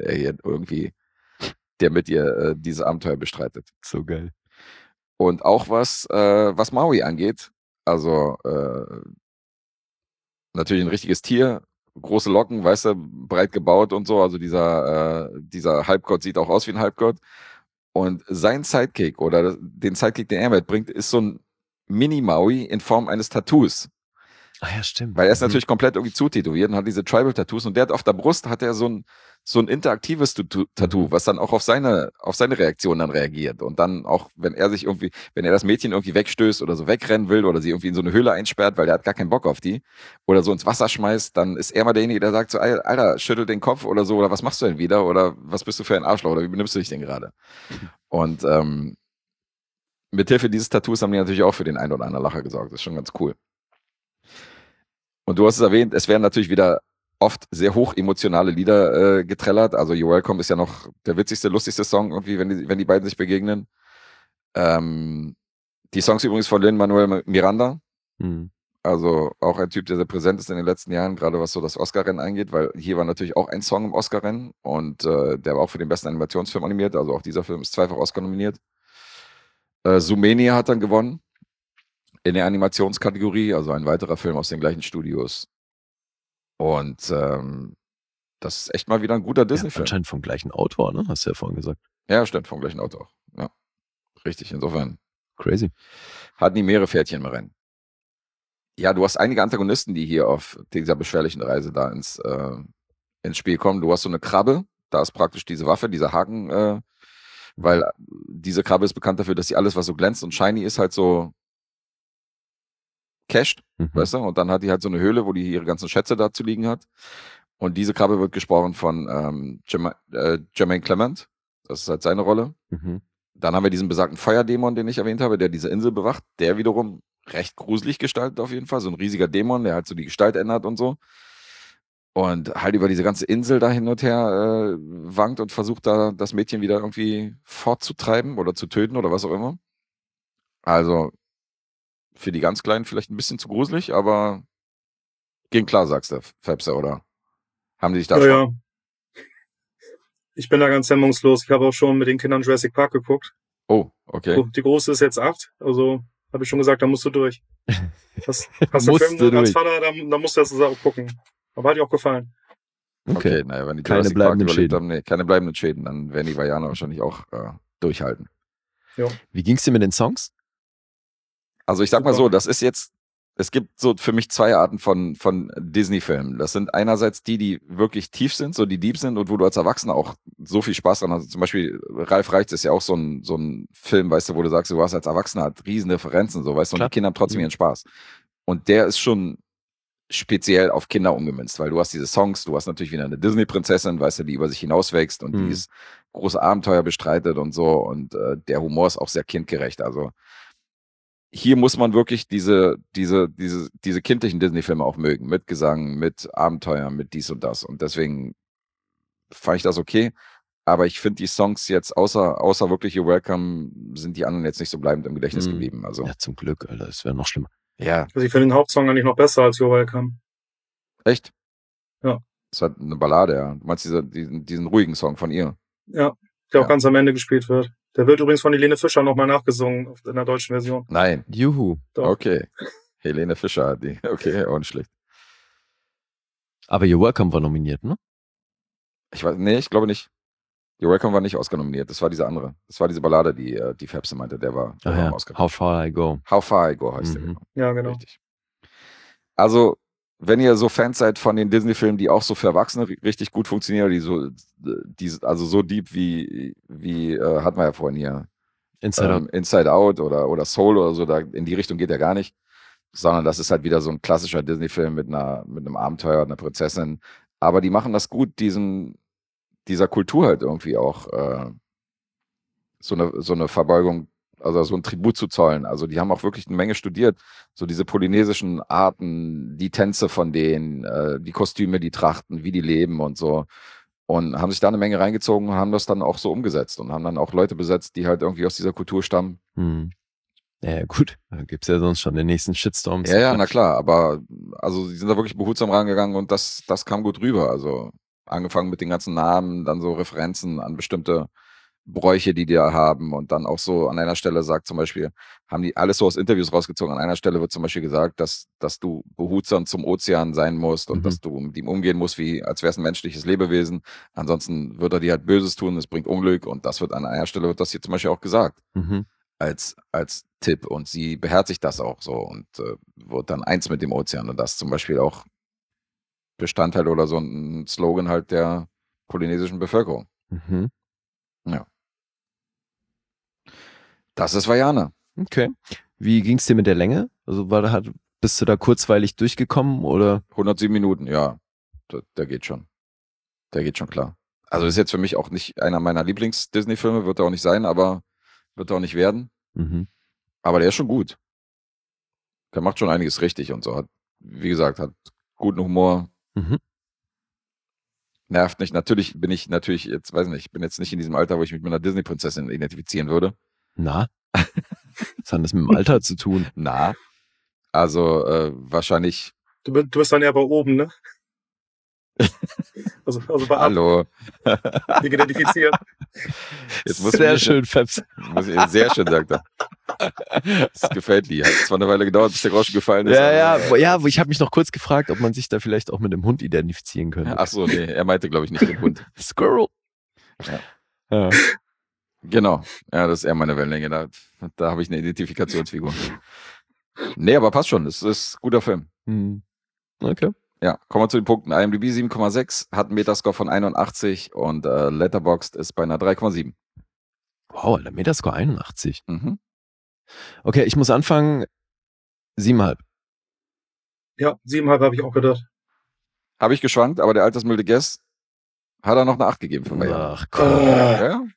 der mit ihr dieses Abenteuer bestreitet. So geil. Und auch was Maui angeht, also natürlich ein richtiges Tier, große Locken, weißt du, breit gebaut und so. Also dieser Halbgott sieht auch aus wie ein Halbgott. Und sein Sidekick oder den Sidekick, den er mitbringt, ist so ein Mini-Maui in Form eines Tattoos. Ah ja, stimmt. Weil er ist natürlich komplett irgendwie zutätowiert und hat diese Tribal-Tattoos und der hat auf der Brust so ein interaktives Tattoo, was dann auch auf seine Reaktion dann reagiert. Und dann auch, wenn er das Mädchen irgendwie wegstößt oder so wegrennen will oder sie irgendwie in so eine Höhle einsperrt, weil der hat gar keinen Bock auf die, oder so ins Wasser schmeißt, dann ist er mal derjenige, der sagt so, Alter, schüttel den Kopf oder so, oder was machst du denn wieder? Oder was bist du für ein Arschloch? Oder wie benimmst du dich denn gerade? Und mithilfe dieses Tattoos haben die natürlich auch für den einen oder anderen Lacher gesorgt. Das ist schon ganz cool. Und du hast es erwähnt, es werden natürlich wieder oft sehr hoch emotionale Lieder getrellert. Also You're Welcome ist ja noch der witzigste, lustigste Song irgendwie, wenn die beiden sich begegnen. Die Songs übrigens von Lin-Manuel Miranda. Also auch ein Typ, der sehr präsent ist in den letzten Jahren, gerade was so das Oscar-Rennen angeht, weil hier war natürlich auch ein Song im Oscar-Rennen und der war auch für den besten Animationsfilm animiert. Also auch dieser Film ist zweifach Oscar nominiert. Sumenia hat dann gewonnen in der Animationskategorie, also ein weiterer Film aus den gleichen Studios. Und das ist echt mal wieder ein guter Disney-Film. Anscheinend vom gleichen Autor, ne? Hast du ja vorhin gesagt. Ja, stimmt, vom gleichen Autor. Ja, richtig, insofern. Crazy. Hatten die mehrere Pferdchen im Rennen. Ja, du hast einige Antagonisten, die hier auf dieser beschwerlichen Reise da ins Spiel kommen. Du hast so eine Krabbe, da ist praktisch diese Waffe, dieser Haken, weil diese Krabbe ist bekannt dafür, dass sie alles, was so glänzt und shiny ist, halt so cached, weißt du? Und dann hat die halt so eine Höhle, wo die ihre ganzen Schätze da zu liegen hat. Und diese Krabbe wird gesprochen von Jermaine Clement. Das ist halt seine Rolle. Mhm. Dann haben wir diesen besagten Feuerdämon, den ich erwähnt habe, der diese Insel bewacht. Der wiederum recht gruselig gestaltet auf jeden Fall. So ein riesiger Dämon, der halt so die Gestalt ändert und so. Und halt über diese ganze Insel da hin und her wankt und versucht da das Mädchen wieder irgendwie fortzutreiben oder zu töten oder was auch immer. Also für die ganz Kleinen vielleicht ein bisschen zu gruselig, aber ging klar, sagst du, Fepse, oder? Haben die sich da schon? Ja. Ich bin da ganz hemmungslos. Ich habe auch schon mit den Kindern Jurassic Park geguckt. Oh, okay. Die Große ist jetzt 8, also habe ich schon gesagt, da musst du durch. Hast du Musst Film du durch. als Vater, dann musst du das auch gucken. Aber hat dir auch gefallen. Okay, naja, wenn die Keine Jurassic Park bleibenden überlebt Schäden. haben, nee, keine bleibenden Schäden, dann werden die Vajaner wahrscheinlich auch durchhalten. Ja. Wie ging's dir mit den Songs? Also ich sag mal Super. so, das ist jetzt, es gibt so für mich zwei Arten von Disney-Filmen. Das sind einerseits die wirklich tief sind, so die deep sind und wo du als Erwachsener auch so viel Spaß dran hast. Also zum Beispiel Ralf Reichts ist ja auch so ein Film, weißt du, wo du sagst, du hast als Erwachsener halt riesen Referenzen, so, weißt du, und Klar. die Kinder haben trotzdem ihren Spaß. Und der ist schon speziell auf Kinder umgemünzt, weil du hast diese Songs, du hast natürlich wieder eine Disney-Prinzessin, weißt du, die über sich hinauswächst und die ist große Abenteuer bestreitet und so und der Humor ist auch sehr kindgerecht, also hier muss man wirklich diese kindlichen Disney-Filme auch mögen, mit Gesang, mit Abenteuer, mit dies und das und deswegen fand ich das okay, aber ich finde die Songs jetzt, außer wirklich You're Welcome, sind die anderen jetzt nicht so bleibend im Gedächtnis geblieben, also. Ja, zum Glück, Alter, das wäre noch schlimmer. Ja, Also ich finde den Hauptsong eigentlich noch besser als You're Welcome. echt? Ja. Das hat eine Ballade, ja. Du meinst diesen ruhigen Song von ihr? Ja, der auch Ja. ganz am Ende gespielt wird. Der wird übrigens von Helene Fischer nochmal nachgesungen in der deutschen Version. Nein. Juhu. Doch. Okay. Helene Fischer hat die. Okay, auch nicht schlecht. Aber You're Welcome war nominiert, ne? Ich glaube nicht. You're Welcome war nicht Oscar nominiert. Das war diese andere. Das war diese Ballade, die Fepse meinte. Der war im Oscar. How Far I Go. How Far I Go heißt der. Ja, genau. Richtig. Also, wenn ihr so Fans seid von den Disney-Filmen, die auch so für Erwachsene richtig gut funktionieren, also so deep wie hatten wir ja vorhin hier. Inside Out oder Soul oder so, da in die Richtung geht er gar nicht. Sondern das ist halt wieder so ein klassischer Disney-Film mit einem Abenteuer, einer Prinzessin. Aber die machen das gut, dieser Kultur halt irgendwie auch so eine Verbeugung, also so ein Tribut zu zollen. Also die haben auch wirklich eine Menge studiert. So diese polynesischen Arten, die Tänze von denen, die Kostüme, die Trachten, wie die leben und so. Und haben sich da eine Menge reingezogen und haben das dann auch so umgesetzt und haben dann auch Leute besetzt, die halt irgendwie aus dieser Kultur stammen. Ja, gut. Da gibt's ja sonst schon den nächsten Shitstorm. Ja, na klar. Aber also sie sind da wirklich behutsam rangegangen und das kam gut rüber. Also angefangen mit den ganzen Namen, dann so Referenzen an bestimmte Bräuche, die da haben und dann auch so an einer Stelle sagt zum Beispiel, haben die alles so aus Interviews rausgezogen, an einer Stelle wird zum Beispiel gesagt, dass du behutsam zum Ozean sein musst und dass du mit ihm umgehen musst, als wäre es ein menschliches Lebewesen, ansonsten wird er dir halt Böses tun, es bringt Unglück und das wird an einer Stelle, wird das hier zum Beispiel auch gesagt, als Tipp und sie beherzigt das auch so und wird dann eins mit dem Ozean und das zum Beispiel auch Bestandteil oder so ein Slogan halt der polynesischen Bevölkerung. Ja. Das ist Vajana. Okay. Wie ging's dir mit der Länge? Also bist du da kurzweilig durchgekommen oder? 107 Minuten, ja. Der geht schon. Der geht schon klar. Also ist jetzt für mich auch nicht einer meiner Lieblings-Disney-Filme, wird er auch nicht sein, aber wird er auch nicht werden. Aber der ist schon gut. Der macht schon einiges richtig und so. Wie gesagt, hat guten Humor. Nervt nicht. Natürlich bin ich jetzt, weiß nicht, ich bin jetzt nicht in diesem Alter, wo ich mich mit einer Disney-Prinzessin identifizieren würde. Na? Was hat das mit dem Alter zu tun? Na? Also wahrscheinlich. Du bist dann eher bei oben, ne? Also bei Hallo. Dich identifiziert. Jetzt muss sehr schön, Feps. Sehr schön, sagt er. Das gefällt dir. Hat zwar eine Weile gedauert, bis der Groschen gefallen ist. Ja, ich habe mich noch kurz gefragt, ob man sich da vielleicht auch mit dem Hund identifizieren könnte. Ach so, nee, er meinte, glaube ich, nicht den Hund. Squirrel. Ja. Genau. Ja, das ist eher meine Wellenlänge. Da habe ich eine Identifikationsfigur. Nee, aber passt schon. Es ist ein guter Film. Okay. Ja, kommen wir zu den Punkten. IMDb 7,6, hat einen Metascore von 81 und Letterboxd ist bei einer 3,7. Wow, der Metascore 81. Okay, ich muss anfangen. 7,5. Ja, 7,5 habe ich auch gedacht. Habe ich geschwankt, aber der altersmilde Guest hat er noch eine 8 gegeben für Vajana. Ach komm. Ja?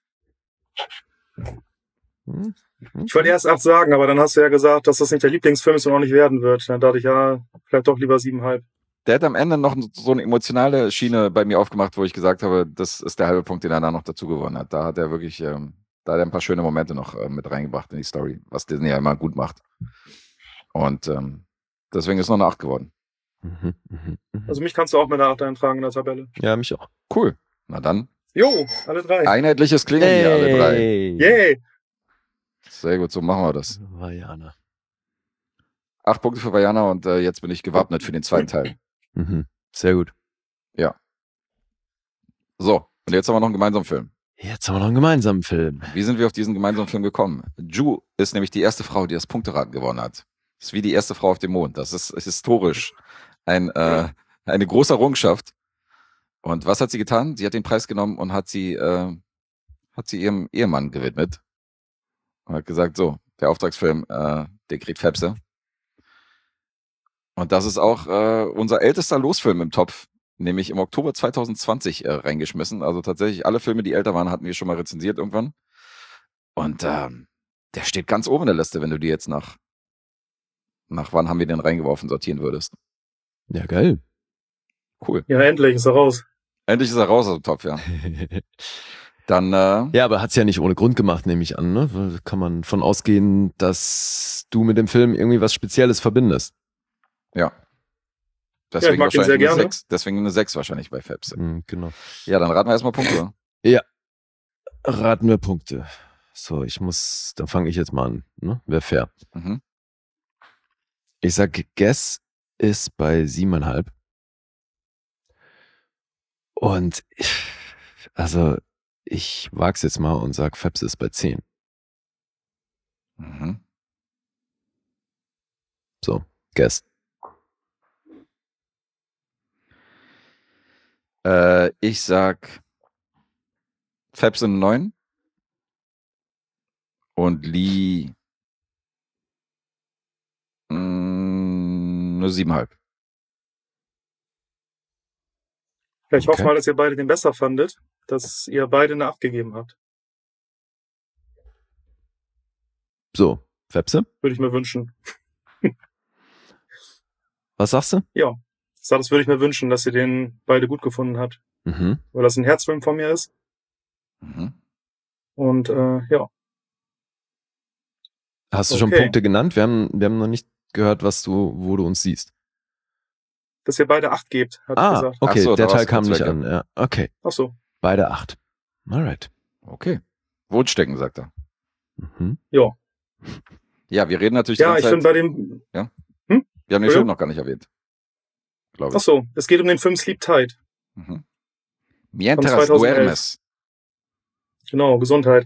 Ich wollte erst 8 sagen, aber dann hast du ja gesagt, dass das nicht der Lieblingsfilm ist und auch nicht werden wird. Dann dachte ich, ja, vielleicht doch lieber 7,5. Der hat am Ende noch so eine emotionale Schiene bei mir aufgemacht, wo ich gesagt habe, das ist der halbe Punkt, den er da noch dazu gewonnen hat. Da hat er wirklich, da hat er ein paar schöne Momente noch mit reingebracht in die Story, was Disney ja immer gut macht. Und deswegen ist noch eine 8 geworden. Also mich kannst du auch mit einer 8 eintragen in der Tabelle. Ja, mich auch. Cool. Na dann. Jo, alle 3. Einheitliches Klingeln hier, alle 3. Yay! Sehr gut, so machen wir das. Vajana. 8 Punkte für Vajana und jetzt bin ich gewappnet für den zweiten Teil. Sehr gut. Ja. So, und jetzt haben wir noch einen gemeinsamen Film. Jetzt haben wir noch einen gemeinsamen Film. Wie sind wir auf diesen gemeinsamen Film gekommen? Ju ist nämlich die erste Frau, die das Punkteraten gewonnen hat. Das ist wie die erste Frau auf dem Mond. Das ist historisch eine große Errungenschaft. Und was hat sie getan? Sie hat den Preis genommen und hat sie ihrem Ehemann gewidmet. Und hat gesagt, so, der Auftragsfilm, der kriegt Fepse. Und das ist auch unser ältester Losfilm im Topf, nämlich im Oktober 2020 reingeschmissen. Also tatsächlich alle Filme, die älter waren, hatten wir schon mal rezensiert irgendwann. Und der steht ganz oben in der Liste, wenn du die jetzt nach wann haben wir den reingeworfen sortieren würdest. Ja, geil. Cool. Ja, endlich ist er raus. Endlich ist er raus aus dem Topf, ja. Dann, ja, aber hat's ja nicht ohne Grund gemacht, nehme ich an, ne? Da kann man von ausgehen, dass du mit dem Film irgendwie was Spezielles verbindest. Ja. Deswegen ich mag ihn sehr wahrscheinlich gerne. 6. Deswegen eine 6 wahrscheinlich bei Fepse. Genau. Ja, dann raten wir erstmal Punkte. Ja. Raten wir Punkte. So, dann fange ich jetzt mal an, ne? Wäre fair. Mhm. Ich sag, Guess ist bei 7,5. Und ich wag's jetzt mal und sag, Fepse ist bei 10. Mhm. So, Guess. Ich sag Fepse eine 9 und Lee eine 7,5. Ja, ich hoffe mal, dass ihr beide den besser fandet, dass ihr beide eine 8 gegeben habt. So, Fepse? Würde ich mir wünschen. Was sagst du? Ja, das würde ich mir wünschen, dass ihr den beide gut gefunden habt. Mhm. Weil das ein Herzfilm von mir ist. Mhm. Und ja. Hast du schon Okay. Punkte genannt? Wir haben noch nicht gehört, wo du uns siehst. Dass ihr beide 8 gebt, hat er gesagt. Okay, Ach so, der da Teil war's kam kurz nicht weg, an. Ja, okay, Ach so. beide 8. Alright. Okay. Wunschdenken, sagt er. Mhm. Ja. Ja, wir reden natürlich Ja, die ich ganze finde Zeit. bei dem... Wir haben den Entschuldigung? Film noch gar nicht erwähnt. Glaube Ach ich. so, es geht um den Film Sleep Tight. Mhm. Mientras 2011. duermes. Genau, Gesundheit.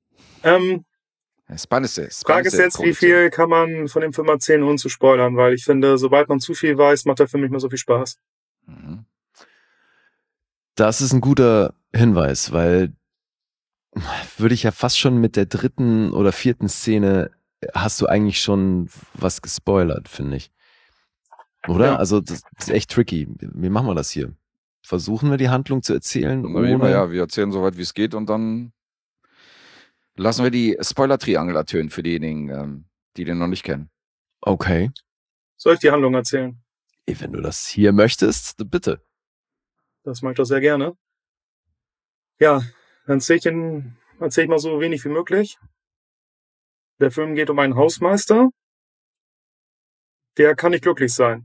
Spanice. Frage ist jetzt, wie viel kann man von dem Film erzählen, ohne zu spoilern? Weil ich finde, sobald man zu viel weiß, macht der Film nicht mehr so viel Spaß. Mhm. Das ist ein guter Hinweis, weil würde ich ja fast schon mit der 3. oder 4. Szene hast du eigentlich schon was gespoilert, finde ich. Oder? Ja. Also das ist echt tricky. Wie machen wir das hier? Versuchen wir die Handlung zu erzählen? Ja, wir erzählen so weit, wie es geht und dann lassen wir die Spoiler-Triangel ertönen für diejenigen, die den noch nicht kennen. Okay. Soll ich die Handlung erzählen? Wenn du das hier möchtest, bitte. Das mache ich doch sehr gerne. Ja, dann erzähl ich mal so wenig wie möglich. Der Film geht um einen Hausmeister, der kann nicht glücklich sein.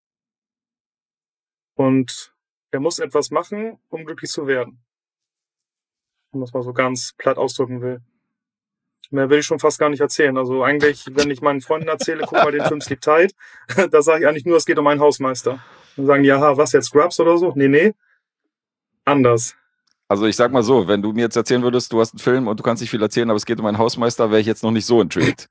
Und er muss etwas machen, um glücklich zu werden. Wenn man das mal so ganz platt ausdrücken will. Mehr will ich schon fast gar nicht erzählen. Also eigentlich, wenn ich meinen Freunden erzähle, guck mal den Film Sleep Tight, da sage ich eigentlich nur, es geht um einen Hausmeister. Dann sagen die, aha, was jetzt, Scrubs oder so? Nee. Anders. Also ich sag mal so, wenn du mir jetzt erzählen würdest, du hast einen Film und du kannst nicht viel erzählen, aber es geht um einen Hausmeister, wäre ich jetzt noch nicht so intrigued.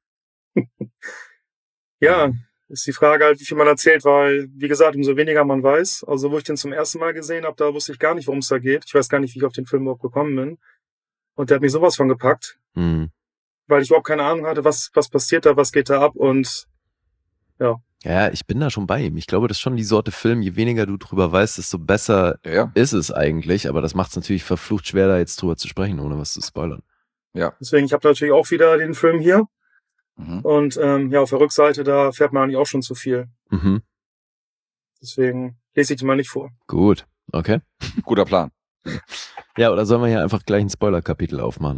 Ja, ist die Frage halt, wie viel man erzählt, weil, wie gesagt, umso weniger man weiß. Also wo ich den zum ersten Mal gesehen habe, da wusste ich gar nicht, worum es da geht. Ich weiß gar nicht, wie ich auf den Film überhaupt gekommen bin. Und der hat mich sowas von gepackt, weil ich überhaupt keine Ahnung hatte, was passiert da, was geht da ab und ja. Ja, ich bin da schon bei ihm. Ich glaube, das ist schon die Sorte Film, je weniger du drüber weißt, desto besser ist es eigentlich. Aber das macht es natürlich verflucht schwer, da jetzt drüber zu sprechen, ohne was zu spoilern. Ja. Deswegen, ich habe natürlich auch wieder den Film hier. Und auf der Rückseite, da fährt man eigentlich auch schon zu viel. Mhm. Deswegen lese ich die mal nicht vor. Gut, okay. Guter Plan. Ja, oder sollen wir hier einfach gleich ein Spoiler-Kapitel aufmachen?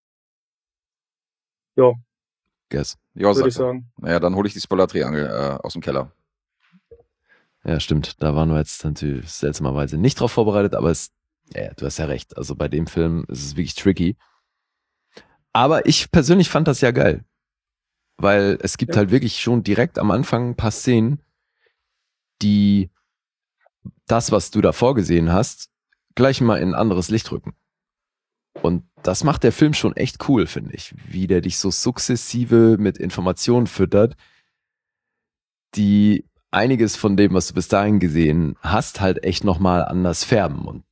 Ja. Guess. Ja, würde ich sagen. Naja, dann hole ich die Spoiler-Triangel aus dem Keller. Ja, stimmt. Da waren wir jetzt natürlich seltsamerweise nicht drauf vorbereitet, aber du hast ja recht. Also bei dem Film ist es wirklich tricky. Aber ich persönlich fand das ja geil. Weil es gibt halt wirklich schon direkt am Anfang ein paar Szenen, die das, was du da vorgesehen hast, gleich mal in ein anderes Licht rücken. Und das macht der Film schon echt cool, finde ich. Wie der dich so sukzessive mit Informationen füttert, die einiges von dem, was du bis dahin gesehen hast, halt echt nochmal anders färben. Und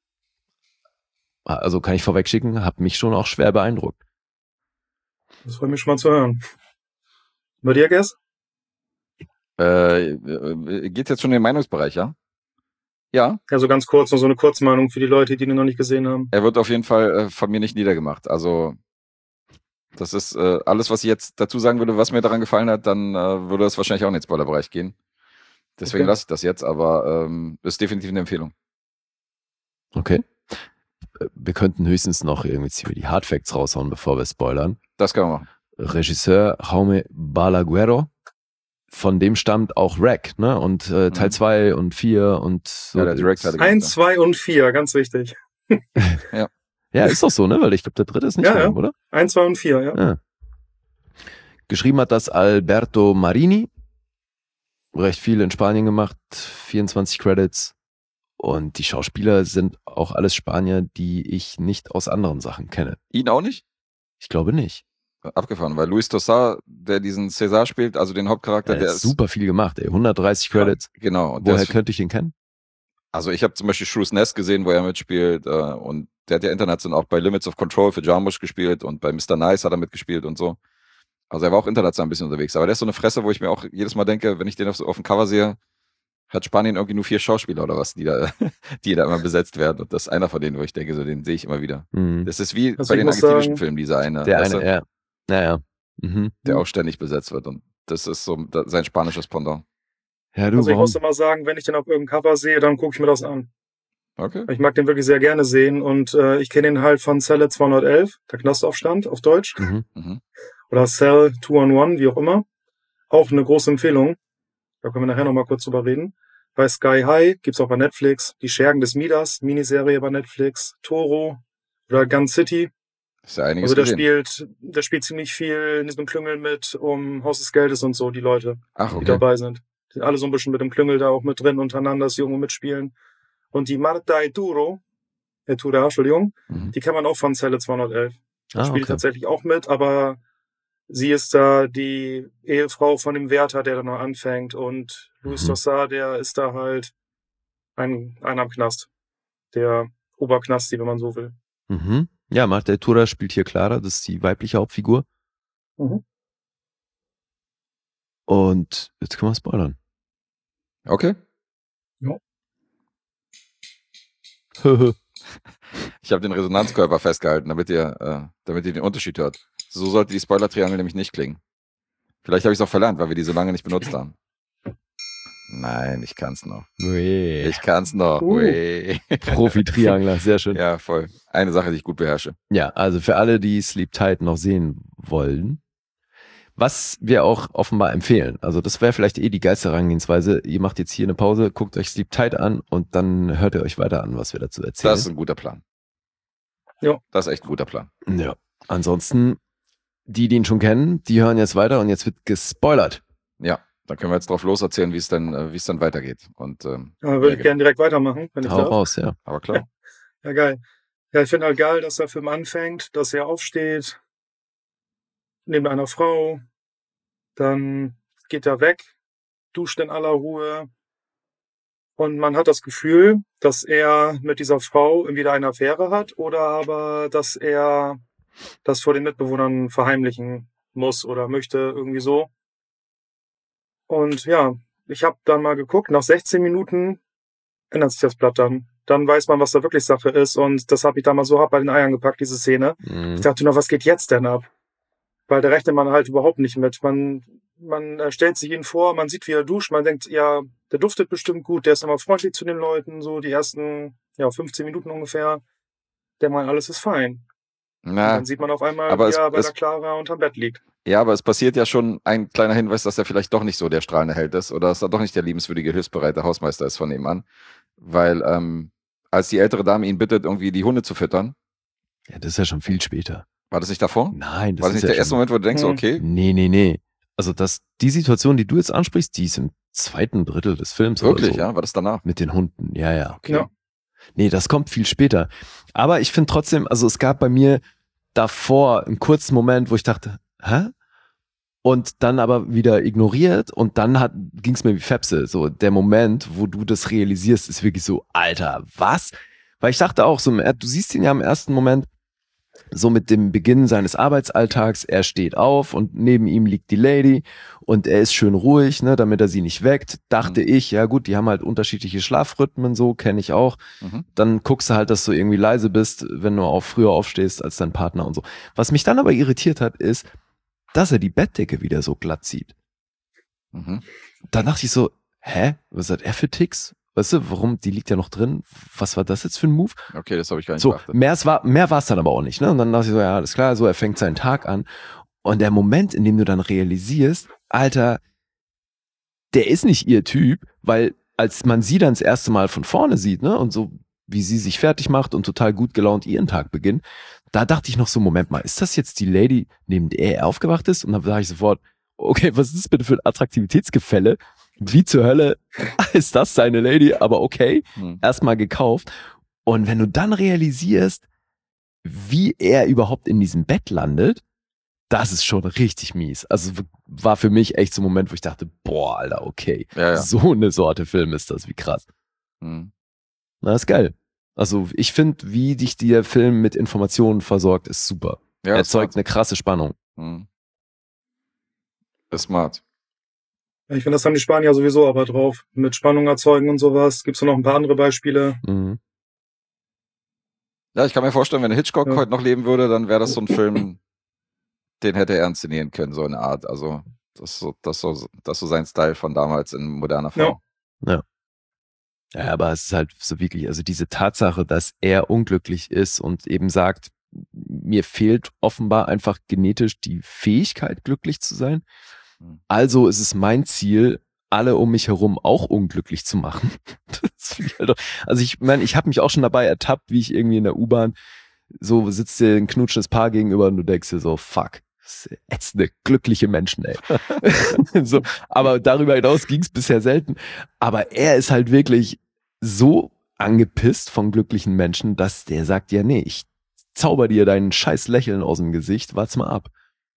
also kann ich vorwegschicken, hat mich schon auch schwer beeindruckt. Das freut mich schon mal zu hören. Bei dir, Guess? Geht jetzt schon in den Meinungsbereich, ja? Ja. Ja, so ganz kurz, noch so eine Kurzmeinung für die Leute, die den noch nicht gesehen haben. Er wird auf jeden Fall von mir nicht niedergemacht. Also das ist alles, was ich jetzt dazu sagen würde, was mir daran gefallen hat, dann würde es wahrscheinlich auch in den Spoilerbereich gehen. Deswegen lasse ich das jetzt, aber ist definitiv eine Empfehlung. Okay. Wir könnten höchstens noch irgendwie die Hardfacts raushauen, bevor wir spoilern. Das können wir machen. Regisseur Jaume Balaguerro, von dem stammt auch Wreck, ne? Und Teil 2 und 4 und so. Ja, der Director hat 1, 2 und 4, ganz wichtig. Ja. Ja, ist doch so, ne? Weil ich glaube, der dritte ist nicht mehr, oder? 1, 2 und 4, ja. Geschrieben hat das Alberto Marini. Recht viel in Spanien gemacht, 24 Credits. Und die Schauspieler sind auch alles Spanier, die ich nicht aus anderen Sachen kenne. Ihn auch nicht? Ich glaube nicht. Abgefahren, weil Luis Tosar, der diesen César spielt, also den Hauptcharakter, der ist super viel gemacht, 130 Credits. Ja, genau. Und woher könnte ich ihn kennen? Also ich habe zum Beispiel Shrews Nest gesehen, wo er mitspielt und der hat ja international auch bei Limits of Control für Jarmusch gespielt und bei Mr. Nice hat er mitgespielt und so. Also er war auch international ein bisschen unterwegs. Aber der ist so eine Fresse, wo ich mir auch jedes Mal denke, wenn ich den auf dem Cover sehe, hat Spanien irgendwie nur 4 Schauspieler oder was, die da immer besetzt werden. Und das ist einer von denen, wo ich denke, so den sehe ich immer wieder. Mhm. Das ist wie bei den argentinischen Filmen, dieser eine. Der eine, ja. Naja. Mhm. Der auch ständig besetzt wird. Und das ist so sein spanisches Pendant. Ja, du, also ich muss immer sagen, wenn ich den auf irgendeinem Cover sehe, dann gucke ich mir das an. Okay. Ich mag den wirklich sehr gerne sehen und ich kenne ihn halt von Zelle 211, der Knastaufstand auf Deutsch. Mhm. Oder Cell 211, wie auch immer. Auch eine große Empfehlung. Da können wir nachher nochmal kurz drüber reden. Bei Sky High gibt's auch bei Netflix die Schergen des Midas, Miniserie bei Netflix, Toro oder Gun City. Ist ja einiges also der spielt ziemlich viel in diesem Klüngel mit um Haus des Geldes und so, die Leute, die dabei sind. Die sind alle so ein bisschen mit dem Klüngel da auch mit drin untereinander, dass die irgendwo mitspielen. Und die Marta Eturo, Entschuldigung, die kennt man auch von Zelle 211. Da spielt tatsächlich auch mit, aber sie ist da die Ehefrau von dem Wärter, der da noch anfängt. Und Luis Tosar, der ist da halt einer am Knast. Der Oberknasti, wenn man so will. Mhm. Ja, Marta Tura spielt hier Clara, das ist die weibliche Hauptfigur. Mhm. Und jetzt können wir spoilern. Okay. Ja. Ich habe den Resonanzkörper festgehalten, damit ihr den Unterschied hört. So sollte die Spoiler-Triangel nämlich nicht klingen. Vielleicht habe ich es auch verlernt, weil wir die so lange nicht benutzt haben. Nein, ich kann's noch. Ui. Ich kann's noch. Profi-Triangler, sehr schön. Ja, voll. Eine Sache, die ich gut beherrsche. Ja, also für alle, die Sleep Tight noch sehen wollen, was wir auch offenbar empfehlen. Also das wäre vielleicht die geilste Herangehensweise. Ihr macht jetzt hier eine Pause, guckt euch Sleep Tight an und dann hört ihr euch weiter an, was wir dazu erzählen. Das ist ein guter Plan. Ja. Das ist echt ein guter Plan. Ja. Ansonsten, die ihn schon kennen, die hören jetzt weiter und jetzt wird gespoilert. Ja. Da können wir jetzt drauf loserzählen, wie es dann weitergeht. Und würde ich gerne direkt weitermachen, wenn ich darf. Raus, ja. Aber klar. Ja, geil. Ja, ich finde halt geil, dass der Film anfängt, dass er aufsteht, neben einer Frau, dann geht er weg, duscht in aller Ruhe und man hat das Gefühl, dass er mit dieser Frau entweder eine Affäre hat oder aber, dass er das vor den Mitbewohnern verheimlichen muss oder möchte, irgendwie so. Und ja, ich habe dann mal geguckt, nach 16 Minuten ändert sich das Blatt dann. Dann weiß man, was da wirklich Sache ist. Und das habe ich damals so hart bei den Eiern gepackt, diese Szene. Ich dachte, na, was geht jetzt denn ab? Weil da rechnet man halt überhaupt nicht mit. Man stellt sich ihn vor, man sieht, wie er duscht, man denkt, ja, der duftet bestimmt gut, der ist immer freundlich zu den Leuten, so die ersten 15 Minuten ungefähr. Der meint, alles ist fein. Und dann sieht man auf einmal, wie er bei der Clara unterm Bett liegt. Ja, aber es passiert ja schon ein kleiner Hinweis, dass er vielleicht doch nicht so der strahlende Held ist oder dass er doch nicht der liebenswürdige, hilfsbereite Hausmeister ist von nebenan. Weil als die ältere Dame ihn bittet, irgendwie die Hunde zu füttern. Ja, das ist ja schon viel später. War das nicht davor? Nein, das war das nicht ja der erste Moment, wo du denkst, okay? Nee. Also die Situation, die du jetzt ansprichst, die ist im zweiten Drittel des Films. Wirklich, oder so. Ja? War das danach? Mit den Hunden, ja. Okay. Ja. Nee, das kommt viel später. Aber ich finde trotzdem, also es gab bei mir davor einen kurzen Moment, wo ich dachte, hä? Und dann aber wieder ignoriert und dann ging es mir wie Fepse. So der Moment, wo du das realisierst, ist wirklich so, Alter, was? Weil ich dachte auch so, du siehst ihn ja im ersten Moment so mit dem Beginn seines Arbeitsalltags, er steht auf und neben ihm liegt die Lady und er ist schön ruhig, ne, damit er sie nicht weckt. Dachte ich, ja gut, die haben halt unterschiedliche Schlafrhythmen, so kenne ich auch. Dann guckst du halt, dass du irgendwie leise bist, wenn du auch früher aufstehst als dein Partner und so. Was mich dann aber irritiert hat, ist, dass er die Bettdecke wieder so glatt sieht. Da dachte ich so, hä, was hat er für Ticks? Weißt du, warum, die liegt ja noch drin. Was war das jetzt für ein Move? Okay, das habe ich gar nicht beachtet. Mehr war es dann aber auch nicht. Ne? Und dann dachte ich so, ja, alles klar, so, er fängt seinen Tag an. Und der Moment, in dem du dann realisierst, Alter, der ist nicht ihr Typ, weil als man sie dann das erste Mal von vorne sieht, ne, und so, wie sie sich fertig macht und total gut gelaunt ihren Tag beginnt, da dachte ich noch so, Moment mal, ist das jetzt die Lady, neben der er aufgewacht ist? Und dann sage ich sofort, okay, was ist das bitte für ein Attraktivitätsgefälle? Wie zur Hölle ist das seine Lady? Aber okay, erstmal gekauft. Und wenn du dann realisierst, wie er überhaupt in diesem Bett landet, das ist schon richtig mies. Also war für mich echt so ein Moment, wo ich dachte, boah, Alter, okay, so eine Sorte Film ist das, wie krass. Na, ist geil. Also ich finde, wie dich der Film mit Informationen versorgt, ist super. Ja, erzeugt eine krasse Spannung. Ist smart. Ich finde, das haben die Spanier sowieso aber drauf. Mit Spannung erzeugen und sowas. Gibt's noch ein paar andere Beispiele? Ja, ich kann mir vorstellen, wenn Hitchcock heute noch leben würde, dann wäre das so ein Film, den hätte er inszenieren können, so eine Art. Also das ist so sein Style von damals in moderner Form. Ja, aber es ist halt so wirklich, also diese Tatsache, dass er unglücklich ist und eben sagt, mir fehlt offenbar einfach genetisch die Fähigkeit, glücklich zu sein. Also ist es mein Ziel, alle um mich herum auch unglücklich zu machen. Das finde ich halt doch. Also ich meine, ich habe mich auch schon dabei ertappt, wie ich irgendwie in der U-Bahn so sitzt dir ein knutschendes Paar gegenüber und du denkst dir so, fuck, ätzende, glückliche Menschen, ey. So, aber darüber hinaus ging es bisher selten. Aber er ist halt wirklich so angepisst von glücklichen Menschen, dass der sagt, ja nee, ich zauber dir deinen scheiß Lächeln aus dem Gesicht, wart's mal ab.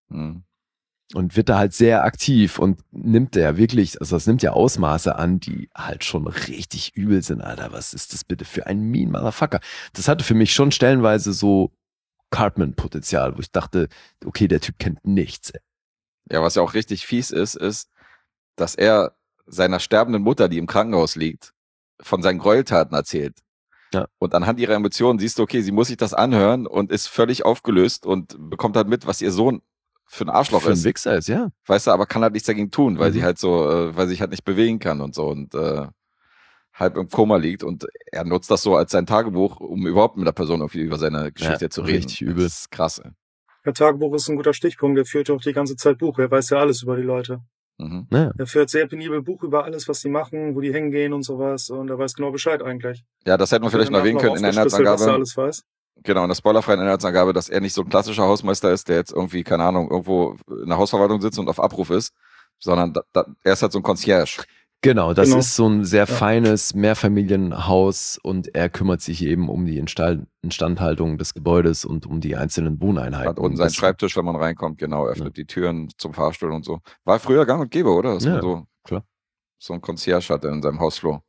Und wird da halt sehr aktiv und nimmt der wirklich, also das nimmt ja Ausmaße an, die halt schon richtig übel sind, Alter. Was ist das bitte für ein mean Motherfucker? Das hatte für mich schon stellenweise so Cartman-Potenzial, wo ich dachte, okay, der Typ kennt nichts. Ey. Ja, was ja auch richtig fies ist, dass er seiner sterbenden Mutter, die im Krankenhaus liegt, von seinen Gräueltaten erzählt. Ja. Und anhand ihrer Emotionen siehst du, okay, sie muss sich das anhören und ist völlig aufgelöst und bekommt halt mit, was ihr Sohn für ein Arschloch für ist. Für ein Wichser ist, ja. Weißt du, aber kann halt nichts dagegen tun, weil sie halt so, weil sich halt nicht bewegen kann und so und halb im Koma liegt und er nutzt das so als sein Tagebuch, um überhaupt mit der Person irgendwie über seine Geschichte zu reden. Richtig übel. Das ist krass. Ey. Der Tagebuch ist ein guter Stichpunkt, der führt auch die ganze Zeit Buch, er weiß ja alles über die Leute. Ja. Er führt sehr penibel Buch über alles, was die machen, wo die hingehen und sowas und er weiß genau Bescheid eigentlich. Ja, das hätten wir vielleicht noch erwähnen können in der Inhaltsangabe. Was er alles weiß. Genau, in der spoilerfreien Inhaltsangabe, dass er nicht so ein klassischer Hausmeister ist, der jetzt irgendwie, keine Ahnung, irgendwo in der Hausverwaltung sitzt und auf Abruf ist, sondern er ist halt so ein Concierge. Genau, das ist so ein sehr feines Mehrfamilienhaus und er kümmert sich eben um die Instandhaltung des Gebäudes und um die einzelnen Wohneinheiten. Hat unten seinen Schreibtisch, wenn man reinkommt, genau, öffnet die Türen zum Fahrstuhl und so. War früher gang und gäbe, oder? Dass man so, klar. So ein Concierge hatte in seinem Hausflur.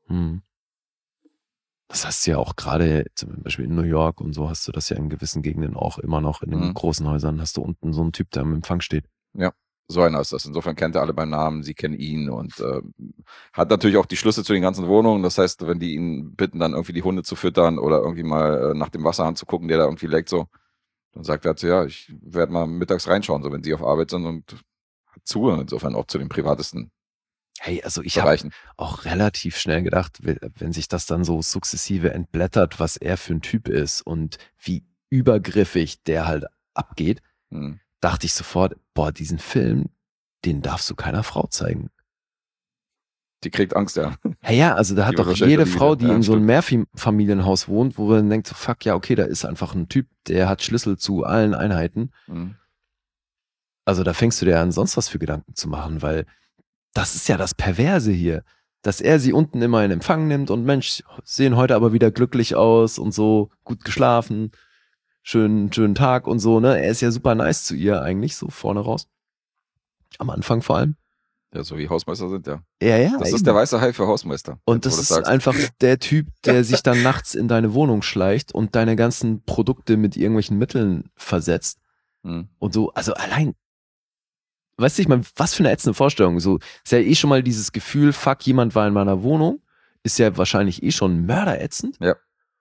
Das hast du ja auch gerade zum Beispiel in New York und so hast du das ja in gewissen Gegenden auch immer noch in den großen Häusern, hast du unten so einen Typ, der am Empfang steht. Ja. So einer ist das. Insofern kennt er alle beim Namen, sie kennen ihn und hat natürlich auch die Schlüssel zu den ganzen Wohnungen. Das heißt, wenn die ihn bitten, dann irgendwie die Hunde zu füttern oder irgendwie mal nach dem Wasserhahn zu gucken, der da irgendwie leckt, so, dann sagt er, ja, ich werde mal mittags reinschauen, so wenn sie auf Arbeit sind und hat Zugang insofern auch zu den privatesten Hey, also ich habe Bereichen. auch relativ schnell gedacht, wenn sich das dann so sukzessive entblättert, was er für ein Typ ist und wie übergriffig der halt abgeht, dachte ich sofort, boah, diesen Film, den darfst du keiner Frau zeigen. Die kriegt Angst, ja. Hey, ja, also da Die hat doch wahrscheinlich jede wieder- Frau, die ja, in so einem stimmt. Mehrfamilienhaus wohnt, wo man denkt, so, fuck, ja, okay, da ist einfach ein Typ, der hat Schlüssel zu allen Einheiten. Mhm. Also da fängst du dir an, sonst was für Gedanken zu machen, weil das ist ja das Perverse hier, dass er sie unten immer in Empfang nimmt und Mensch, sehen heute aber wieder glücklich aus und so, gut geschlafen, schönen Tag und so, ne? Er ist ja super nice zu ihr eigentlich, so vorne raus. Am Anfang vor allem. Ja, so wie Hausmeister sind, ja. Ja, Das eben. ist der weiße Hai für Hausmeister. Und jetzt, wo das du ist einfach der Typ, der sich dann nachts in deine Wohnung schleicht und deine ganzen Produkte mit irgendwelchen Mitteln versetzt. Mhm. Und so, also allein, weißt du, ich meine, was für eine ätzende Vorstellung. So ist ja eh schon mal dieses Gefühl, fuck, jemand war in meiner Wohnung, ist ja wahrscheinlich eh schon mörderätzend. Ja.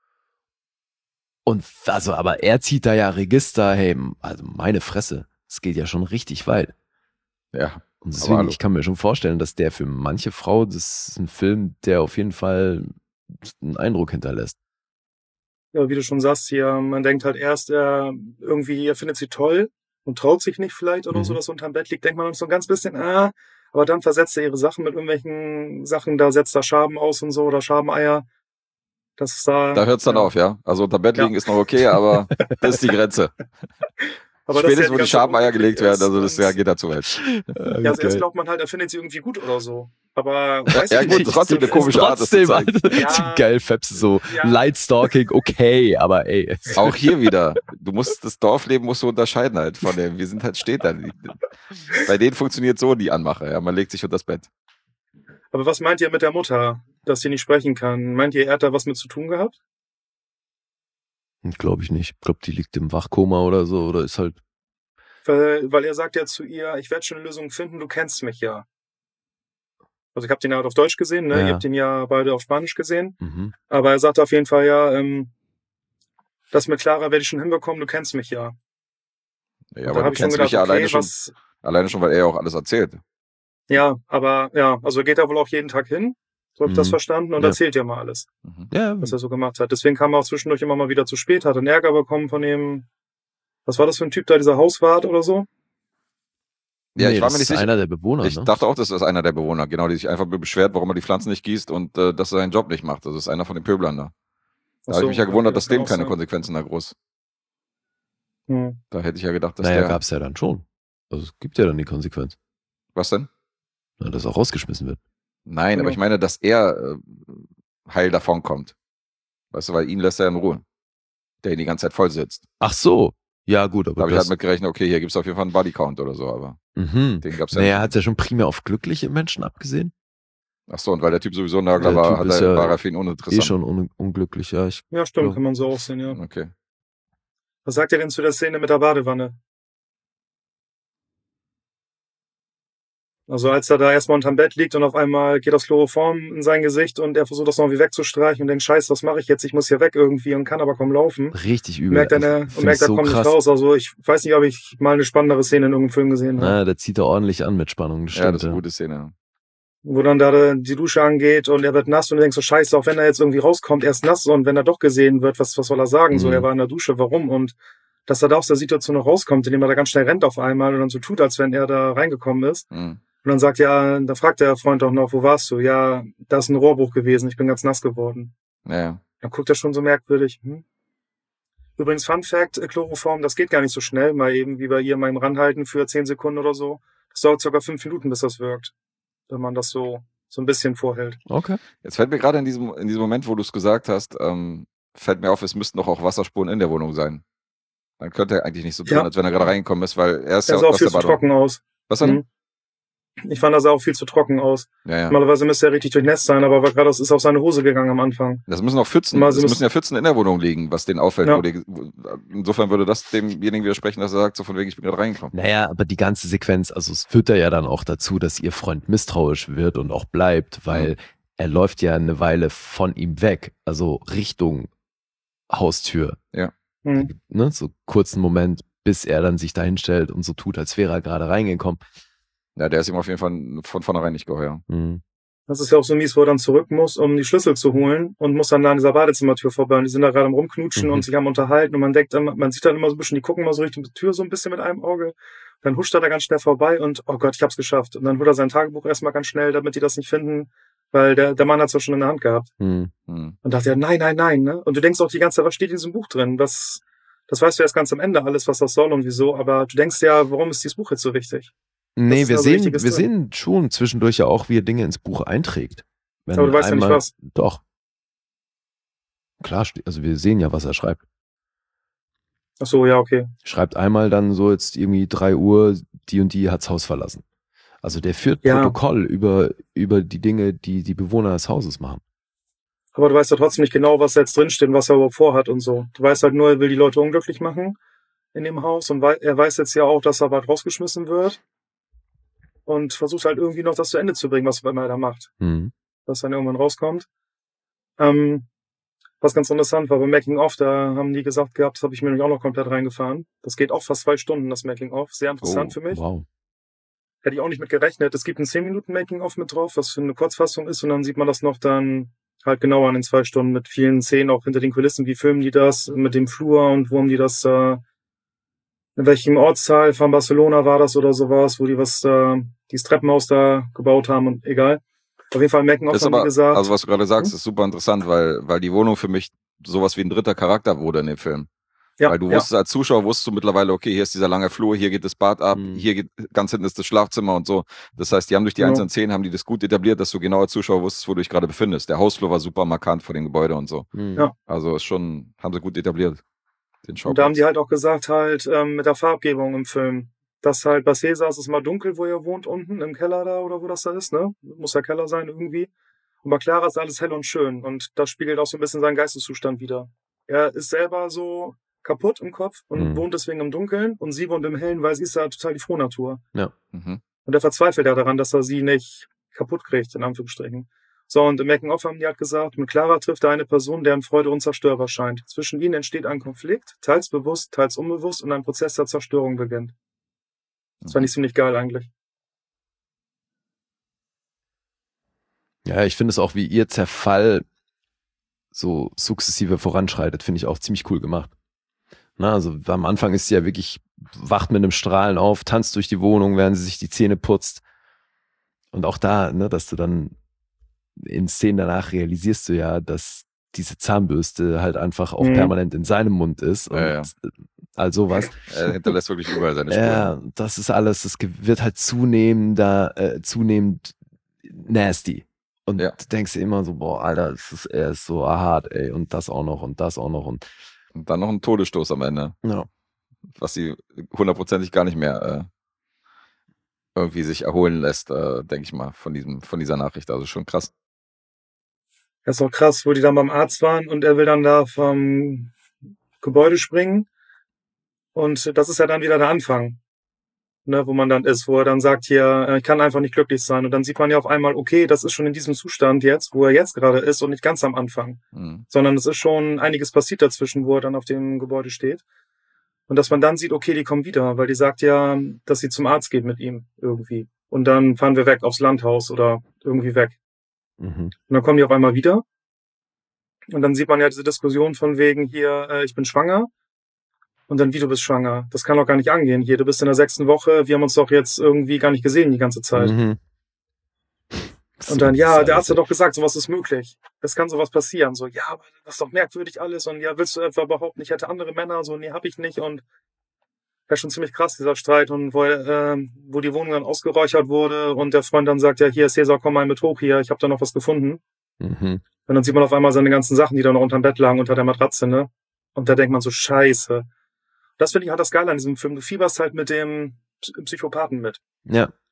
Und also, aber er zieht da ja Register, hey, also meine Fresse, es geht ja schon richtig weit. Ja. Und Aber deswegen, hallo. ich kann mir schon vorstellen, dass der für manche Frau, das ist ein Film, der auf jeden Fall einen Eindruck hinterlässt. Ja, wie du schon sagst hier, man denkt halt erst, er findet sie toll und traut sich nicht vielleicht oder so, dass er unterm Bett liegt, denkt man noch so ein ganz bisschen, aber dann versetzt er ihre Sachen mit irgendwelchen Sachen, da setzt er Schaben aus und so oder Schabeneier. Das ist da hört's dann auf, ja. Also unter Bett liegen ist noch okay, aber das ist die Grenze. Aber dass Spätestens, der wo die ganze Schabeneier Zeit gelegt werden, also das und- geht da zu weit. Ja, also erst glaubt man halt, er findet sie irgendwie gut oder so. Aber weiß Ja, ich gut, nicht. trotzdem eine So, komische Art, das zu zeigen. Ja. Geil, Fabs, so Ja. Lightstalking, okay, aber ey. Auch hier wieder. Du musst das Dorfleben musst du unterscheiden halt von dem. Wir sind halt Städter. Bei denen funktioniert so die Anmache. Ja, man legt sich unter das Bett. Aber was meint ihr mit der Mutter, dass sie nicht sprechen kann? Meint ihr, er hat da was mit zu tun gehabt? Glaube ich nicht. Ich glaube, die liegt im Wachkoma oder so oder ist halt. Weil er sagt ja zu ihr, ich werde schon eine Lösung finden, du kennst mich ja. Also ich habe den ja auf Deutsch gesehen, ne? Ja. Ihr habt den ja beide auf Spanisch gesehen. Mhm. Aber er sagt auf jeden Fall ja, das mit Clara werde ich schon hinbekommen, du kennst mich ja. Ja, Da aber hab du ich schon kennst mich gedacht, ja okay, alleine schon, weil er ja auch alles erzählt. Ja, aber ja, also geht er wohl auch jeden Tag hin, so habe ich das verstanden, und Ja. erzählt ja mal alles, Ja, was er so gemacht hat. Deswegen kam er auch zwischendurch immer mal wieder zu spät, hat einen Ärger bekommen von dem, was war das für ein Typ da, dieser Hauswart oder so? Ja, nee, ich war das mir nicht ist sicher. einer der Bewohner, Ich ne? dachte auch, das ist einer der Bewohner, genau, die sich einfach beschwert, warum er die Pflanzen nicht gießt und dass er seinen Job nicht macht. Das ist einer von den Pöblern da. Da Ach habe ich so, mich ja gewundert, okay, dass das kann dem auch keine sein. Konsequenzen da groß. Hm. Da hätte ich ja gedacht, dass Naja, der. gab's ja dann schon. Also es gibt ja dann die Konsequenz. Was denn? Na, dass er rausgeschmissen wird. Nein, aber Genau. ich meine, dass er heil davon kommt. Weißt du, weil ihn lässt er in Ruhe. Der ihn die ganze Zeit voll sitzt. Ach so. Ja, gut, Da aber habe ich das, halt mit gerechnet, okay, hier gibt's auf jeden Fall einen Bodycount oder so, aber den gab's ja naja, nicht. hat ja schon primär auf glückliche Menschen abgesehen. Ach so, und weil der Typ sowieso ein Nörgler Der war, Typ ist ja war er für ihn uninteressant. Eh schon unglücklich, ja. Ja, stimmt, Ja. kann man so auch sehen, ja. Okay. Was sagt ihr denn zu der Szene mit der Badewanne? Also als er da erstmal unterm Bett liegt und auf einmal geht das Chloroform in sein Gesicht und er versucht das noch irgendwie wegzustreichen und denkt, scheiße, was mache ich jetzt? Ich muss hier weg irgendwie und kann aber kaum laufen. Richtig übel. Merkt er, Find ich er so kommt krass. nicht raus. Also ich weiß nicht, ob ich mal eine spannendere Szene in irgendeinem Film gesehen habe. Na, der zieht er ordentlich an mit Spannung. Das Ja, stimmt, das ist eine gute Szene. Wo dann da die Dusche angeht und er wird nass und du denkst so, scheiße, auch wenn er jetzt irgendwie rauskommt, er ist nass und wenn er doch gesehen wird, was soll er sagen? So, Mhm. er war in der Dusche, warum? Und dass er da aus der Situation noch rauskommt, indem er da ganz schnell rennt auf einmal und dann so tut, als wenn er da reingekommen ist. Mhm. Und dann sagt da fragt der Freund auch noch, wo warst du? Ja, da ist ein Rohrbruch gewesen, ich bin ganz nass geworden. Ja. Dann guckt er schon so merkwürdig. Übrigens, Fun Fact, Chloroform, das geht gar nicht so schnell, mal eben wie bei ihr mal im Ranhalten für 10 Sekunden oder so. Das dauert sogar 5 Minuten, bis das wirkt. Wenn man das so ein bisschen vorhält. Okay. Jetzt fällt mir gerade in diesem Moment, wo du es gesagt hast, fällt mir auf, es müssten doch auch Wasserspuren in der Wohnung sein. Dann könnte er eigentlich nicht so tun, Ja. als wenn er gerade reingekommen ist, weil er ist Der ja sah auch aus viel der zu Badewanne. trocken aus. Was denn? Mhm. Ich fand, das sah auch viel zu trocken aus. Ja. Normalerweise müsste er richtig durchnässt sein, aber geradeaus ist auf seine Hose gegangen am Anfang. Das müssen auch Pfützen, müssen ja Pfützen in der Wohnung liegen, was denen auffällt. Ja. Insofern würde das demjenigen widersprechen, dass er sagt, so von wegen, ich bin gerade reingekommen. Naja, aber die ganze Sequenz, also es führt ja dann auch dazu, dass ihr Freund misstrauisch wird und auch bleibt, weil er läuft ja eine Weile von ihm weg, also Richtung Haustür. Ja. Ne, so kurzen Moment, bis er dann sich da hinstellt und so tut, als wäre er gerade reingekommen. Ja, der ist ihm auf jeden Fall von vornherein nicht geheuer. Das ist ja auch so mies, wo er dann zurück muss, um die Schlüssel zu holen und muss dann da an dieser Badezimmertür vorbei und die sind da gerade am Rumknutschen und sich am Unterhalten und man denkt, man sieht dann immer so ein bisschen, die gucken mal so Richtung die Tür so ein bisschen mit einem Auge, dann huscht er da ganz schnell vorbei und oh Gott, ich hab's geschafft. Und dann holt er sein Tagebuch erstmal ganz schnell, damit die das nicht finden, weil der Mann hat's ja schon in der Hand gehabt. Und dachte ja, nein, ne? Und du denkst auch die ganze Zeit, was steht in diesem Buch drin? Das weißt du erst ganz am Ende alles, was das soll und wieso, aber du denkst ja, warum ist dieses Buch jetzt so wichtig? Nee, wir sehen schon zwischendurch ja auch, wie er Dinge ins Buch einträgt. Aber du weißt ja nicht was. Doch. Klar, also wir sehen ja, was er schreibt. Ach so, ja, okay. Schreibt einmal dann so jetzt irgendwie 3 Uhr, die und die hat's Haus verlassen. Also der führt Protokoll über die Dinge, die die Bewohner des Hauses machen. Aber du weißt ja trotzdem nicht genau, was da jetzt drinsteht und was er überhaupt vorhat und so. Du weißt halt nur, er will die Leute unglücklich machen in dem Haus und er weiß jetzt ja auch, dass er bald rausgeschmissen wird. Und versucht halt irgendwie noch das zu Ende zu bringen, was er da macht. Was dann irgendwann rauskommt. Was ganz interessant war, bei Making of, da haben die gesagt gehabt, das habe ich mir nämlich auch noch komplett reingefahren. Das geht auch fast 2 Stunden, das Making of. Sehr interessant für mich. Wow. Hätte ich auch nicht mit gerechnet. Es gibt ein 10 Minuten Making of mit drauf, was für eine Kurzfassung ist. Und dann sieht man das noch dann halt genauer in den 2 Stunden mit vielen Szenen auch hinter den Kulissen. Wie filmen die das mit dem Flur und wo haben die das in welchem Ortsteil von Barcelona war das oder sowas, wo die dieses Treppenhaus da gebaut haben und egal. Auf jeden Fall Making-of haben die gesagt. Also was du gerade sagst, ist super interessant, weil die Wohnung für mich sowas wie ein dritter Charakter wurde in dem Film. Ja, weil du wusstest als Zuschauer, wusstest du mittlerweile, okay, hier ist dieser lange Flur, hier geht das Bad ab, hier geht, ganz hinten ist das Schlafzimmer und so. Das heißt, die haben durch die einzelnen Szenen, haben die das gut etabliert, dass du genau als Zuschauer wusstest, wo du dich gerade befindest. Der Hausflur war super markant vor dem Gebäude und so. Ja. Also ist schon, haben sie gut etabliert. Den Schauplatz. Und da haben die halt auch gesagt, halt mit der Farbgebung im Film, dass halt bei Cäsar ist es mal dunkel, wo er wohnt, unten im Keller da oder wo das da ist, ne? Muss der Keller sein irgendwie. Und bei Clara ist alles hell und schön und das spiegelt auch so ein bisschen seinen Geisteszustand wider. Er ist selber so kaputt im Kopf und wohnt deswegen im Dunkeln und sie wohnt im Hellen, weil sie ist ja total die Frohnatur. Ja. Und er verzweifelt ja daran, dass er sie nicht kaputt kriegt, in Anführungsstrichen. So, und im Making-of haben die halt gesagt, mit Clara trifft er eine Person, deren Freude unzerstörbar scheint. Zwischen ihnen entsteht ein Konflikt, teils bewusst, teils unbewusst und ein Prozess der Zerstörung beginnt. Das fand ich ziemlich geil eigentlich. Ja, ich finde es auch, wie ihr Zerfall so sukzessive voranschreitet, finde ich auch ziemlich cool gemacht. Na, also am Anfang ist sie ja wirklich, wacht mit einem Strahlen auf, tanzt durch die Wohnung, während sie sich die Zähne putzt. Und auch da, ne, dass du dann in Szenen danach realisierst du ja, dass diese Zahnbürste halt einfach auch permanent in seinem Mund ist und all sowas. Er hinterlässt wirklich überall seine Spuren. Ja, das ist alles, das wird halt zunehmend nasty. Und du denkst dir immer so, boah, Alter, er ist so hart, ey, und das auch noch und das auch noch. Und dann noch ein Todesstoß am Ende. Ja. Was sie hundertprozentig gar nicht mehr irgendwie sich erholen lässt, denke ich mal, von dieser Nachricht. Also schon krass. Das ist auch krass, wo die dann beim Arzt waren und er will dann da vom Gebäude springen. Und das ist ja dann wieder der Anfang, ne, wo man dann ist, wo er dann sagt, hier, ich kann einfach nicht glücklich sein. Und dann sieht man ja auf einmal, okay, das ist schon in diesem Zustand jetzt, wo er jetzt gerade ist und nicht ganz am Anfang. Sondern es ist schon einiges passiert dazwischen, wo er dann auf dem Gebäude steht. Und dass man dann sieht, okay, die kommen wieder, weil die sagt ja, dass sie zum Arzt geht mit ihm irgendwie. Und dann fahren wir weg aufs Landhaus oder irgendwie weg. Und dann kommen die auf einmal wieder. Und dann sieht man ja diese Diskussion von wegen hier, ich bin schwanger. Und dann, wie, du bist schwanger? Das kann doch gar nicht angehen hier. Du bist in der 6. Woche. Wir haben uns doch jetzt irgendwie gar nicht gesehen die ganze Zeit. Und dann, ja, der Arzt hat doch gesagt, sowas ist möglich. Es kann sowas passieren. So, ja, aber das ist doch merkwürdig alles. Und ja, willst du etwa behaupten, ich hätte andere Männer? So, nee, hab ich nicht. Und das ist schon ziemlich krass, dieser Streit. Und wo die Wohnung dann ausgeräuchert wurde und der Freund dann sagt, ja, hier, Cäsar, komm mal mit hoch hier. Ich habe da noch was gefunden. Und dann sieht man auf einmal seine ganzen Sachen, die da noch unterm Bett lagen, unter der Matratze, ne? Und da denkt man so, scheiße. Das finde ich halt das Geile an diesem Film. Du fieberst halt mit dem Psychopathen mit. Ja.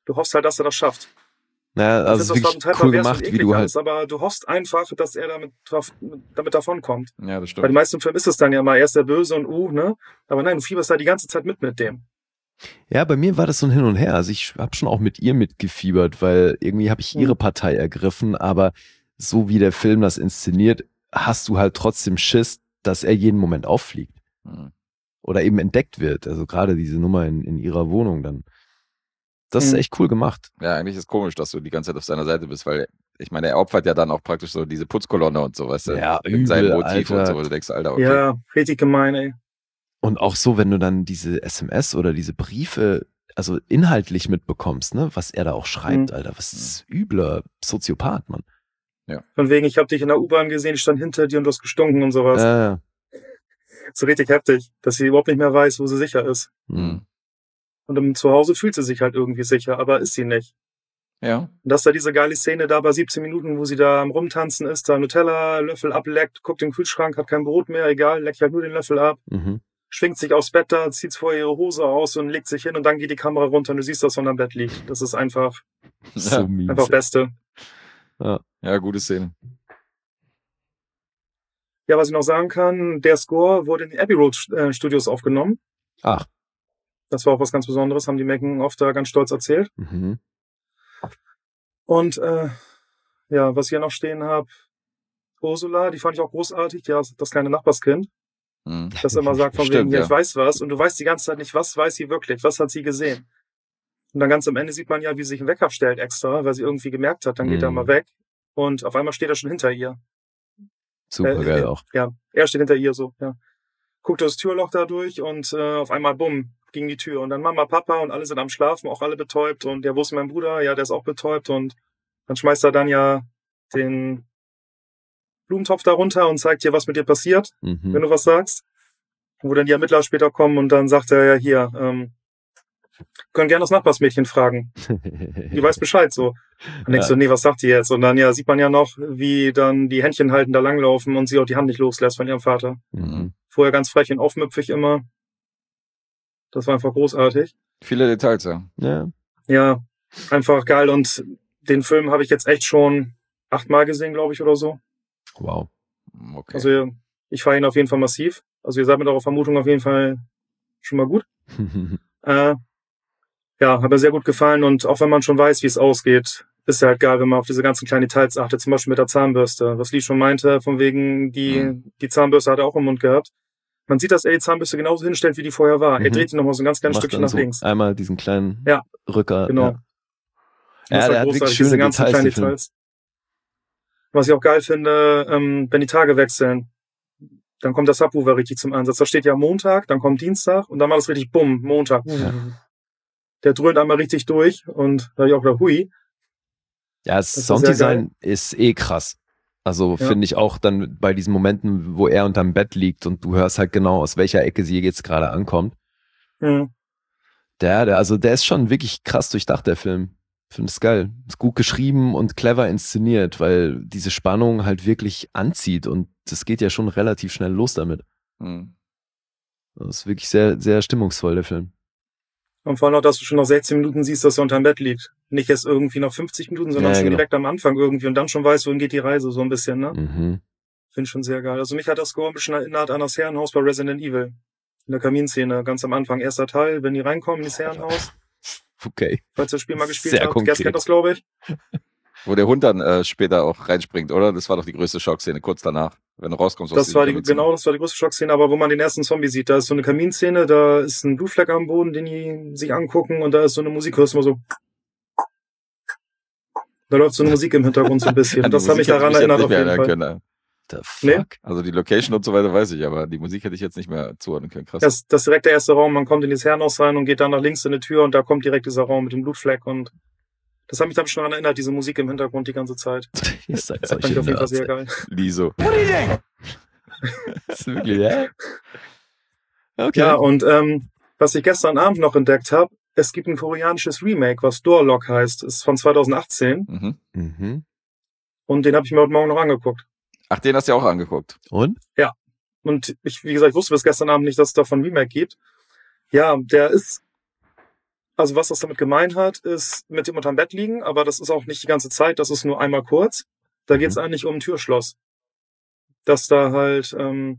du hoffst halt, dass er das schafft. Ja, also es ist wirklich cool gemacht, wie du halt... Aber du hoffst einfach, dass er damit davonkommt. Ja, das stimmt. Bei den meisten Filmen ist es dann ja mal erst der Böse und ne? Aber nein, du fieberst da die ganze Zeit mit dem. Ja, bei mir war das so ein Hin und Her. Also ich habe schon auch mit ihr mitgefiebert, weil irgendwie habe ich ihre Partei ergriffen, aber so wie der Film das inszeniert, hast du halt trotzdem Schiss, dass er jeden Moment auffliegt. Oder eben entdeckt wird. Also gerade diese Nummer in ihrer Wohnung dann. Das ist echt cool gemacht. Ja, eigentlich ist komisch, dass du die ganze Zeit auf seiner Seite bist, weil ich meine, er opfert ja dann auch praktisch so diese Putzkolonne und so, weißt du? Ja, in seinem Motiv Alter. und so, wo du denkst, Alter, okay. Ja, richtig gemein, ey. Und auch so, wenn du dann diese SMS oder diese Briefe, also inhaltlich mitbekommst, ne, was er da auch schreibt, Alter, was ist übler Soziopath, Mann. Ja. Von wegen, ich habe dich in der U-Bahn gesehen, ich stand hinter dir und du hast gestunken und sowas. So richtig heftig, dass sie überhaupt nicht mehr weiß, wo sie sicher ist. Und zu Hause fühlt sie sich halt irgendwie sicher, aber ist sie nicht. Ja. Und dass da diese geile Szene da bei 17 Minuten, wo sie da am Rumtanzen ist, da Nutella-Löffel ableckt, guckt in den Kühlschrank, hat kein Brot mehr, egal, leckt halt nur den Löffel ab, schwingt sich aufs Bett da, zieht vorher ihre Hose aus und legt sich hin und dann geht die Kamera runter und du siehst, dass sie am Bett liegt. Das ist einfach, so mies. einfach Beste. Ja, gute Szene. Ja, was ich noch sagen kann, der Score wurde in den Abbey Road Studios aufgenommen. Ach. Das war auch was ganz Besonderes, haben die Making-of da ganz stolz erzählt. Und ja, was ich hier noch stehen habe, Ursula, die fand ich auch großartig, ja, das kleine Nachbarskind, das immer sagt von wegen, ja, ich weiß was, und du weißt die ganze Zeit nicht, was weiß sie wirklich, was hat sie gesehen. Und dann ganz am Ende sieht man ja, wie sie sich einen Wecker stellt extra, weil sie irgendwie gemerkt hat, dann geht er mal weg und auf einmal steht er schon hinter ihr. Super geil auch. Ja, er steht hinter ihr so, ja. Guckt das Türloch da durch und auf einmal, bumm, ging die Tür. Und dann Mama, Papa und alle sind am Schlafen, auch alle betäubt. Und ja, wo ist mein Bruder? Ja, der ist auch betäubt. Und dann schmeißt er dann ja den Blumentopf da runter und zeigt dir, was mit dir passiert, wenn du was sagst. Wo dann die Ermittler später kommen und dann sagt er ja hier, können gerne das Nachbarsmädchen fragen. Die weiß Bescheid so. Dann denkst du, nee, was sagt die jetzt? Und dann ja sieht man ja noch, wie dann die Händchen halten da langlaufen und sie auch die Hand nicht loslässt von ihrem Vater. Vorher ganz frech und aufmüpfig immer. Das war einfach großartig. Viele Details, ja. Ja, einfach geil. Und den Film habe ich jetzt echt schon 8-mal gesehen, glaube ich, oder so. Wow. Okay. Also ich fahre ihn auf jeden Fall massiv. Also ihr seid mit eurer Vermutung auf jeden Fall schon mal gut. Ja, hat mir sehr gut gefallen. Und auch wenn man schon weiß, wie es ausgeht, ist ja halt geil, wenn man auf diese ganzen kleinen Details achtet. Zum Beispiel mit der Zahnbürste. Was Lee schon meinte, von wegen, die Zahnbürste hat er auch im Mund gehabt. Man sieht, dass er die Zahnbürste genauso hinstellt, wie die vorher war. Er dreht die nochmal so ein ganz kleines Stückchen nach so links. Einmal diesen kleinen Rücker. Genau. Ja, der hat wirklich schöne Details. Was ich auch geil finde, wenn die Tage wechseln, dann kommt das Subwoofer richtig zum Einsatz. Da steht ja Montag, dann kommt Dienstag und dann war das richtig bumm, Montag. Ja. Der dröhnt einmal richtig durch und da habe ich auch gedacht, hui. Ja, das Sounddesign ist krass. Also finde ich auch dann bei diesen Momenten, wo er unterm Bett liegt und du hörst halt genau, aus welcher Ecke sie jetzt gerade ankommt. Der ist schon wirklich krass durchdacht, der Film. Ich finde es geil. Ist gut geschrieben und clever inszeniert, weil diese Spannung halt wirklich anzieht und das geht ja schon relativ schnell los damit. Das ist wirklich sehr, sehr stimmungsvoll, der Film. Und vor allem auch, dass du schon nach 16 Minuten siehst, dass er unterm Bett liegt. Nicht erst irgendwie nach 50 Minuten, sondern schon direkt am Anfang irgendwie und dann schon weißt, wohin geht die Reise, so ein bisschen, ne? Finde ich schon sehr geil. Also mich hat das Score ein bisschen erinnert an das Herrenhaus bei Resident Evil. In der Kaminszene, ganz am Anfang. Erster Teil, wenn die reinkommen ins Herrenhaus. Okay. Falls ihr das Spiel mal gespielt habt. Gers kennt das, glaube ich. Wo der Hund dann später auch reinspringt, oder? Das war doch die größte Schockszene, kurz danach, wenn du rauskommst. Das war die größte Schockszene, aber wo man den ersten Zombie sieht, da ist so eine Kaminszene, da ist ein Blutfleck am Boden, den die sich angucken und da ist so eine Musik, hörst du mal so. Da läuft so eine Musik im Hintergrund so ein bisschen. Das hat mich daran erinnert auf jeden Fall. Können. Nee? Also die Location und so weiter weiß ich, aber die Musik hätte ich jetzt nicht mehr zuordnen können. Krass. Das ist direkt der erste Raum, man kommt in das Herrenhaus rein und geht dann nach links in die Tür und da kommt direkt dieser Raum mit dem Blutfleck und das hat mich dann schon daran erinnert, diese Musik im Hintergrund die ganze Zeit. Ihr seid das fand ich auf jeden Fall sehr geil. Liso. What do you think? Das ist wirklich, Okay. Ja, und was ich gestern Abend noch entdeckt habe, es gibt ein koreanisches Remake, was Doorlock heißt. Ist von 2018. Und den habe ich mir heute Morgen noch angeguckt. Ach, den hast du ja auch angeguckt. Und? Ja. Und ich, wie gesagt, wusste bis gestern Abend nicht, dass es davon Remake gibt. Ja, der ist Also was das damit gemeint hat, ist mit dem unterm Bett liegen, aber das ist auch nicht die ganze Zeit, das ist nur einmal kurz. Da geht's eigentlich um ein Türschloss. Dass da halt,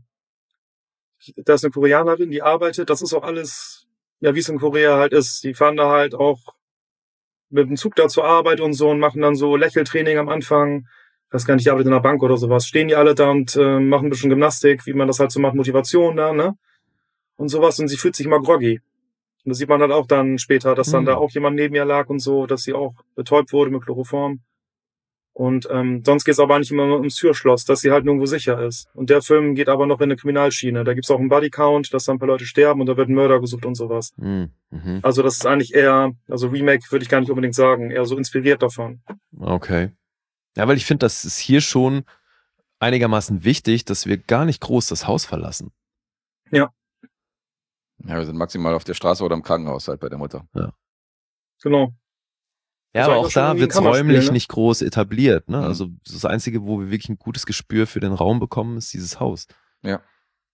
da ist eine Koreanerin, die arbeitet, das ist auch alles, ja, wie es in Korea halt ist. Die fahren da halt auch mit dem Zug da zur Arbeit und so und machen dann so Lächeltraining am Anfang. Ich weiß gar nicht, die arbeitet in einer Bank oder sowas. Stehen die alle da und machen ein bisschen Gymnastik, wie man das halt so macht, Motivation da, ne? Und sowas. Und sie fühlt sich immer groggy. Und das sieht man halt auch dann später, dass dann da auch jemand neben ihr lag und so, dass sie auch betäubt wurde mit Chloroform. Und sonst geht's aber nicht immer nur ums Türschloss, dass sie halt nirgendwo sicher ist. Und der Film geht aber noch in eine Kriminalschiene. Da gibt's auch einen Bodycount, dass dann ein paar Leute sterben und da wird ein Mörder gesucht und sowas. Also das ist eigentlich eher, also Remake würde ich gar nicht unbedingt sagen, eher so inspiriert davon. Okay. Ja, weil ich finde, das ist hier schon einigermaßen wichtig, dass wir gar nicht groß das Haus verlassen. Ja. Ja, wir sind maximal auf der Straße oder im Krankenhaus halt bei der Mutter. Ja. Genau. Ja, Das aber war auch schon da irgendwie ein wird's Kammerspiel, räumlich ne? nicht groß etabliert. Ne? Mhm. Also das Einzige, wo wir wirklich ein gutes Gespür für den Raum bekommen, ist dieses Haus. Ja.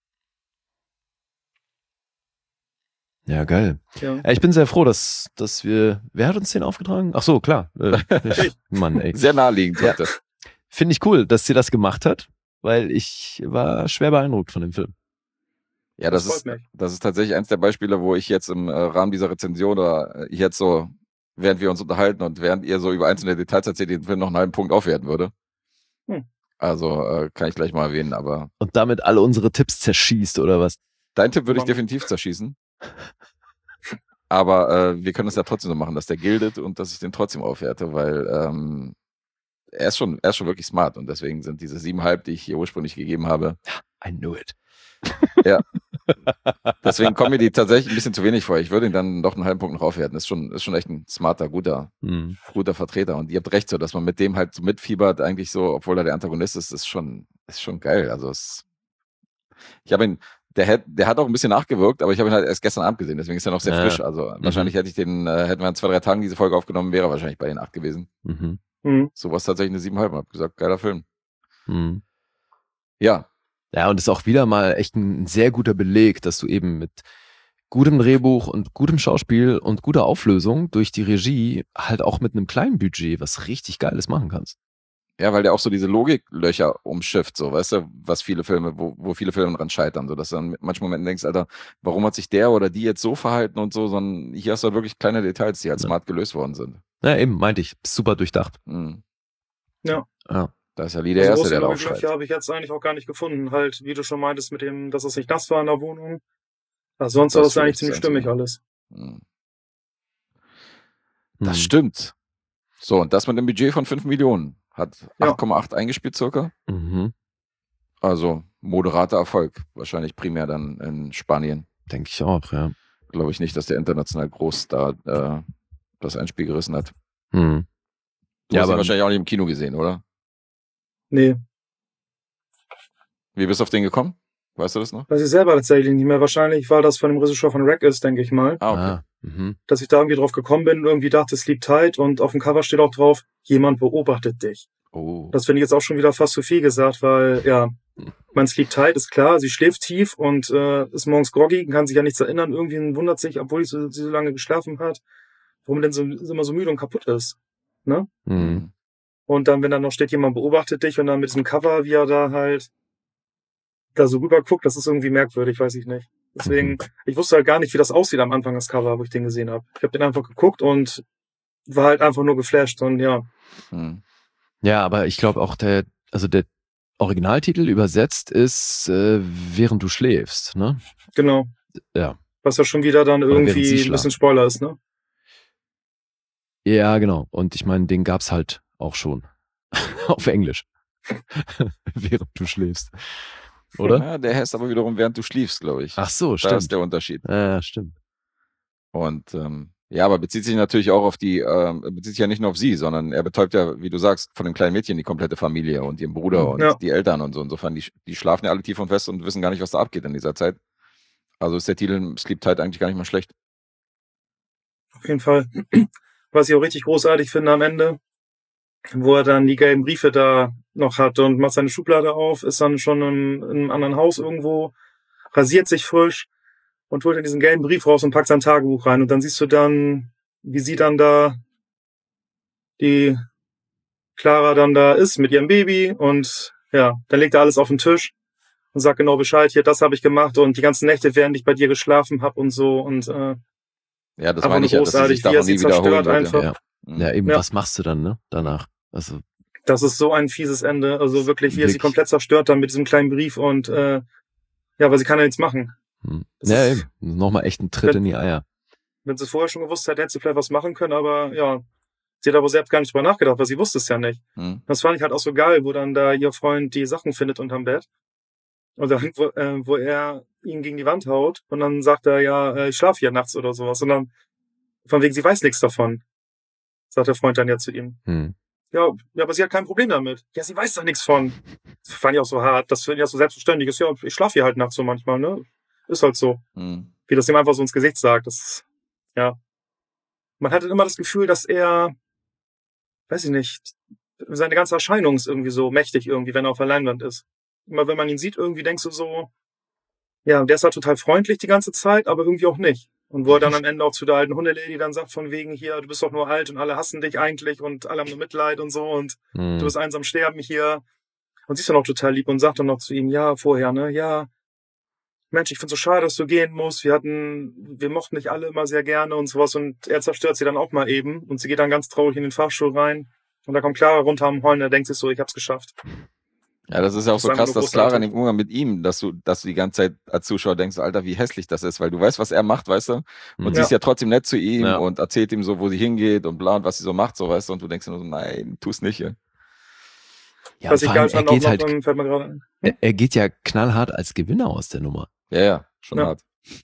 Ja, geil. Ja. Ich bin sehr froh, dass wir... Wer hat uns den aufgetragen? Ach so, klar. Mann, ey. Sehr naheliegend. Ja. Heute. Finde ich cool, dass sie das gemacht hat, weil ich war schwer beeindruckt von dem Film. Ja, Das das freut mich. ist tatsächlich eins der Beispiele, wo ich jetzt im Rahmen dieser Rezension oder jetzt so, während wir uns unterhalten und während ihr so über einzelne Details erzählt, den Film noch einen halben Punkt aufwerten würde. Also kann ich gleich mal erwähnen, aber Und damit alle unsere Tipps zerschießt, oder was? dein Tipp würde ich Mann. definitiv zerschießen. Aber wir können es ja trotzdem so machen, dass der gildet und dass ich den trotzdem aufwerte, weil er ist schon wirklich smart und deswegen sind diese 7,5, die ich hier ursprünglich gegeben habe, I knew it. ja. Deswegen kommen mir die tatsächlich ein bisschen zu wenig vor. Ich würde ihn dann doch einen halben Punkt noch aufwerten. Ist schon echt ein smarter, guter Vertreter. Und ihr habt recht so, dass man mit dem halt so mitfiebert, eigentlich so, obwohl er der Antagonist ist schon geil. Also ich habe ihn, der hat auch ein bisschen nachgewirkt, aber ich habe ihn halt erst gestern Abend gesehen, deswegen ist er noch sehr frisch. Also wahrscheinlich hätten wir in 2-3 Tagen diese Folge aufgenommen, wäre wahrscheinlich bei den 8 gewesen. So war es tatsächlich eine 7,5. Hab gesagt, geiler Film. Ja. Ja, und ist auch wieder mal echt ein sehr guter Beleg, dass du eben mit gutem Drehbuch und gutem Schauspiel und guter Auflösung durch die Regie halt auch mit einem kleinen Budget was richtig Geiles machen kannst. Ja, weil der auch so diese Logiklöcher umschifft, so, weißt du, was viele Filme, wo viele Filme dran scheitern, so, dass du dann mit manchen Momenten denkst, Alter, warum hat sich der oder die jetzt so verhalten und so, sondern hier hast du halt wirklich kleine Details, die halt smart gelöst worden sind. Ja, eben, meinte ich. Super durchdacht. Ja. Da ist ja Lee der Erste, der da Löcher aufschreit. habe ich jetzt eigentlich auch gar nicht gefunden. Halt, wie du schon meintest, mit dem, dass es nicht nass war in der Wohnung. Also sonst war das eigentlich ziemlich stimmig alles. Das stimmt. So, und das mit einem Budget von 5 Millionen. Hat 8,8 eingespielt circa. Also moderater Erfolg. Wahrscheinlich primär dann in Spanien. Denke ich auch, ja. Glaube ich nicht, dass der international groß da das Einspiel gerissen hat. Du hast ihn wahrscheinlich auch nicht im Kino gesehen, oder? Nee. Wie bist du auf den gekommen? Weißt du das noch? Weiß ich selber tatsächlich nicht mehr. Wahrscheinlich war das von dem Regisseur von Wreck ist, denke ich mal. Ah, okay. Dass ich da irgendwie drauf gekommen bin und irgendwie dachte, Sleep Tight und auf dem Cover steht auch drauf, jemand beobachtet dich. Oh. Das finde ich jetzt auch schon wieder fast zu viel gesagt, weil, ja, mein Sleep Tight ist klar, sie schläft tief und ist morgens groggy, kann sich ja nichts erinnern, irgendwie wundert sich, obwohl sie so lange geschlafen hat, warum denn so immer so müde und kaputt ist. Ne? Und dann, wenn dann noch steht, jemand beobachtet dich und dann mit diesem Cover, wie er da halt da so rüber guckt, das ist irgendwie merkwürdig, weiß ich nicht. Deswegen, ich wusste halt gar nicht, wie das aussieht am Anfang, das Cover, wo ich den gesehen habe. Ich habe den einfach geguckt und war halt einfach nur geflasht und ja. Ja, aber ich glaube auch der Originaltitel übersetzt ist während du schläfst, ne? Genau. Ja. Was ja schon wieder dann irgendwie ein bisschen Spoiler ist, ne? Ja, genau. Und ich meine, den gab's halt auch schon. Auf Englisch. Während du schläfst. Oder? Ja, der heißt aber wiederum, während du schliefst, glaube ich. Ach so, stimmt. Das ist der Unterschied. Ja, stimmt. Und ja, aber bezieht sich natürlich auch auf bezieht sich ja nicht nur auf sie, sondern er betäubt ja, wie du sagst, von dem kleinen Mädchen die komplette Familie und ihren Bruder und die Eltern und so. Insofern, die schlafen ja alle tief und fest und wissen gar nicht, was da abgeht in dieser Zeit. Also ist der Titel Sleep Tight eigentlich gar nicht mal schlecht. Auf jeden Fall. Was ich auch richtig großartig finde am Ende, wo er dann die gelben Briefe da noch hat und macht seine Schublade auf, ist dann schon in einem anderen Haus irgendwo, rasiert sich frisch und holt dann diesen gelben Brief raus und packt sein Tagebuch rein. Und dann siehst du dann wie sie dann da, die Clara dann da ist mit ihrem Baby und ja, dann legt er alles auf den Tisch und sagt genau Bescheid, hier, das habe ich gemacht und die ganzen Nächte, während ich bei dir geschlafen habe und so und Ja, das einfach meine nur ich ja, dass sie sich großartig, wie er davon sie nie wiederholen zerstört wird. einfach. Ja. Mhm. Ja, eben, Ja. was machst du dann, ne? Danach. Also, Das ist so ein fieses Ende, also wirklich, wie er sie Wirklich. komplett zerstört dann mit diesem kleinen Brief und ja, weil sie kann ja nichts machen. Das ja, ist- eben. Nochmal echt ein Tritt in die Eier. Wenn sie es vorher schon gewusst hätte, hätte sie vielleicht was machen können, aber ja, sie hat aber selbst gar nicht drüber nachgedacht, weil sie wusste es ja nicht. Mhm. Das fand ich halt auch so geil, wo dann da ihr Freund die Sachen findet unterm Bett. Und dann, wo er ihn gegen die Wand haut und dann sagt er, ja, ich schlafe hier nachts oder sowas. Und dann, von wegen, sie weiß nichts davon, sagt der Freund dann ja zu ihm. Hm. Ja, aber sie hat kein Problem damit. Ja, sie weiß da nichts von. Das fand ich auch so hart. Das finde ich auch so selbstverständlich ist. Ja, ich schlafe hier halt nachts so manchmal, ne? Ist halt so. Mhm. Wie das ihm einfach so ins Gesicht sagt. Das, ja. Man hatte immer das Gefühl, dass er, weiß ich nicht, seine ganze Erscheinung ist irgendwie so mächtig irgendwie, wenn er auf der Leinwand ist. Immer wenn man ihn sieht, irgendwie denkst du so, ja, der ist halt total freundlich die ganze Zeit, aber irgendwie auch nicht. Und wo er dann am Ende auch zu der alten Hundelady dann sagt, von wegen hier, du bist doch nur alt und alle hassen dich eigentlich und alle haben nur Mitleid und so und Hm. du bist einsam sterben hier. Und sie ist dann auch total lieb und sagt dann noch zu ihm, ja, vorher, ne, ja, Mensch, ich find's so schade, dass du gehen musst. Wir mochten dich alle immer sehr gerne und sowas und er zerstört sie dann auch mal eben und sie geht dann ganz traurig in den Fahrstuhl rein und da kommt Clara runter am Heulen, er denkt sich so, ich hab's geschafft. Ja, das ist ja auch Das so ist einfach krass, nur dass Clara in großartig. dem Umgang mit ihm, dass du die ganze Zeit als Zuschauer denkst, Alter, wie hässlich das ist, weil du weißt, was er macht, weißt du? Und sie Ja. ist ja trotzdem nett zu ihm Ja. und erzählt ihm so, wo sie hingeht und bla und was sie so macht, so, weißt du? Und du denkst dir nur so, nein, tu's nicht hier. Ja, Was und ich vor geil allem, er fand, auch geht noch, halt, fällt mir gerade ein. er geht ja knallhart als Gewinner aus der Nummer. Ja, schon Ja. hart.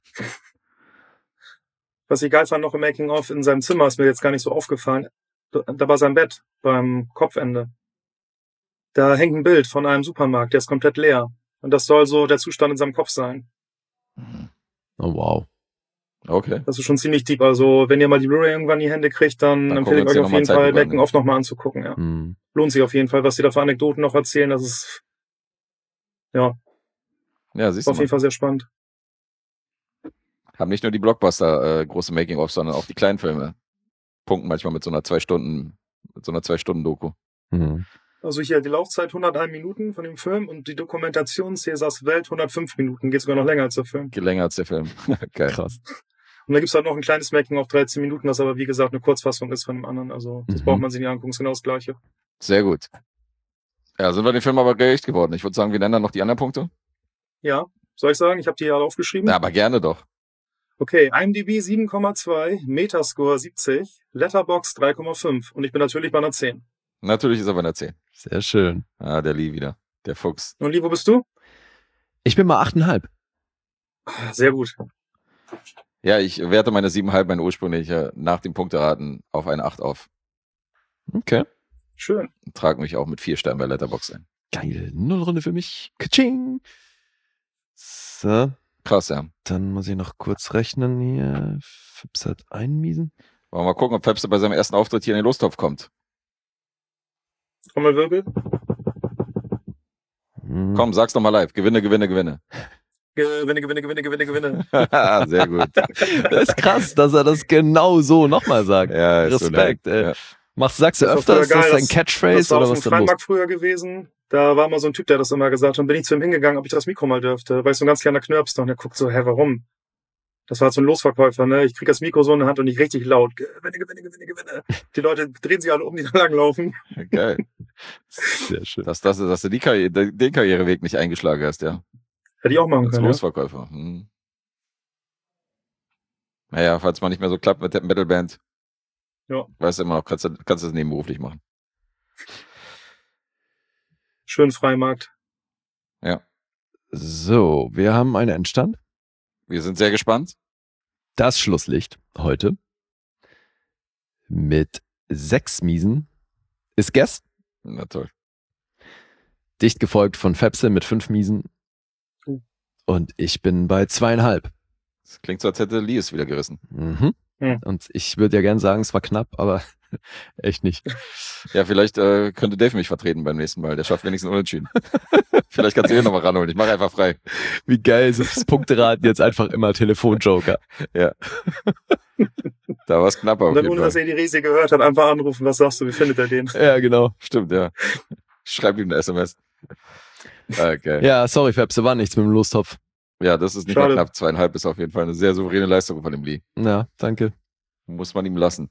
Was ich geil fand noch im Making-of in seinem Zimmer, ist mir jetzt gar nicht so aufgefallen. Da war sein Bett beim Kopfende. Da hängt ein Bild von einem Supermarkt, der ist komplett leer. Und das soll so der Zustand in seinem Kopf sein. Oh, wow. Okay. Das ist schon ziemlich deep. Also, wenn ihr mal die Blu-ray irgendwann in die Hände kriegt, dann Dann empfehle ich gucken wir uns euch die auf noch mal jeden Zeit Fall drüber an, Making-of nochmal anzugucken, ja. Hm. Lohnt sich auf jeden Fall, was die da für Anekdoten noch erzählen. Das ist, ja, Ja, siehst war du auf jeden mal. Fall sehr spannend. Haben nicht nur die Blockbuster große Making-of, sondern auch die kleinen Filme. Punkten manchmal mit so einer 2-Stunden-Doku. Hm. Also hier die Laufzeit 101 Minuten von dem Film und die Dokumentation Cäsars Welt 105 Minuten. Geht sogar noch länger als der Film. Geht länger als der Film. Geil. Krass. Und da gibt's halt noch ein kleines Making auf 13 Minuten, das aber wie gesagt eine Kurzfassung ist von dem anderen. Also das Mhm. braucht man sich nicht angucken, ist genau das Gleiche. Sehr gut. Ja, sind wir dem Film aber gerecht geworden. Ich würde sagen, wir nennen dann noch die anderen Punkte. Ja, soll ich sagen? Ich habe die hier alle aufgeschrieben. Ja, aber gerne doch. Okay, IMDb 7,2, Metascore 70, Letterboxd 3,5 und ich bin natürlich bei einer 10. Natürlich ist er bei einer 10. Sehr schön. Ah, der Lee wieder. Der Fuchs. Und Lee, wo bist du? Ich bin mal 8,5. Sehr gut. Ja, ich werte meine 7,5, meine ursprüngliche, nach dem Punkteraten auf eine 8 auf. Okay. Schön. Und trage mich auch mit 4 Sternen bei Letterboxd ein. Geil. Nullrunde für mich. Kaching. So, Krass, ja. dann muss ich noch kurz rechnen hier. Fips hat einen Miesen. Wollen wir mal gucken, ob Pepsi bei seinem ersten Auftritt hier in den Lostopf kommt. Trommelwirbel. Hm. Komm, sag's doch mal live. Gewinne, gewinne, gewinne. Gewinne. Sehr gut. Das ist krass, dass er das genau so nochmal sagt. Ja, ist Respekt, so ey. ja. Sagst du Das war öfter, früher ist das geil, dein das Catchphrase war oder auf was dem ist da los? Freimarkt früher gewesen. Da war mal so ein Typ, der das immer gesagt hat. Und bin ich zu ihm hingegangen, ob ich das Mikro mal dürfte. Weil ich so ein ganz kleiner Knirpster. Und er guckt so, warum? Das war halt so ein Losverkäufer, ne? Ich krieg das Mikro so in der Hand und ich richtig laut. Gewinne. Die Leute drehen sich alle um, die da langlaufen. Geil. Sehr schön. Dass du den Karriereweg nicht eingeschlagen hast, ja. Hätte ich auch machen Als können. Ja? Losverkäufer. Hm. Naja, falls man nicht mehr so klappt mit der Metalband, Ja. weißt du immer noch, kannst du das nebenberuflich machen. Schön Freimarkt. So, wir haben einen Endstand. Wir sind sehr gespannt. Das Schlusslicht heute mit 6 Miesen ist Guess. Na toll. Dicht gefolgt von Fepse mit 5 Miesen. Und ich bin bei 2,5. Das klingt so, als hätte Lee es wieder gerissen. Mhm. Hm. Und ich würde ja gern sagen, es war knapp, aber Echt nicht. Ja, vielleicht könnte Dave mich vertreten beim nächsten Mal. Der schafft wenigstens Unentschieden. Vielleicht kannst du hier nochmal ranholen. Ich mache einfach frei. Wie geil ist das Punkteraten jetzt einfach immer Telefonjoker. Ja. Da war es knapper. Und dann, ohne dass er die Resi gehört hat, einfach anrufen. Was sagst du, wie findet er den? Ja, genau. Stimmt, ja. Schreib ihm eine SMS. Okay. Ja, sorry, Fabs, war nichts mit dem Lostopf. Ja, das ist nicht Schade. mal knapp. 2,5 ist auf jeden Fall eine sehr souveräne Leistung von dem Lee. Ja, danke. Muss man ihm lassen.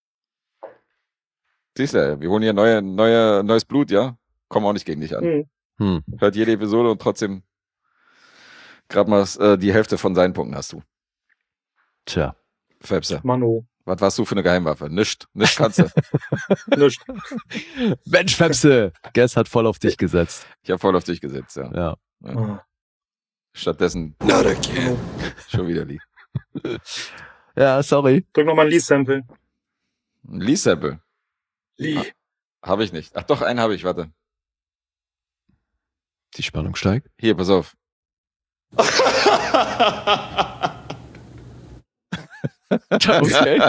Siehst du, wir holen hier neues Blut, ja? Kommen auch nicht gegen dich an. Hört jede Episode und trotzdem gerade mal die Hälfte von seinen Punkten hast du. Tja. Fabse, Mano. was warst du für eine Geheimwaffe? Nischt kannst du. Nicht. Mensch, Fabse, Guess hat voll auf dich gesetzt. Ich habe voll auf dich gesetzt, ja. Ja. Ah. Stattdessen Not again. schon wieder Lee. Ja, sorry. Drück nochmal ein Lee-Sample. Ein Lee-Sample. Lee. Habe ich nicht. Ach doch, einen habe ich, warte. Die Spannung steigt. Hier, pass auf. Okay.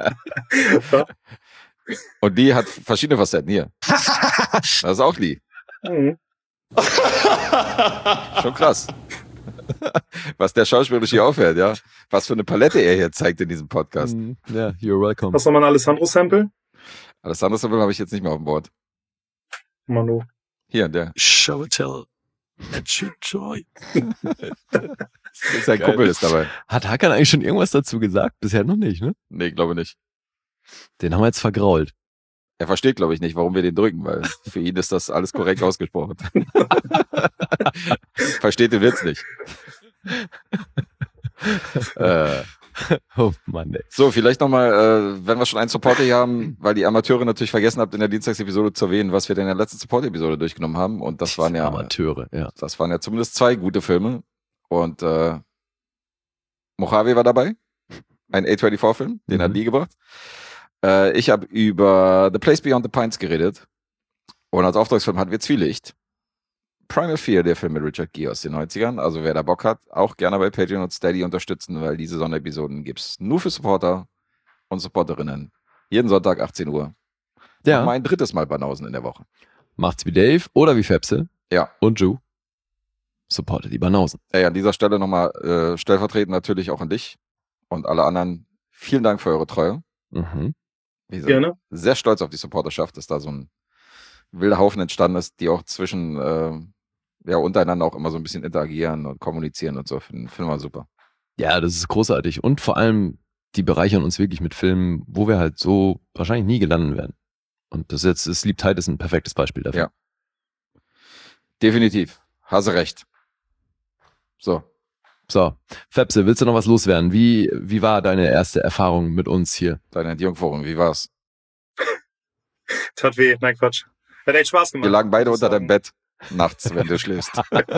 Und die hat verschiedene Facetten. Hier. Das ist auch Lee. Mhm. Schon krass. Was der schauspielerisch hier aufhört, ja. Was für eine Palette er hier zeigt in diesem Podcast. Ja, you're welcome. Hast du nochmal ein Alessandro-Sample? Alessandro Sample habe ich jetzt nicht mehr auf dem Board. Mano. Hier, der. Show and tell. That's joy. Sein Kumpel ist dabei. Hat Hakan eigentlich schon irgendwas dazu gesagt? Bisher noch nicht, ne? Nee, glaube nicht. Den haben wir jetzt vergrault. Er versteht, glaube ich, nicht, warum wir den drücken, weil für ihn ist das alles korrekt ausgesprochen. Versteht den Witz nicht. Oh Mann, ey. So, vielleicht nochmal, wenn wir schon einen Supporter hier haben, weil die Amateure natürlich vergessen habt, in der Dienstagsepisode zu erwähnen, was wir denn in der letzten Support-Episode durchgenommen haben. Und das waren ja Amateure, ja. Das waren ja zumindest 2 gute Filme. Und Mojave war dabei. Ein A24-Film, den hat Lee gebracht. Ich habe über The Place Beyond the Pines geredet. Und als Auftragsfilm hatten wir Zwielicht. Primal Fear, der Film mit Richard Gere aus den 90ern. Also wer da Bock hat, auch gerne bei Patreon und Steady unterstützen, weil diese Sonderepisoden gibt's nur für Supporter und Supporterinnen. Jeden Sonntag 18 Uhr. Ja. Noch mal ein drittes Mal Banausen in der Woche. Macht's wie Dave oder wie Fepse. Ja. Und Ju. Supportet die Banausen. Ey, an dieser Stelle nochmal stellvertretend natürlich auch an dich und alle anderen. Vielen Dank für eure Treue. Mhm. Wir sind Gerne. sehr stolz auf die Supporterschaft, dass da so ein wilder Haufen entstanden ist, die auch zwischen untereinander auch immer so ein bisschen interagieren und kommunizieren und so. Finden wir super. Ja, das ist großartig. Und vor allem, die bereichern uns wirklich mit Filmen, wo wir halt so wahrscheinlich nie gelandet werden. Und das jetzt, Sleep Tight ist ein perfektes Beispiel dafür. Ja. Definitiv. Hast recht. So. Fepse, willst du noch was loswerden? Wie war deine erste Erfahrung mit uns hier? Deine Entjungferung, wie war's? Tat weh, nein, Quatsch. Hat echt Spaß gemacht. Wir lagen beide muss unter sagen. deinem Bett nachts, wenn du schläfst.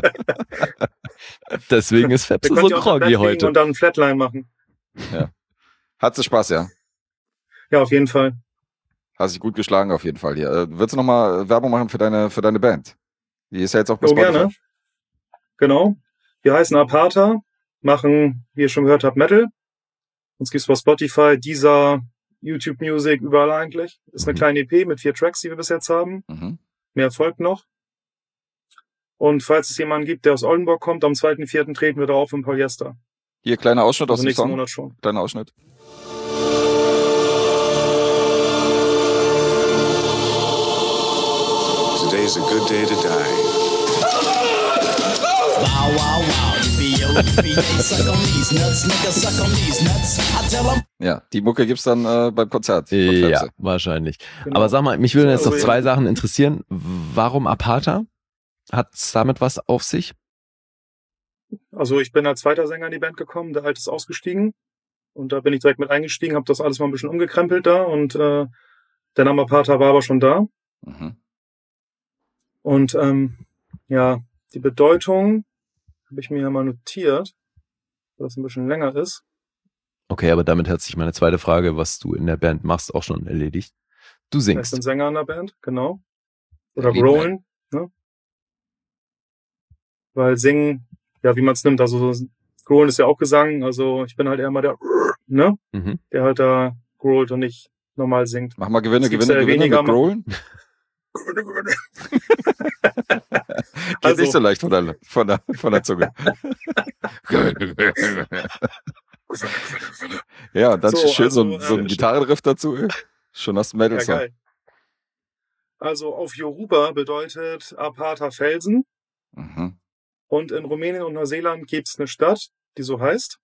Deswegen ist Wir Fepse konnten so ja auch im Bett groggy liegen heute. und dann ein Flatline machen. Hat's Spaß, ja? Ja, auf jeden Fall. Hast dich gut geschlagen auf jeden Fall hier. Würdest du nochmal Werbung machen für deine Band? Die ist ja jetzt auch bei So Spotify. gerne. Genau. Wir heißen Aparta, machen, wie ihr schon gehört habt, Metal. Uns gibt's bei Spotify, Deezer, YouTube Music, überall eigentlich. Ist eine kleine EP mit 4 Tracks, die wir bis jetzt haben. Mhm. Mehr folgt noch. Und falls es jemanden gibt, der aus Oldenburg kommt, am 2.4. treten wir da auf im Polyester. Hier, kleiner Ausschnitt aus Also dem nächsten Song. Monat schon. Kleiner Ausschnitt. Today's a good day to die. Wow, wow, wow. Yippee-yo-yippee, they suck on these nuts, nigga, suck on these nuts. I tell 'em. Ja, die Mucke gibt's dann beim Konzert. von Ja, Fepse. wahrscheinlich. Genau. Aber sag mal, mich würden jetzt noch Also, 2 Sachen interessieren. Warum Aparta? Hat's damit was auf sich? Also ich bin als zweiter Sänger in die Band gekommen, der Alte ist ausgestiegen. Und da bin ich direkt mit eingestiegen, habe das alles mal ein bisschen umgekrempelt da. Und der Name Aparta war aber schon da. Mhm. Und ja, die Bedeutung habe ich mir ja mal notiert, weil das ein bisschen länger ist. Okay, aber damit hat sich meine zweite Frage, was du in der Band machst, auch schon erledigt. Du Ich singst. bin Sänger in der Band, genau. Oder Lieben growlen, ne? Weil singen, ja, wie man es nimmt, also growlen ist ja auch Gesang, also ich bin halt eher mal der, ne? Mhm. Der halt da growlt und nicht normal singt. Mach mal Gewinne Es gibt mit weniger Growlen. Geht Also- nicht so leicht von der Zunge. Ja, und dann So, schön so also, ein Gitarrenriff dazu. Schon hast du Ja, Metal-Song. geil. Also auf Yoruba bedeutet aparter Felsen. Mhm. Und in Rumänien und Neuseeland gibt's eine Stadt, die so heißt.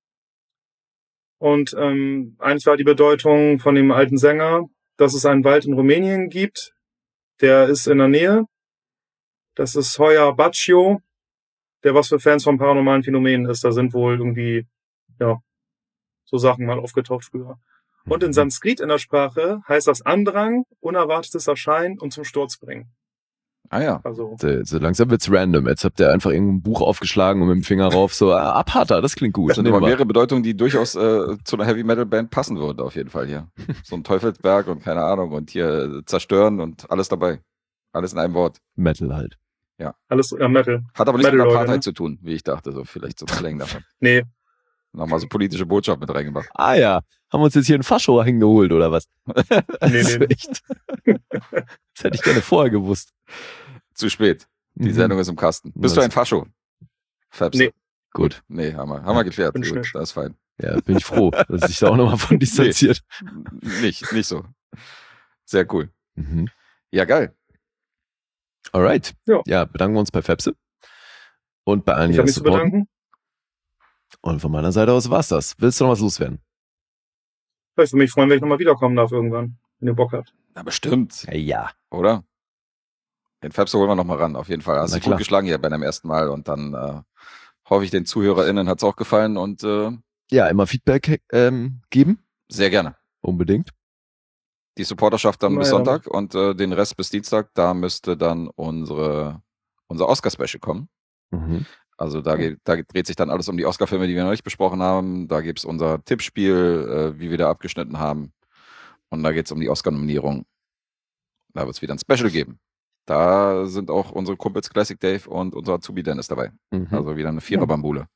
Und eigentlich war die Bedeutung von dem alten Sänger, dass es einen Wald in Rumänien gibt. Der ist in der Nähe. Das ist Hoia Bacio, der was für Fans von paranormalen Phänomenen ist. Da sind wohl irgendwie, ja, so Sachen mal aufgetaucht früher. Und in Sanskrit in der Sprache heißt das Andrang, unerwartetes Erscheinen und zum Sturz bringen. Ah ja. Also, So langsam wird's random. Jetzt habt ihr einfach irgendein Buch aufgeschlagen und mit dem Finger rauf so, Abharter, das klingt gut. Das sind Nehmen aber wir. mehrere Bedeutungen, die durchaus zu einer Heavy-Metal-Band passen würden, auf jeden Fall hier. So ein Teufelsberg und keine Ahnung und hier zerstören und alles dabei. Alles in einem Wort. Metal halt. alles Metal. Hat aber nichts mit Metal-Leute, Apartheid ne? zu tun, wie ich dachte. So vielleicht so Slang davon. Nee, Nochmal so politische Botschaft mit reingemacht. Ah ja, haben wir uns jetzt hier einen Fascho hingeholt oder was? nee, Das nee. ist echt. Das hätte ich gerne vorher gewusst. Zu spät. Die Mhm. Sendung ist im Kasten. Bist du ein Fascho? Fabs? Nee. Gut. Nee, haben wir geklärt. Bin Gut, schnisch. das ist fein. Ja, bin ich froh, dass sich da auch nochmal von distanziert. Nicht so. Sehr cool. Mhm. Ja, geil. Alright. Ja. Ja, bedanken wir uns bei Fepse. Und bei allen, Ich die habe das mich zu supporten. bedanken. Und von meiner Seite aus war's das. Willst du noch was loswerden? Ich würde mich freuen, wenn ich nochmal wiederkommen darf irgendwann, wenn ihr Bock habt. Na, bestimmt. Ja. Oder? Den Fabs holen wir noch mal ran, auf jeden Fall. Hast Na du klar. gut geschlagen hier bei deinem ersten Mal und dann hoffe ich, den ZuhörerInnen hat's auch gefallen und Ja, immer Feedback geben. sehr gerne. Unbedingt. Die Supporterschaft dann bis Naja. Sonntag und den Rest bis Dienstag. Da müsste dann unser Oscar-Special kommen. Mhm. Also da dreht sich dann alles um die Oscar-Filme, die wir noch nicht besprochen haben. Da gibt's unser Tippspiel, wie wir da abgeschnitten haben. Und da geht's um die Oscar-Nominierung. Da wird's wieder ein Special geben. Da sind auch unsere Kumpels Classic Dave und unser Azubi Dennis dabei. Mhm. Also wieder eine Vierer-Bambule.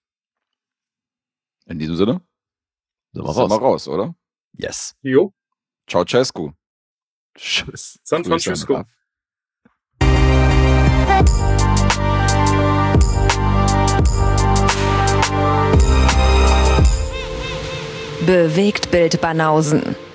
In diesem Sinne, Sind sind wir wir raus. raus, oder? Yes. Jo, Ceausescu. Tschüss. San Grüße an Francisco. Ralf. Bewegt Bild Banausen.